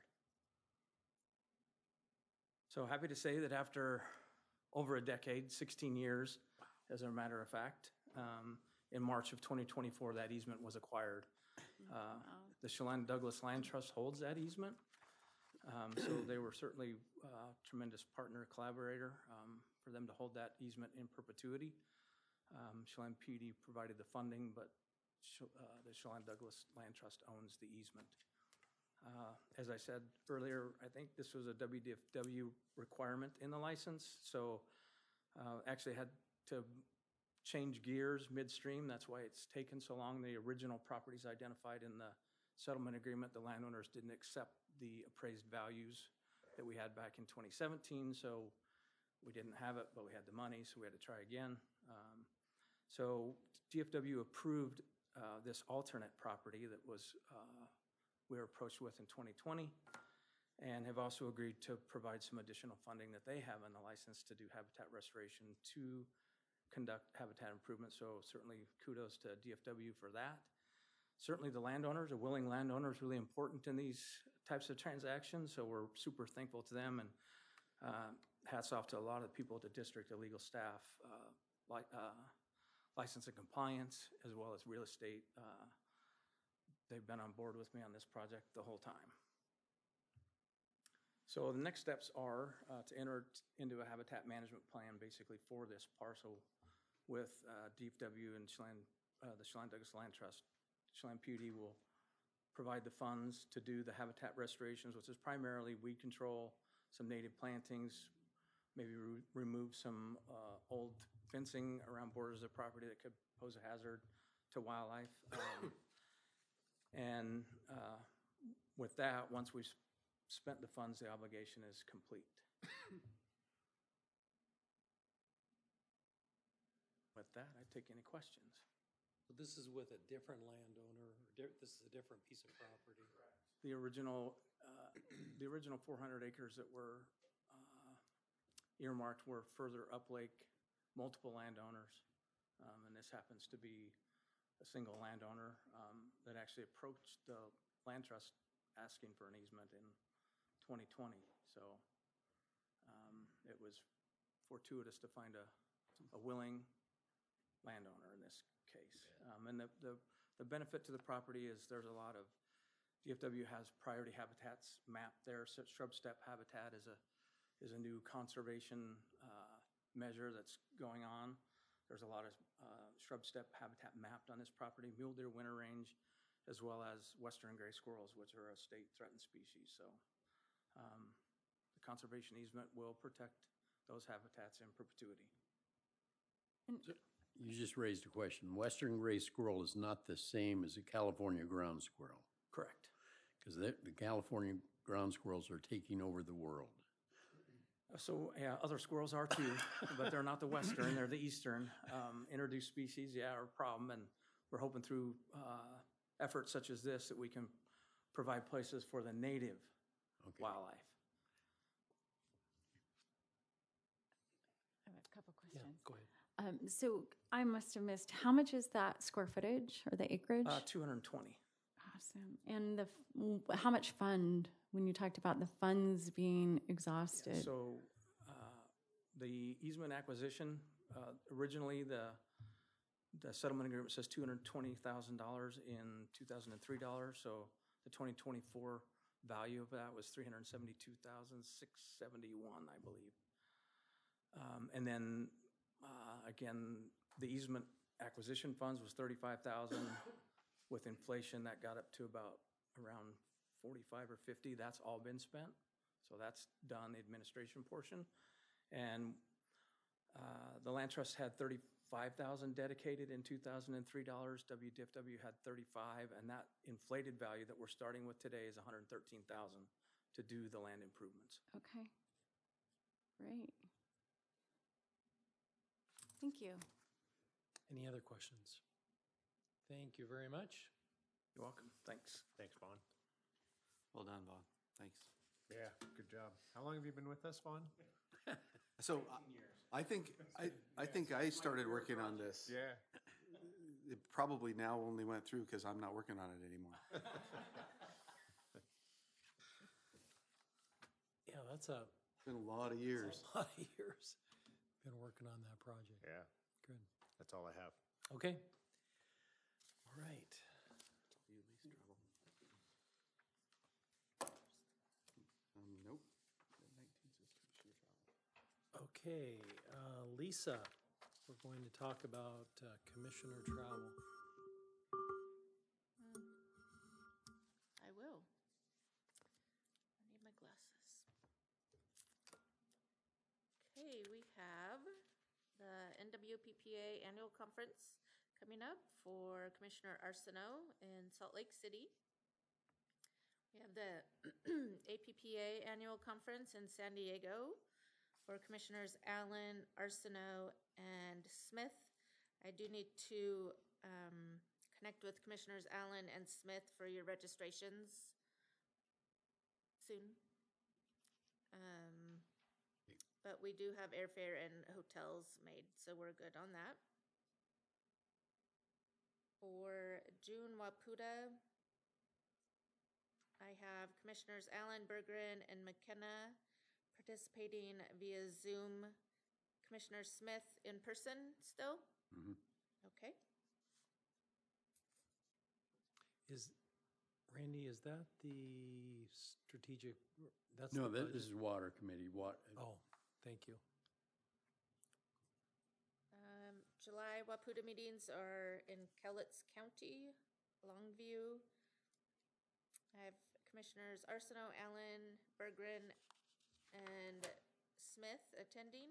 So happy to say that after over a decade, sixteen years, as a matter of fact, um, in March of twenty twenty-four, that easement was acquired. Uh, the Chelan Douglas Land Trust holds that easement. Um, so they were certainly a tremendous partner, collaborator um, for them to hold that easement in perpetuity. Um, Chelan P D provided the funding, but uh, the Chelan Douglas Land Trust owns the easement. Uh, as I said earlier, I think this was a W D F W requirement in the license, so uh, actually had to change gears midstream. That's why it's taken so long. The original properties identified in the settlement agreement, the landowners didn't accept the appraised values that we had back in twenty seventeen, so we didn't have it, but we had the money, so we had to try again. Um, So D F W approved uh, this alternate property that was uh, we were approached with in twenty twenty, and have also agreed to provide some additional funding that they have in the license to do habitat restoration to conduct habitat improvements. So certainly kudos to D F W for that. Certainly the landowners, a willing landowner is really important in these types of transactions, so we're super thankful to them, and uh, hats off to a lot of the people at the district, the legal staff, uh, like. Uh, license and compliance, as well as real estate. Uh, they've been on board with me on this project the whole time. So the next steps are uh, to enter into a habitat management plan basically for this parcel with uh, D F W and Chelan, uh, the Chelan Douglas Land Trust. Chelan P U D will provide the funds to do the habitat restorations, which is primarily weed control, some native plantings, maybe re remove some uh, old fencing around borders of property that could pose a hazard to wildlife. Um, and uh, with that, once we've spent the funds, the obligation is complete. With that, I take any questions. So this is with a different landowner, or di this is a different piece of property? The original, uh, the original four hundred acres that were uh, earmarked were further up lake, multiple landowners, um, and this happens to be a single landowner um, that actually approached the land trust asking for an easement in twenty twenty. So um, it was fortuitous to find a, a willing landowner in this case. Um, And the, the, the benefit to the property is there's a lot of, D F W has priority habitats mapped there. So shrub step habitat is a, is a new conservation uh, measure that's going on. There's a lot of uh, shrub step habitat mapped on this property, mule deer winter range, as well as western gray squirrels, which are a state threatened species. So um, the conservation easement will protect those habitats in perpetuity. You just raised a question. Western gray squirrel is not the same as a California ground squirrel. Correct. Because the, the California ground squirrels are taking over the world. So, yeah, other squirrels are too, but they're not the western, they're the eastern. Um, introduced species, yeah, are a problem, and we're hoping through uh, efforts such as this that we can provide places for the native okay. wildlife. I have a couple Yeah, questions. go ahead. Um, so I must have missed, how much is that square footage or the acreage? Uh, two hundred twenty. Awesome. And the, f- how much fund, when you talked about the funds being exhausted? So uh, the easement acquisition, uh, originally the the settlement agreement says two hundred twenty thousand dollars in two thousand three dollars. So the twenty twenty-four value of that was three hundred seventy-two thousand six hundred seventy-one, I believe. Um, and then uh, again, the easement acquisition funds was thirty-five thousand. With inflation, that got up to about around forty-five or fifty. That's all been spent. So that's done, the administration portion. And uh, the land trust had thirty-five thousand dedicated in two thousand three dollars. W D F W had thirty-five, and that inflated value that we're starting with today is one hundred thirteen thousand to do the land improvements. Okay. Great. Thank you. Any other questions? Thank you very much. You're welcome. Thanks. Thanks, Vaughn. Well done, Vaughn. Thanks. Yeah, good job. How long have you been with us, Vaughn? So I I think, I, I think I started working on this. Yeah. It probably now only went through because I'm not working on it anymore. Yeah, that's a, Been a lot of years. a lot of years. Been working on that project. Yeah, Good. that's all I have. Okay. All right. Um, nope. Okay, uh, Lisa, we're going to talk about uh, commissioner travel. I will. I need my glasses. Okay, we have the N W P P A Annual Conference coming up for Commissioner Arsenault in Salt Lake City. We have the A P P A Annual Conference in San Diego for Commissioners Allen, Arsenault, and Smith. I do need to um, connect with Commissioners Allen and Smith for your registrations soon. Um, but we do have airfare and hotels made, so we're good on that. For June Waputa, I have Commissioners Allen, Bergeron, and McKenna participating via Zoom. Commissioner Smith in person still? Mhm. Okay. Is, Randy, is that the strategic, that's No, the that- budget? this is water committee, what, Oh, thank you. Um, July Waputa meetings are in Cowlitz County, Longview. I have Commissioners Arsenault, Allen, Bergeron, and Smith attending.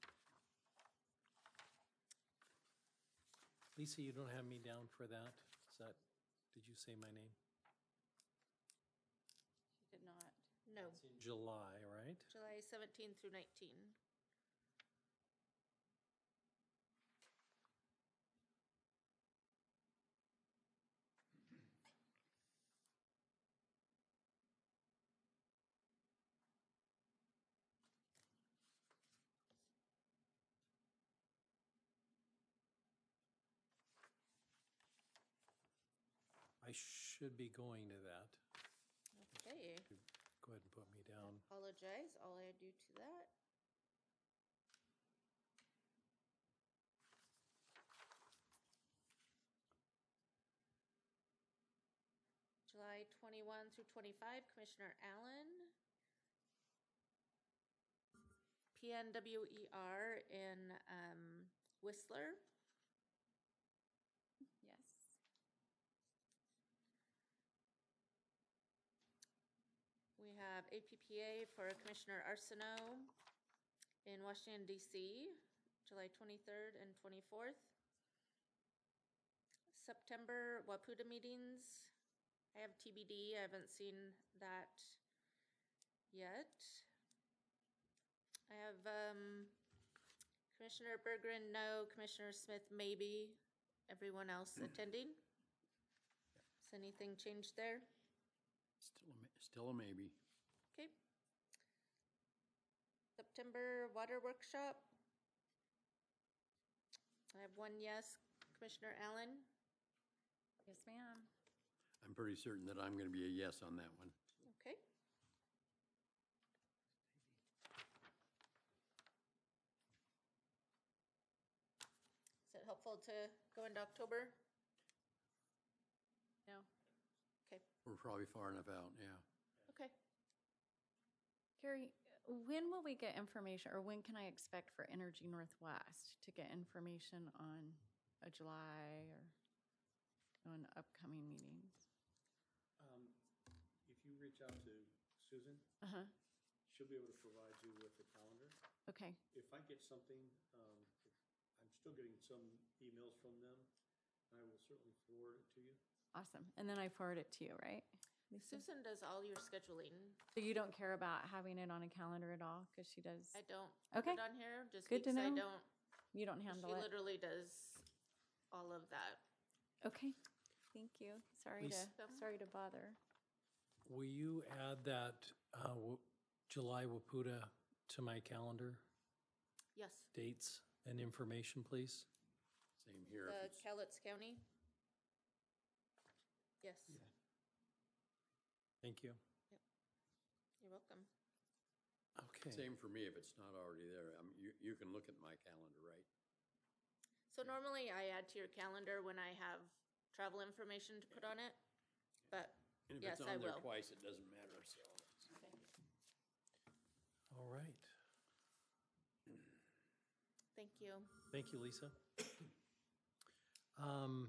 Lisa, you don't have me down for that? Is that, did you say my name? She did not. No, It's in July, right? July seventeenth through nineteen. I should be going to that. Okay. Go ahead and put me down. Apologize, all I do to that. twenty-one through twenty-five, Commissioner Allen. P N W E R in um, Whistler. Yes. We have A P P A for Commissioner Arsenault in Washington, D C, July twenty-third and twenty-fourth. September WAPUTA meetings. I have T B D. I haven't seen that yet. I have um, Commissioner Berggren, no. Commissioner Smith, maybe. Everyone else attending? Has anything changed there? Still a, ma- still a maybe. Okay. September water workshop. I have one yes. Commissioner Allen? Yes, ma'am. I'm pretty certain that I'm going to be a yes on that one. Okay. Is it helpful to go into October? No? Okay. We're probably far enough out, yeah. Okay. Carrie, when will we get information, or when can I expect for Energy Northwest to get information on a July or on upcoming meetings? Um, if you reach out to Susan, Uh-huh. she'll be able to provide you with the calendar. Okay. If I get something, um, if I'm still getting some emails from them, I will certainly forward it to you. Awesome. And then I forward it to you, right? Lisa? Susan does all your scheduling. So you don't care about having it on a calendar at all, because she does? I don't Okay. put it on here, just Good to because I know. don't. You don't handle She it? literally does all of that. Okay. Thank you. Sorry to, Lisa? sorry to bother. Will you add that uh, W- July WAPUTA to my calendar? Yes. Dates and information, please? Same here. The if it's- Cowlitz County? Yes. Thank you. You're welcome. Okay. Same for me if it's not already there. Um, you, you can look at my calendar, right? So normally I add to your calendar when I have travel information to put on it, but And if yes, it's I on there will. twice, it doesn't matter, so. All right. Thank you. Thank you, Lisa. Um,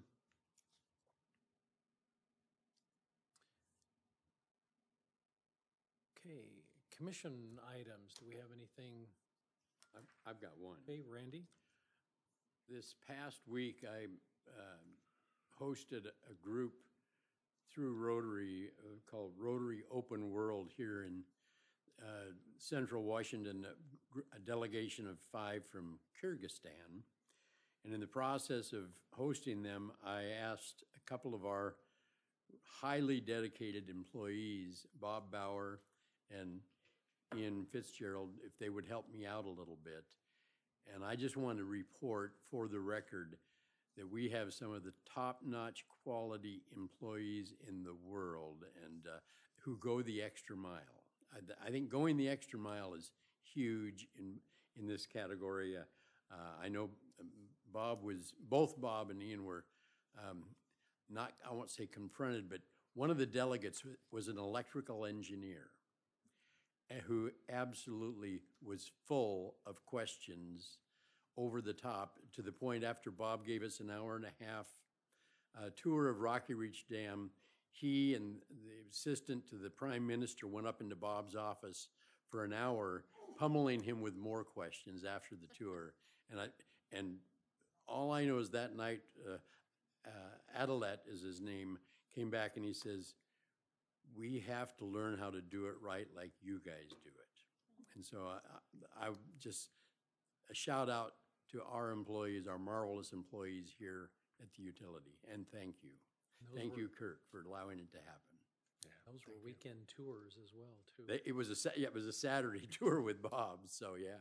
Okay, commission items. Do we have anything? I've, I've got one. Hey, Randy? This past week, I um, hosted a group through Rotary uh, called Rotary Open World here in uh, central Washington, a, gr- a delegation of five from Kyrgyzstan. And in the process of hosting them, I asked a couple of our highly dedicated employees, Bob Bauer and Ian Fitzgerald, if they would help me out a little bit. And I just want to report for the record that we have some of the top-notch quality employees in the world and uh, who go the extra mile. I, I think going the extra mile is huge in, in this category. Uh, uh, I know um, Bob was, both Bob and Ian were um, not, I won't say confronted, but one of the delegates was an electrical engineer who absolutely was full of questions over the top, to the point after Bob gave us an hour and a half uh, tour of Rocky Reach Dam, he and the assistant to the prime minister went up into Bob's office for an hour, pummeling him with more questions after the tour. And I, and all I know is that night, uh, uh, Adelet is his name, came back and he says, we have to learn how to do it right like you guys do it. And so I, I just, a shout out to our employees, our marvelous employees here at the utility, and thank you. Those Thank were- you, Kirk, for allowing it to happen. Those were weekend tours as well, too. They- It was a, Sa- yeah, it was a Saturday tour with Bob, so yeah.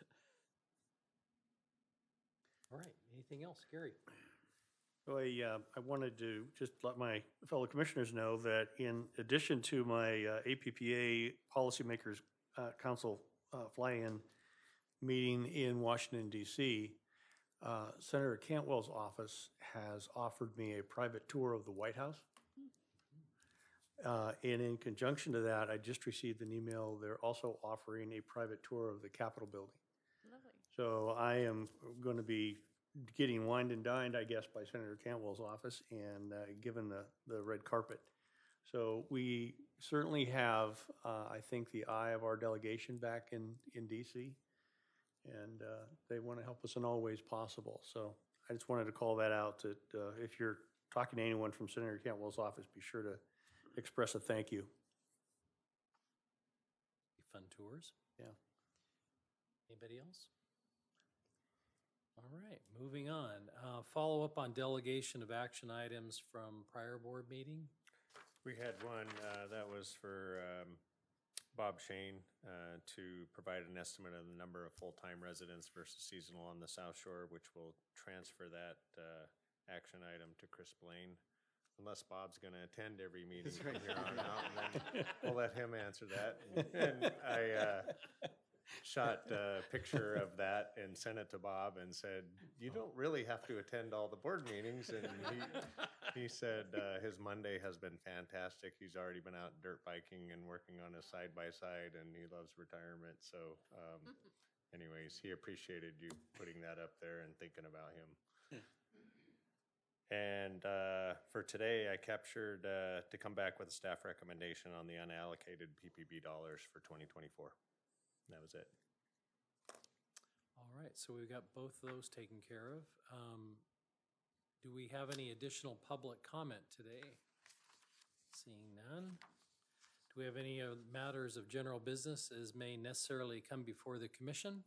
All right, anything else, Gary? So I, uh, I wanted to just let my fellow commissioners know that in addition to my uh, A P P A Policymakers uh, Council uh, fly-in meeting in Washington, D C, uh, Senator Cantwell's office has offered me a private tour of the White House. uh, and in conjunction to that, I just received an email. They're also offering a private tour of the Capitol building. Lovely. So I am going to be getting wined and dined, I guess, by Senator Cantwell's office and uh, given the, the red carpet. So we certainly have, uh, I think, the eye of our delegation back in, in D C, and uh, they want to help us in all ways possible. So I just wanted to call that out, that uh, if you're talking to anyone from Senator Cantwell's office, be sure to express a thank you. Fun tours. Yeah. Anybody else? All right, moving on. Uh, Follow up on delegation of action items from prior board meeting. We had one, uh, that was for, um, Bob Shane, uh, to provide an estimate of the number of full-time residents versus seasonal on the South Shore, which will transfer that, uh, action item to Chris Blaine. Unless Bob's gonna attend every meeting from here on out, and then we'll let him answer that. And I, uh, shot a picture of that and sent it to Bob and said, you don't really have to attend all the board meetings. And he, he said uh, his Monday has been fantastic. He's already been out dirt biking and working on his side-by-side, and he loves retirement. So um, anyways, he appreciated you putting that up there and thinking about him. And uh, for today, I captured uh, to come back with a staff recommendation on the unallocated P P P dollars for twenty twenty-four. That was it. All right, so we've got both those taken care of. Um, Do we have any additional public comment today? Seeing none. Do we have any uh, matters of general business as may necessarily come before the commission?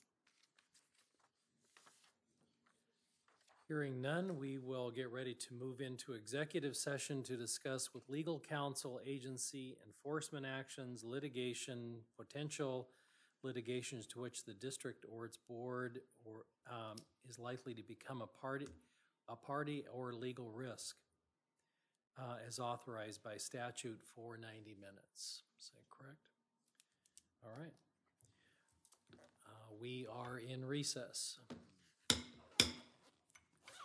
Hearing none, we will get ready to move into executive session to discuss with legal counsel, agency, enforcement actions, litigation, potential litigations to which the district or its board or um, is likely to become a party, a party or legal risk, uh, as authorized by statute for ninety minutes. Is that correct? All right. Uh, we are in recess.